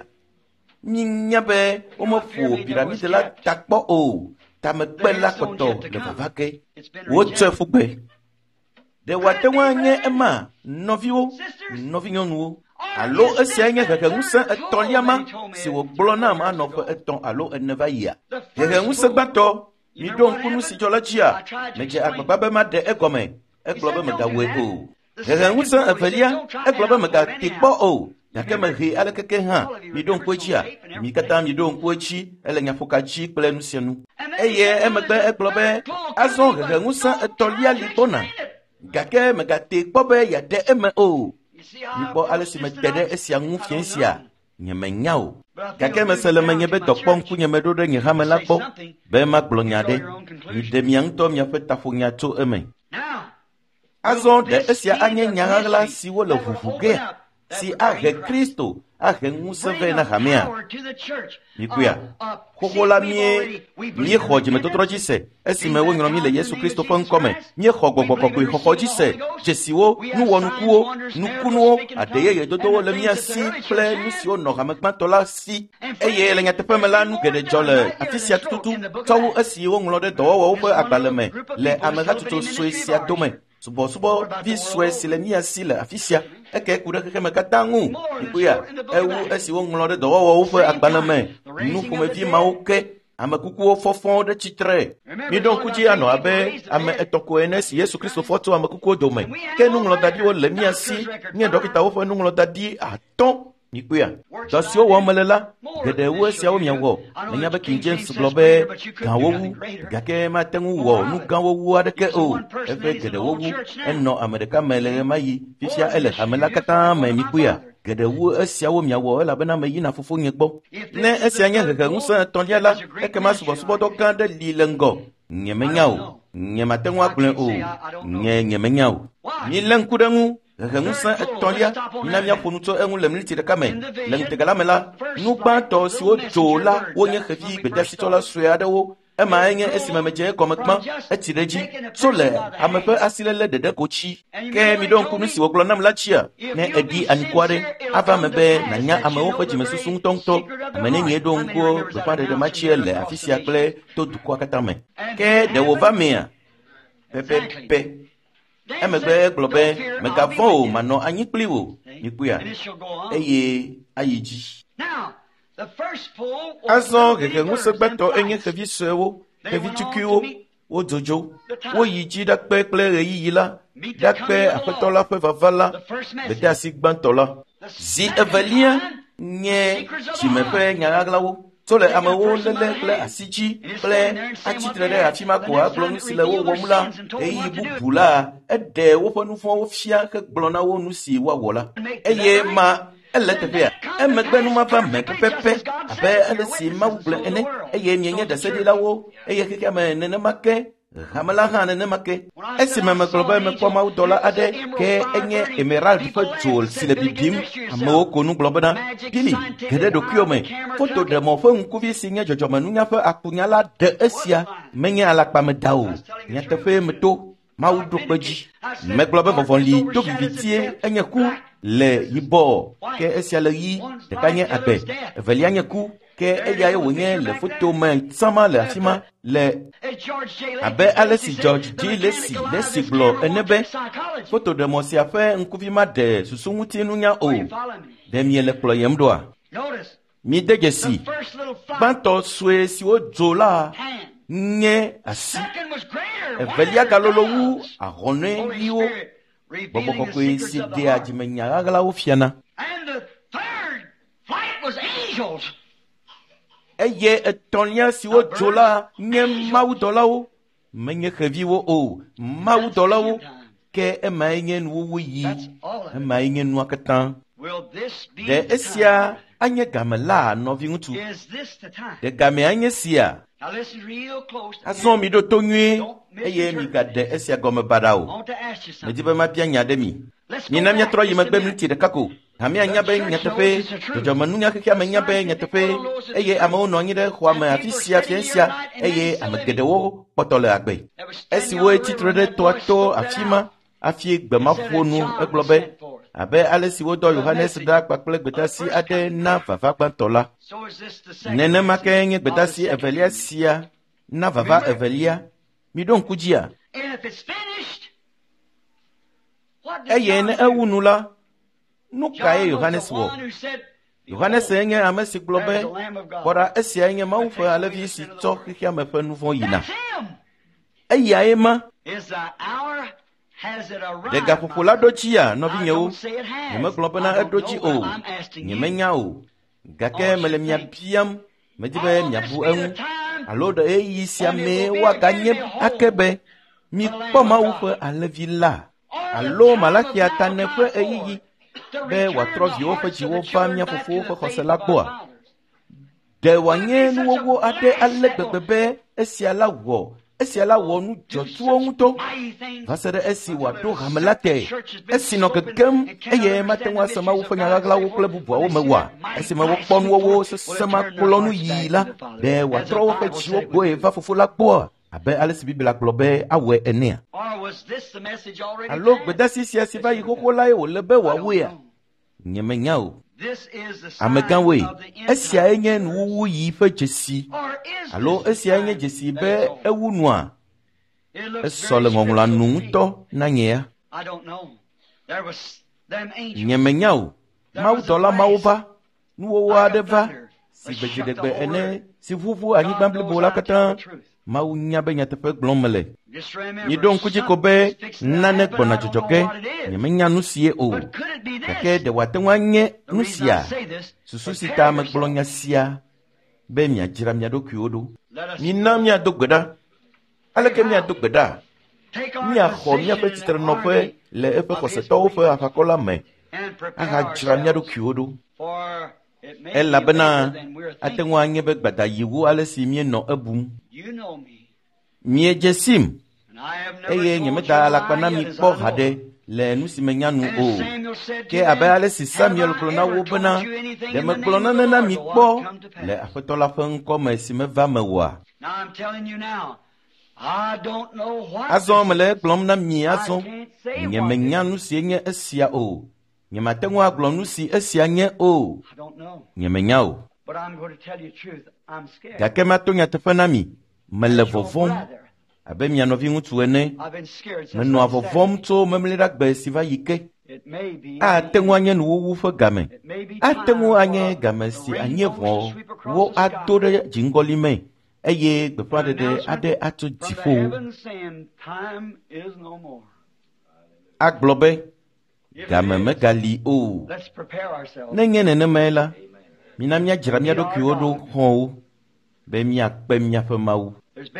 nyabe o mo fu pyramide la takpo o ta me pela koto le vavake wo tse fugbe de watengwa nye ema noviwo novinyonu allo esianye keke ngusa etoliama si wo gblona ma no fe eton allo eneva ya keke ngusa gbato mi don kunu si jola chia meje agbagba be ma de egome eglobe me dawe o Hehe ngusa evelia ekloba mega tikpo o. Yake mehe ale keke ha mi don kwechi a mi kata mi don kwechi ele nyafoka chi kple nusienu. Eye emegbe eklobe azon hehe ngusa etolia libona. Gake mega tikpo be yade eme o. Nipo ale si metede esia ngu fiensia nyeme nyao. Gake mesele menyebe dokpon ku nyeme do de nyehame lakpo be magblɔ nya de mi de miangto miaƒe tafonya tso eme. Azɔ de esia anye nyaɣaɣla siwo le ʋuʋuge si ahe Kristo ahe ŋusẽ vɛ na hamea. Mikuya xoxo la mie míexɔ dzimetɔtrɔ dzi se esime woŋlɔ mí le Yesu Kristo ƒe ŋkɔ me míexɔ gbɔgbɔ kɔkɔe xɔxɔ dzi se dzesiwo nuwɔnukuwo nukunuwo aɖeyeye dodowo le mía si kple nu siwo nɔ hamegbãtɔ la si eye le nyateƒe me la nu geɖe dzɔ le afi sia tututu tsɔwu esi woŋlɔ ɖe dɔwɔwɔwo ƒe agbalẽ me le amehatsotso sue sia dome. Subɔsubɔ vi sue si le mía si le afi sia eke ku ɖe xexeme katã ŋu ikuya ewu esi woŋlɔ ɖe dɔwɔwɔwo ƒe agbalẽ me nu ƒomevi mawo ke ame kukuwo fɔfɔ ɖe tsitre. Míɖo ŋku dzi anɔ abe ame etɔ̃ ko ene si Yesu Kristo fɔ tso ame kukuwo dome ke nuŋlɔdadiwo le mía si nye ɖɔkitawo ƒe nuŋlɔdadi atɔ̃. Nikuya dɔ siwo wɔm mele la geɖewo esiawo miawɔ menya be King James gblɔ be gãwo wu gake mate ŋu wɔ nu gãwo wu aɖeke o eƒe geɖewo wu enɔ ame ɖeka me le ɣe ma ɣi fifia ele hame la katã me. Nikuya geɖewo esiawo miawɔ elabena me yina fofonye gbɔ. Ne esia nye hehe ŋusẽ etɔ̃lia la ekema subɔsubɔdɔ gã aɖe li le ŋgɔ nyemenya o nyemate ŋu agblɔe o nye nyemenya o. Mi le ŋku ɖe ŋu hehe ŋusẽ etɔ̃lia mina míaƒo nu tso eŋu le miniti ɖeka me le ŋutega la me la nu gbãtɔ siwo dzo la wonye xevi gbedasitsɔla sue aɖewo ema enye esime medze egɔme gbã etsi ɖe dzi tso le ame ƒe asilele ɖeɖe ko tsi ke mi ɖo ŋku nu si wògblɔ nam la tsia ne eɖi anyiko aɖe ava me be nànya amewo ƒe dzimesusu ŋutɔŋutɔ ame ne mieɖo ŋkuwo gbeƒã ɖeɖe ma tsie le afi sia kple to dukɔa katã me ke ɖe wòva mea pepepe emegbe egblɔ be megavɔ̃ o manɔ anyi kpli wò nikuya eye ayi dzi. Azɔ hehe ŋusẽ gbãtɔ enye xevi suewo xevi tukuiwo wo dzodzo woyi dzi ɖakpe kple ɣeyiɣi la ɖakpe aƒetɔ la ƒe vava la gbedeasi gbãtɔ la. Zi evelia nye dzime ƒe nyaɣaɣlawo tso le amewo lele kple asi dzi kple atsitre ɖe afi ma ko agblɔ nu si le wo wɔm la eye bubu la eɖe woƒe nu vɔ̃wo fia hegblɔ na wo nu si woawɔ la eye ma ele teƒea emegbe nu ma va me pepepe abe ele si Mawu gblɔ ene eye mienye ɖeseɖilawo eye xexea me nenema ke hame la hã nenema ke esime megblɔ be mekpɔ mawudɔla aɖe ke enye emerald ƒe dzo si le bibim amewo ko nu gblɔ bena pili geɖe ɖokuiwo me fotoɖemɔ ƒe ŋkuvi si nye dzɔdzɔmenunya ƒe akunya la ɖe esia menye alakpameda o nyateƒe meto Mawu ɖo kpe dzi. Megblɔ be vɔvɔli to vivitie enye ku le yibɔ ke esia le ɣi ɖeka nye agbe evelia nye ku ke eyae wònye le foto me sama le afi ma le abe ale si George G. Lacey Lacey gblɔ ene be fotoɖemɔ sia ƒe ŋkuvi ma ɖe susu ŋuti nunya o ɖe mie le kplɔ yem ɖoa. Mi de dzesi gbãtɔ sue siwo dzo la nye asi evelia galolo wu ahɔnɔeviwo gbɔgbɔ kɔkɔe si ɖea dzimenya ɣaɣlawo fiana eye etɔ̃lia siwo dzo la nye mawudɔlawo menye xeviwo o mawudɔlawo ke emae nye nuwuwu yi emae nye nua katã. Ɖe esia anye game la nɔvi ŋutsu ɖe game anye sia azɔ mi ɖo to nyuie eye mi gaɖe esia gɔme baɖa o. Medi be mabia nya ɖe mi mina míatrɔ yi megbe miniti ɖeka ko hamia nya be nyateƒe dzɔdzɔmenunya xexea me nya be nyateƒe eye amewo nɔ anyi ɖe xɔa me afi sia fia sia eye ame geɖewo kpɔtɔ le agbe esiwo tsitre ɖe toa to afi ma afi gbema ƒo nu egblɔ be abe ale si wodɔ Yohanes ɖa kpakple gbedasi aɖe na vava gbãtɔ la nenema ke nye gbedasi evelia sia na vava evelia. Mi ɖo ŋku dzia eye ne ewu nu la nu kae Yohanes wɔ? Yohanes nye ame si gblɔ be kpɔɖa esia nye Mawu ƒe alẽvi si tsɔ xexea me ƒe nu vɔ̃ yina eyae ma de gaƒoƒo la ɖo dzi ya nɔvinyewo nyemegblɔ bena eɖo dzi o nyemenya o gake mele mia biam medi be miabu eŋu alo ɖe eyi sia me woaganye ake be mikpɔ Mawu ƒe alẽvi la alo Malachia tane ƒe eyiyi be wòatrɔ viwo ƒe dziwo va mia fofowo ƒe xɔse la gbɔa ɖe wòanye nuwowo aɖe ale gbegbe be esia la wɔ esia la wɔ nu dzɔtsuwo ŋutɔ va se ɖe esi wòaɖo hame la te esi nɔ gegem eye mate ŋu ase Mawu ƒe nyaɣaɣlawo kple bubuawo me wɔa esi me wokpɔ nuwowo sesẽ ma kplɔ nu yi la ɖe wòatrɔ woƒe dziwo gbɔe va fofo la gbɔa abe ale si Biblia gblɔ be awɔe enea alo gbedasi sia si va yi xoxo lae wòle be wòawoea nyemenya o amegãwoe esiae nye nuwuwu yi ƒe dzesi alo esiae nye dzesi be ewu nua esɔ le ŋɔŋlɔa nu ŋutɔ na nyea nyemenya o mawudɔla mawo va nuwowo aɖe va si gbedziɖegbe ene si ʋuʋu anyigba blibo la katã Mawu nya be nyateƒe gblɔm mele miɖo ŋku dzi ko be nane gbɔna dzɔdzɔge nyemenya nu sie o gake ɖe wòate ŋu anye nu sia susu si ta megblɔ nya sia be miadzra mia ɖokuiwo ɖo mina miado gbe ɖa aleke miado gbe ɖa miaxɔ miaƒe tsitrenɔƒe le eƒe xɔsetɔwo ƒe aƒakɔ la me ahadzra mia ɖokuiwo ɖo elabena ate ŋu anye be gbadayiwo ale si mienɔ ebum miedze sim eye nyemeda alakpa na mi kpɔ haɖe le nu si menya nu o ke abe ale si Samuel gblɔ na wo bena ɖe megblɔ nane na mi kpɔ le Aƒetɔ la ƒe ŋkɔ me si meva me oa azɔ mele egblɔm na mi azɔ nyemenya nu sie nye esia o nyemate ŋu agblɔ nu si esia nye o nyemenya o gake mato nyateƒe na mi mele vɔvɔm abe mia nɔvi ŋutsu ene menɔa vɔvɔm tso memliɖagbe si va yi ke ate ŋu anye nuwuwu ƒe game ate ŋu anye game si anye vɔ wo ado ɖe dziŋgɔli me eye gbeƒãɖeɖe aɖe atso dziƒo agblɔ be game megali o nenye nenemae la mina miadzra mia ɖokuiwo ɖo xɔwo be miakpe miaƒe Mawu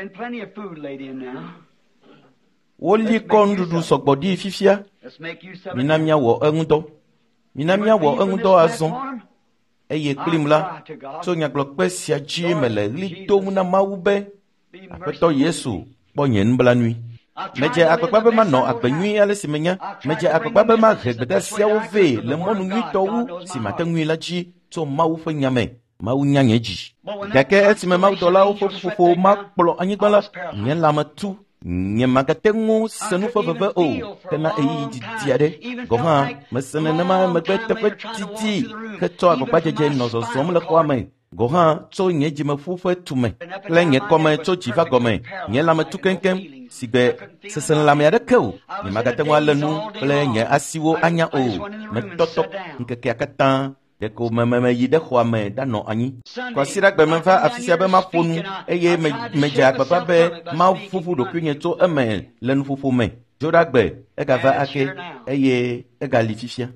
woli kɔ nuɖuɖu sɔgbɔ ɖi fifia mina miawɔ eŋudɔ mina miawɔ eŋudɔ azɔ eye kplim la tso nyagblɔkpe sia dzi mele ɣli dom na Mawu be Aƒetɔ Yesu kpɔ nye nublanui medze agbagba be manɔ agbe nyui ale si menya medze agbagba be mahe gbedasiawo vɛ le mɔnu nyuitɔwu si mate ŋui la dzi tso Mawu ƒe nyame Mawu nya nye dzi gake esime mawudɔlawo ƒe ƒuƒoƒo makplɔ anyigba la nye lãme tu nye magate ŋu se nu ƒe veve o kena eyi didi aɖe gɔ hã mese nenema megbe teƒe titi hetsɔ agbagbadzedze nɔ zɔzɔm le xɔa me gɔ hã tso nye dzimeƒu ƒe tume kple nye kɔme tso dzi va gɔme nye lãme tu keŋkeŋ si gbe seselãme aɖeke o nye magate ŋu alé nu kple nye asiwo anya o metɔtɔ ŋkekea katã ɖeko mememe yi ɖe xɔa me ɖanɔ anyi kɔsiɖagbe meva afi sia be maƒo nu eye medze agbagba be maƒuƒu ɖokuinye tso eme le nuƒoƒo me dzoɖagbe egava ake eye egali fifia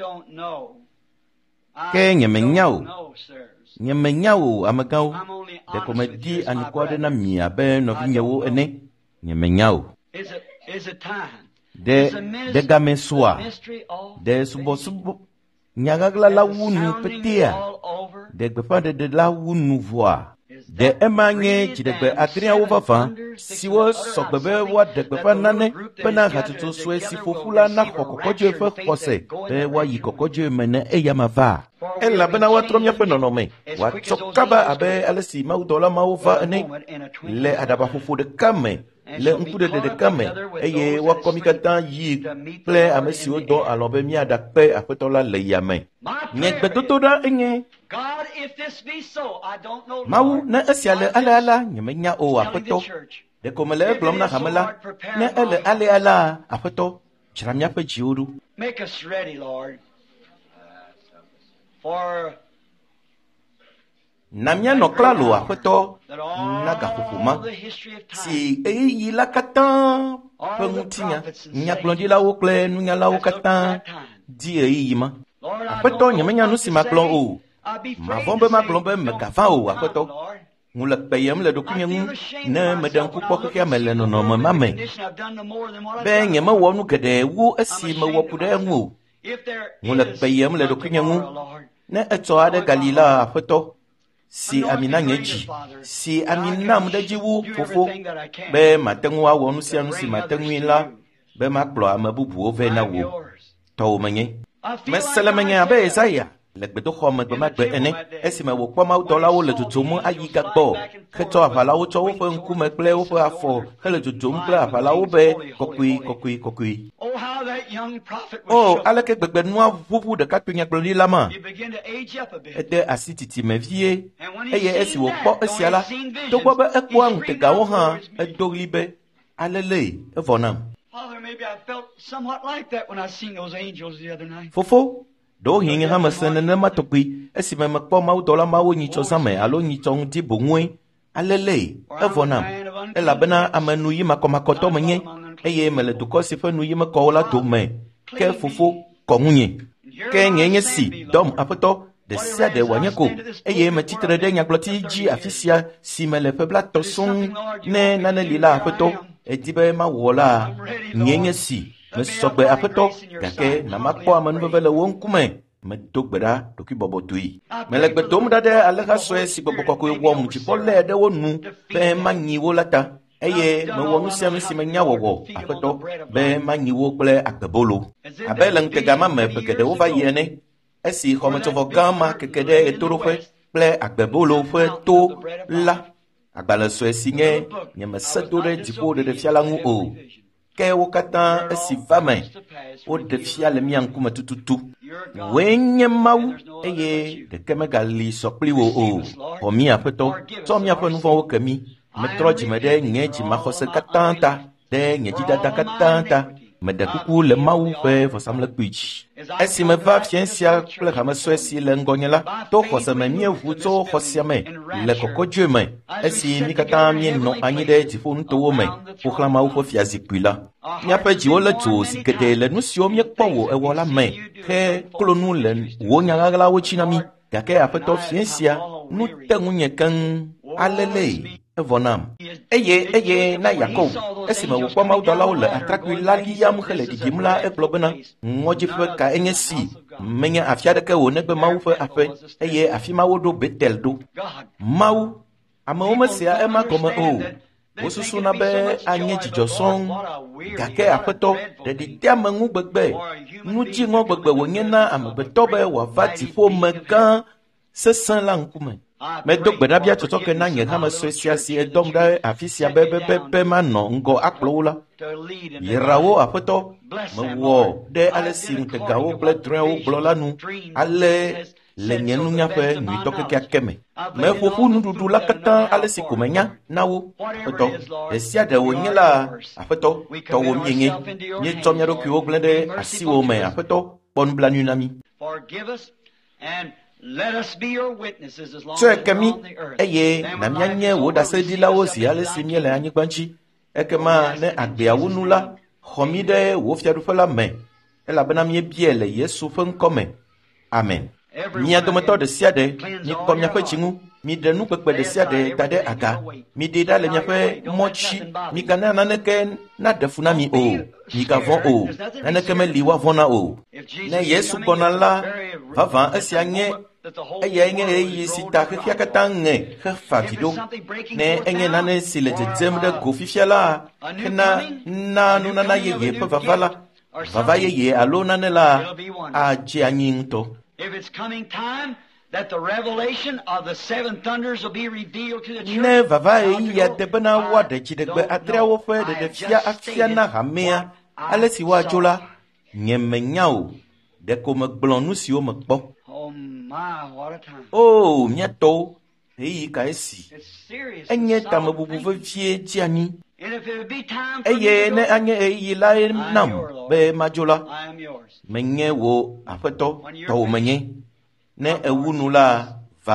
ke nyemenya o nyemenya o amegãwo ɖeko medi anyikɔ aɖe na mi abe nɔvinyewo ene nyemenya o ɖe ɖe game soa ɖe subɔsubɔ nyaɣaɣla la wu nu petea ɖe gbeƒãɖeɖe la wu nu vɔa ɖe ema nye dziɖegbe adreawo vavã siwo sɔgbe be woaɖe gbeƒã nane bena hatsotso sue si ƒoƒu la naxɔ kɔkɔdzoe ƒe xɔse be woayi kɔkɔdzoe me ne eyama va elabena woatrɔ miaƒe nɔnɔme woatsɔ kaba abe ale si mawudɔla mawo va ene le aɖabaƒoƒo ɖeka me le ŋkuɖeɖe ɖeka me eye woakɔ mi katã yi kple ame siwo dɔ alɔ be miaɖakpe Aƒetɔ la le yame nye gbedodoɖa enye Mawu ne esia le alea la nyemenya o Aƒetɔ ɖeko mele egblɔm na hame la ne ele alea la Aƒetɔ dzra miaƒe dziwo ɖo Make us ready, Lord, for Namia no klalo apeto naga hukuma si eyi la katan pengutinga nyaklondi la okle nunya la okatan di eyi ma apeto nyamenya no si maklon o ma vombe maklon be mekafa o apeto ngula payam le dokunya ngu na medan ku poko kya mele no no mame be nyama wonu gede wu asi ma wokude ngu ngula payam le dokunya ngu na eto ade galila apeto si amina nyeji si amina mudaji wu fofo be matengu wa wonu si anu si matengu la be maklo amabubu ove na wo to menye mesele menye abe Isaiah legbedo khoma be magbe ene esime wo kwa ma dola wo le tutumu ayika gbo keto afala wo cho wo fe nku meple wo fe afo hele tutum ple afala wo be kokui kokui kokui Oh, how that young prophet was oh shocked. aleke gbegbe nua vuvu de katunya glori lama He began to age up a bit. ede asititi mevie And when he eye seen esi wo that, kpo though esi ala he seen visions, to gbo be ekpo he anu te screamed gawo out ha the words, edolibe alele evonam Father, maybe I felt somewhat like that when I seen those angels the other night. fofo do hinge ha masene na matokwi esi me makpo ma udola ma wo nyicho same alo nyicho ndi bongwe alele evonam ela bena amanu yi makomakoto menye eye mele dukosi fe nu yi makola do me ke fofo konunye ke nyenye si dom apeto de sia de wanyako eye me titre de nyakloti ji afisia si mele pebla tosun ne nane lila apeto edibe ma wola nyenye si me sogbe apeto gake na makpo amanu bele wonkume me dogbera doki bobo tui mele gbe dom dade alaka soe si bobo ko wo mu ji pole de wonu pe manyi wolata eye me wonu sem si me nyawowo apeto be manyi wo ple agbebolo abele nkegama me pekede wo va yene esi khometo gama kekede etorofe ple agbebolo fe to la agbala so esinye nyama setore dipo de fialangu o ke wo kata esi vame o de fiale mi ankuma tututu wenye mau eye de kemegali sokli wo o o mi apeto to mi apenu fo kemi metroji mede nyeji makhose katanta de nyeji dada katanta mede kuku le mau fe fo samle kuchi esi me va fiensia ple kama so esi le ngonyela to khose me mi evu to khosia me le kokoje me esi mi kata mi no anyi de tifun to wo me po klama wo fiazi kwila nya pa ji wo le to sikete le nu si o mi kpo wo e wo la me ke klonu le wo nya la la wo chinami gake apeto fiensia nu tengunye kan alele evonam eye eye na yakob esime wo kwa ma dola wo le atrakwi lali yam khele dijimla e globena ngoji fe ka enyesi menya afia de ke wo ne be mawu fe afe eye afi ma wo do betel do mawu ama o mesia e ma koma o wosusu na be anye jijoson gake apeto de di diamengu gbegbe nu ji ngo gbegbe wo nyena amabeto be wa vati fo megan sesan la nkume me do gbeda bia toto ke na nye ha so sia si e dom da afisia be be be be ma no ngo aklola yirawo apeto me wo de ale sim te gawo ble tren o blola nu ale le nyenu nya fe nu to ke kya keme me fofu nu dudu la kata ale si kumenya nawo apeto de sia de wo nyela apeto to wo nyenye nye to nya do ki wo blende asiwo me apeto bon blanu nami Forgive us and let us be your witnesses as long so as we're ekemi on the earth. eye Then na when life mianye is wo over, da se di la wo si ale receive si us miele anyi gbanchi ekema ne agbe awunu la khomide wo fiadu fela me ela bana mi biele yesu fen kome amen mi adomoto de siade mi kom nya fe chingu mi de nu pepe de siade tade aga mi de da le nya fe mochi mi kana na ne ken na defuna mi o mi ga von o na ne keme liwa vona o na yesu kona la vava asianye eye enge eyi sita khia katange khafa kido ne enge nane sile jedzem de gofifiala kena na nuna na yeye pe vavala vava yeye alona ne la aje anyinto If it's coming time that the revelation of the seven thunders will be revealed to the church. ne vava how to yi ya go, debena wa de I chidegbe don't atra wo know. fe de I de have fia just afia stated na hamea what I alesi wa saw. jola nyemenya de ko me gblon nu si o me gbo Oh my, what a time. oh miato eyi ka esi It's serious. enye and ta me solemn bubu thing. fe fie tiani And if it would be time for me eye to ne go, anye eyi la nam be majola I am yours. menye wo afeto to menye ne ewunu la va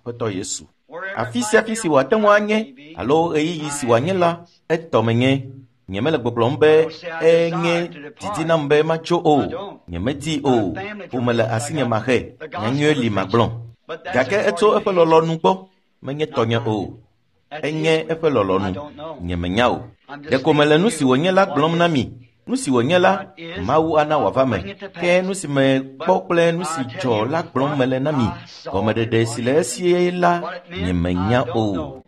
aƒetɔ Yesu. Afi sia afi si wòate ŋu anye alo ɣeyiɣi si wòanye la, etɔme nye. Nyemele gbɔgblɔm be enye didinam be matso o. Nyemedi o. Ƒome le asinye maxe. Nyanyuie li magblɔ. Gake etso eƒe lɔlɔnu gbɔ. Menye tɔnye o. Enye eƒe lɔlɔnu. Nyemenya o. Ɖeko mele nu si wònye la gblɔm na mi. Nu si wònye la, Mawu ana wòava me. Ke nu si me kpɔ kple nu si dzɔ la gblɔm mele na mi. Gɔmeɖeɖe si le esie la, nyemenya o.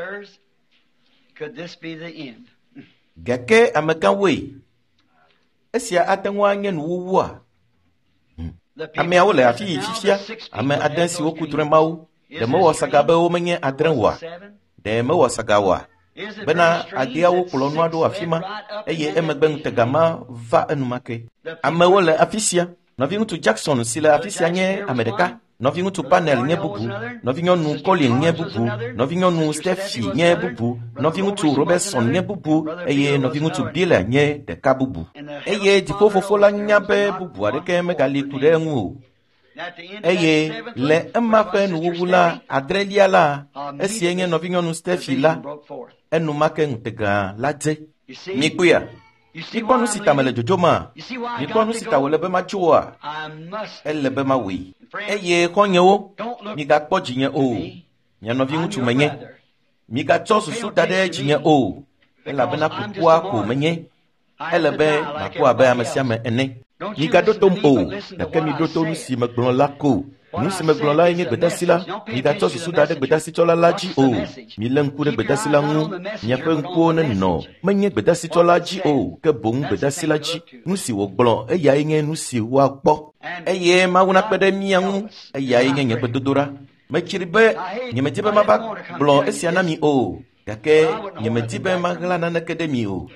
Gake amegãwoe, esia ate ŋu anye nuwuwua. Ameawo le afi yi fifia, ame ade siwo ku drɔ̃e Mawu. Ɖe mewɔ saga be womenye adre oa. Ɖe mewɔ saga oa. Bena ageawo kplɔ nua ɖo afi ma, eye emegbe ŋutega ma va enumake. Amewo le afi sia. Nɔvi ŋutsu Jackson si le afi sia nye ame ɖeka. Nɔvi ŋutsu Panel nye bubu. Nɔvi nyɔnu Colin nye bubu. Nɔvi nyɔnu Steffi nye bubu. Nɔvi ŋutsu Robertson nye bubu. Eye nɔvi ŋutsu Billa nye ɖeka bubu. Eye dziƒoƒofo la nya be bubu aɖeke megali ku ɖe eŋu o. Eye le ema ƒe nuwuwu la adrelia la, esie nye nɔvi nyɔnu Steffi la, enumake ŋutega la dze. Mikpuia, mikpɔ nu si ta mele dzodzoma, mikpɔ nu si ta wòle be matsoa, ele be mawui. Eye xɔnyewo, migakpɔ dzinye o, nye nɔvi ŋutsu menye. Migatsɔ susu da ɖe dzinye o, elabena kukua ko menye. Ele be maku abe ame sia ame ene. Migaɖo tom o, gake miɖo to nu si megblɔ la ko. Nu si megblɔ la nye gbedasi la, migatsɔ susu da ɖe gbedasitsɔla la dzi o. Milé ŋku ɖe gbedasi la ŋu, miaƒe ŋkuwo nenɔ, menye gbedasitsɔla dzi o, ke boŋ gbedasi la dzi. Nu si wògblɔ, eyae nye nu si woakpɔ. Eye Mawu nakpe ɖe mia ŋu, eyae nye nye gbedodoɖa. Metsiri be nyemedi be mava gblɔ esia na mi o, gake nyemedi be maɣla naneke ɖe mi o.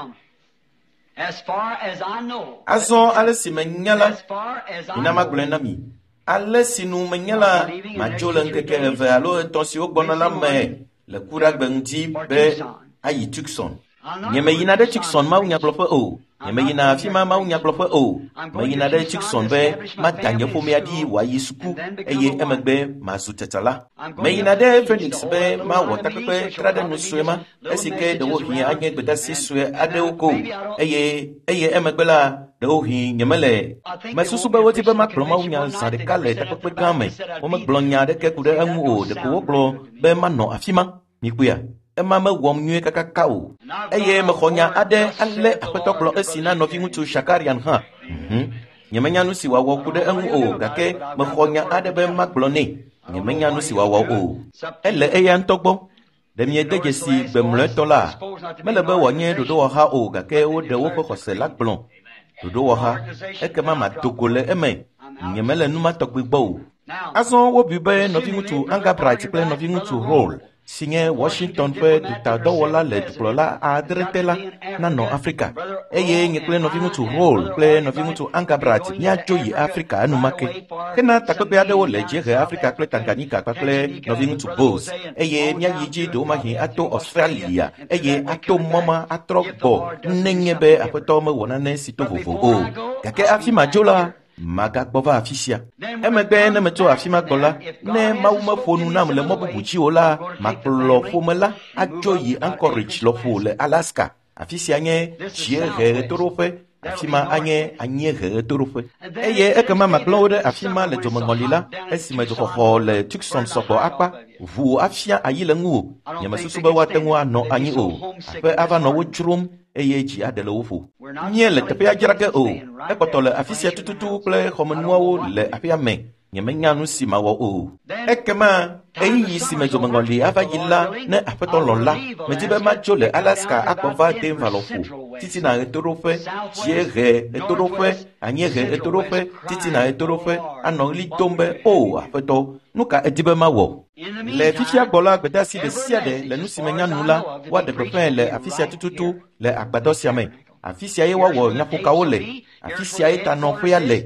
Azɔ ale si menya la, mina magblɔe na mi. Ale si nu menya la, madzo le ŋkeke eve alo etɔ̃ siwo gbɔna la me le kuɖagbe ŋuti be ayi Tucson. Nyemeyina ɖe Tucson mawunyagblɔƒe o. Nyemeyina afi ma mawunyagblɔƒe o. Meyina ɖe Tucson be mada nye ƒomea ɖi wòayi suku, eye emegbe mazu tetsala. Meyina ɖe Phoenix be mawɔ takpekpe tra ɖe nu sue ma, esi ke ɖewohĩ anye gbedasi sue aɖewo ko, eye eye emegbe la ɖewohĩ nyemele. Mesusu be wodi be makplɔ mawunya zã ɖeka le takpekpe gã me. Womegblɔ nya aɖeke ku ɖe eŋu o, ɖeko wogblɔ be manɔ afi ma. Mikpuia. Ema mewɔm nyuie kakaka o. Eye mexɔ nya aɖe ale aƒetɔ gblɔ esi na nɔvi ŋutsu Shakarian hã. Mhm. Nyemenya nu si wòawɔ ku ɖe eŋu o, gake mexɔ nya aɖe be magblɔ nɛ. Nyemenya nu si wòawɔ o. Ele eya ŋutɔ gbɔ. Ɖe miede dzesi gbemlɔetɔ la, mele be wòanye ɖoɖowɔha o, gake woɖe woƒe xɔse la gblɔ. Ɖoɖowɔha, ekema mado go le eme. Nyemele nu ma tɔgbi gbɔ o. Azɔ wobi be nɔvi ŋutsu Angabright kple nɔvi ŋutsu Hall si nye Washington ƒe dutadɔwɔla le dukplɔla adre te la nanɔ Afrika. Eye nye kple nɔvi ŋutsu Hall kple nɔvi ŋutsu Angabright míadzo yi Afrika enumake. Hena takpekpe aɖewo le dziehe Afrika kple Tanganyika kpakple nɔvi ŋutsu Bose. Eye míayi dzi ɖewomahi ato Australia, eye ato mɔma atrɔ gbɔ nenye be aƒetɔ mewɔ nane si to vovo o. Gake afi madzo la, magagbɔ va afi sia. Emegbe ne metso afi ma gbɔ la, ne Mawu meƒo nu nam le mɔ bubu dzi o la, makplɔ ƒome la adzo yi Anchorage lɔƒo le Alaska. Afi sia nye dziehe ɣetoɖoƒe, afi ma anye anyiehe ɣetoɖoƒe. Eye ekema magblɔ wo ɖe afi ma le dzomeŋɔli la, esime dzoxɔxɔ le Tucson sɔgbɔ akpa, ʋu afia ayi le ŋu o. Nyemesusu be woate ŋu anɔ anyi o. Aƒe ava nɔ wo dzrom, eye dzi aɖe le wo ƒo. Mie le teƒea dzra ge o. Ekpɔtɔ le afi sia tututu kple xɔmenuawo le aƒea me. Nyemenya nu si mawɔ o. Ekema, eyiyi si me dzomeŋɔli ava yi la, ne aƒetɔ lɔ̃ la, medi be matso le Alaska akpɔ va Denver lɔƒo, titina ɣetoɖoƒe, dziehe ɣetoɖoƒe, anyiehe ɣetoɖoƒe, titina ɣetoɖoƒe, anɔ ɣli dom be, o, aƒetɔ, nu ka edi be mawɔ? Le fifia gbɔ la, gbedasi ɖe sia ɖe le nu si menya nu la, woaɖe gbeƒãe le afi sia tututu le agbadɔ sia me. Afi sia ye woawɔ nyaƒokawo le, afi sia ye tanɔƒea le.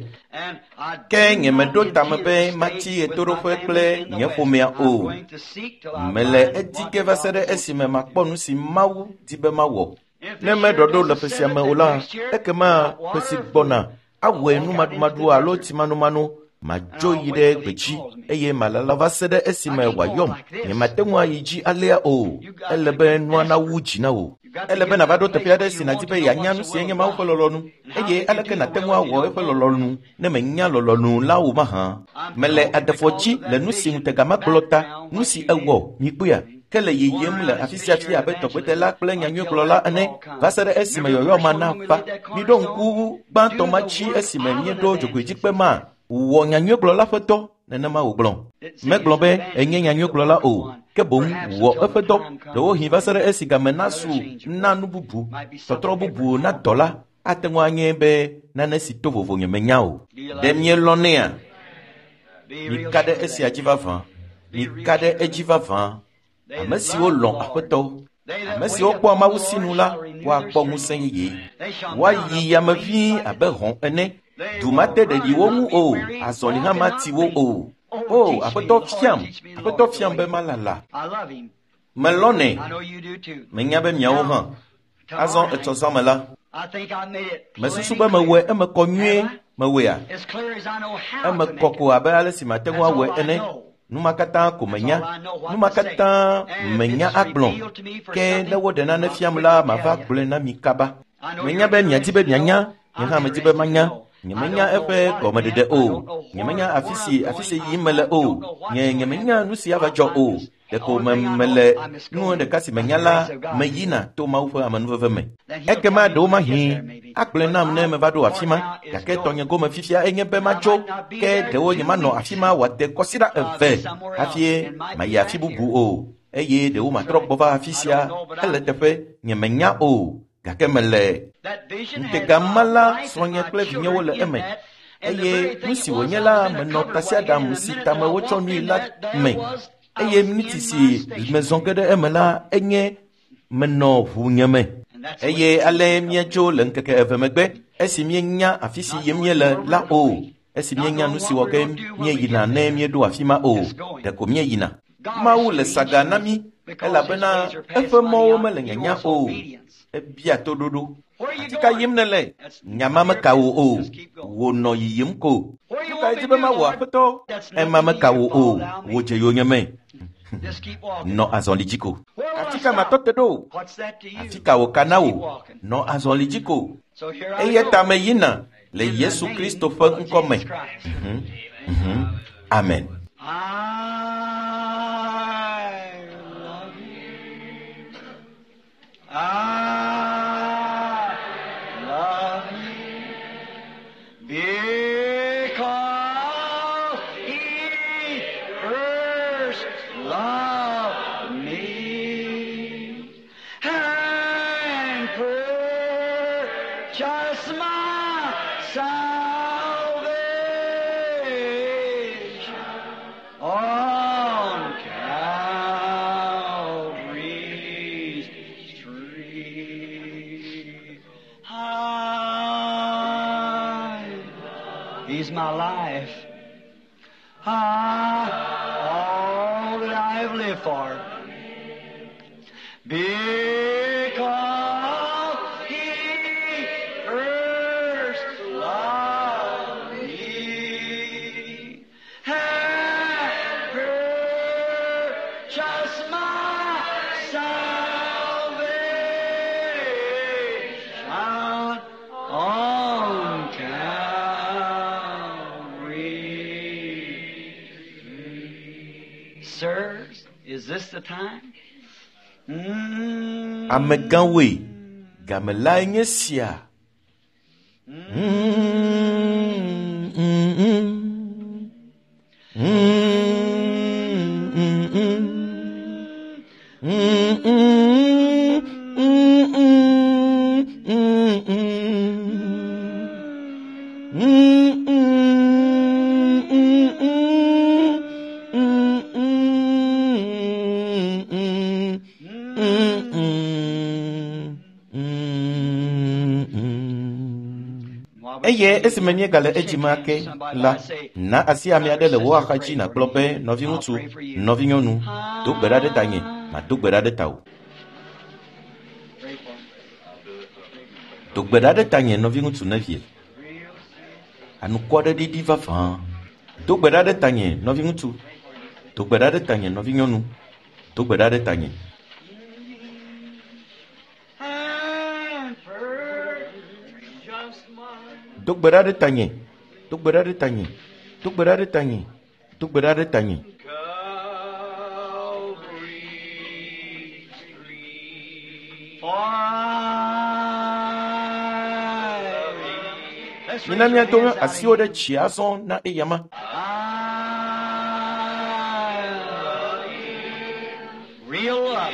Ke nyemeɖo tame be mati ɣetoɖoƒe kple nye ƒomea o. Mele edi ke va se ɖe esime makpɔ nu si Mawu di be mawɔ. Ne meɖɔɖo le ƒe sia me o la, ekema ƒe si gbɔna, awɔe numaɖumaɖu alo tsimanumanu, madzo yi ɖe gbedzi eye malala va se ɖe esime wòayɔm nyemate ŋu ayi dzi alea o. Ele be nua nawu dzi na wò. Ele be nava ɖo teƒe aɖe si nadi be yeanya nu sie nye Mawu ƒe lɔlɔnu, eye aleke nate ŋu awɔ eƒe lɔlɔnu ne menya lɔlɔnu la o mahã. Mele aɖefɔ dzi le nu si ŋutega ma gblɔ ta, nu si ewɔ mikpɔa ke le yeyem le afi sia afi abe tɔgbetela kple nyanyuikplɔla ene va se ɖe esime yɔyɔma na va. Miɖo ŋku gbãtɔ ma dzi esime mieɖo dzogoedzikpe ma wɔ nyanyuikplɔla ƒe dɔ nenema wògblɔ. Megblɔ be enye nyanyuikplɔla o, ke boŋ wɔ eƒe dɔ ɖewohĩ va se ɖe esi game nasu na nu bubu tɔtrɔ bubu na dɔ la ate ŋu anye be nane si to vovo nyemenya o. Ɖe mielɔnea mika ɖe esia dzi vavã, mika ɖe edzi vavã. Ame siwo lɔ̃ aƒetɔ, ame siwo kpɔ Mawu sinu la, woakpɔ ŋusẽ yeye. Woayi yameʋĩ abe hɔ̃ ene. Du mate ɖeɖi wo ŋu o, azɔli hã mati wo o. O, aƒetɔ fiam, aƒetɔ fiam be malala. Melɔnɛ, menya be miawo hã. Azɔ etsɔzɔ me la, mesusu be mewɔe eme kɔ nyuie, mewɔea. Eme kɔ ko abe ale si mate ŋu awɔe ene. Numa katã ko menya, numa katã menya agblɔ, ke ne wo ɖe nane fiam la mava gblɔe na mi kaba. Menya be miadi be mianya, nye hã medi be manya. Nyemenya eƒe gɔmeɖeɖe o, nyemenya afi si afi si yim mele o, nye nyemenya nu si ava dzɔ o. Ɖeko me mele nu ɖeka si menya la meyina to Mawu ƒe amenuveve me. Ekema ɖewo mahĩ agblɔe nam ne meva ɖo afi ma, gake tɔnye gome fifia enye be matso, ke ɖewo nyemanɔ afi ma wòade kɔsiɖa eve hafi mayi afi bubu o, eye ɖewo matrɔ gbɔ va afi sia hele teƒe nyemenya o, gake mele ŋutega la srɔ̃nye kple vinyewo le eme, eye nu si wònye la menɔ tasiaɖam si tame wotsɔ nui la me. Eye miti si mezɔ ge ɖe eme la enye menɔ ʋu nye me. Eye ale míedzo le ŋkeke eve megbe esi míenya afi si yim míele la o, esi míenya nu si wɔ ge míeyina ne míeɖo afi ma o, ɖeko míeyina. Mawu le saga na mí elabena eƒe mɔwo mele nyanya o. Ebia toɖoɖo. Ati ka yim nele nyama meka wo o, wo nɔ yiyim ko. Ka edi be mawɔ aƒetɔ ema meka wo o, wo dze yo nye me. Nɔ azɔli dzi ko. Ati ka matɔ te ɖo, afi ka wò kana wo, nɔ azɔli dzi ko. Eye ta me yina le Yesu Kristo ƒe ŋkɔ me. Amen. He's my life. Ah, all that I have lived for. Because He first loved me and purchased my salvation on Sirs, is this the time? Mm. Amegawe, gamela nye sia. Mm. Mm. Mm. Mm. Mm. Eye esi menye gale edzima ke la na asi ame aɖe le wo axadzi nakplɔ be nɔvi ŋutsu, nɔvi nyɔnu, do gbe ɖa ɖe tanye, mado gbe ɖa ɖe tawò. Do gbe ɖa ɖe tanye nɔvi ŋutsu nevie. Anukɔ ɖe ɖiɖi vavã Do gbe ɖa ɖe tanye nɔvi ŋutsu. Do gbe ɖa ɖe tanye nɔvi nyɔnu. Do gbe ɖa ɖe tanye. Do gbe ɖa ɖe tanye. Do gbe ɖa ɖe tanye. Do gbe ɖa ɖe tanye. Do gbe ɖa ɖe tanye. Mina miato asiwo ɖe tsia zɔn na eyama. Real love.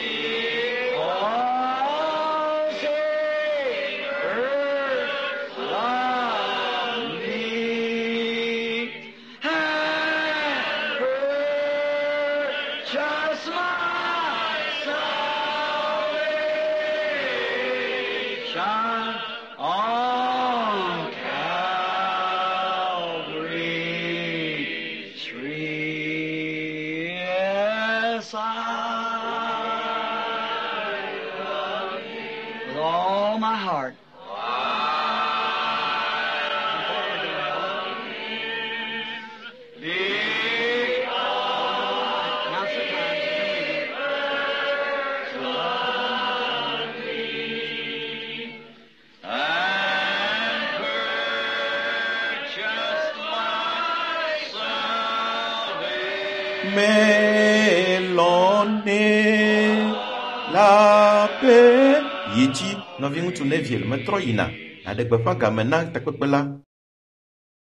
Melone la pe yiti nɔvi ŋutsu neviel metrɔ yina aɖe gbeƒã game na takpekpe la.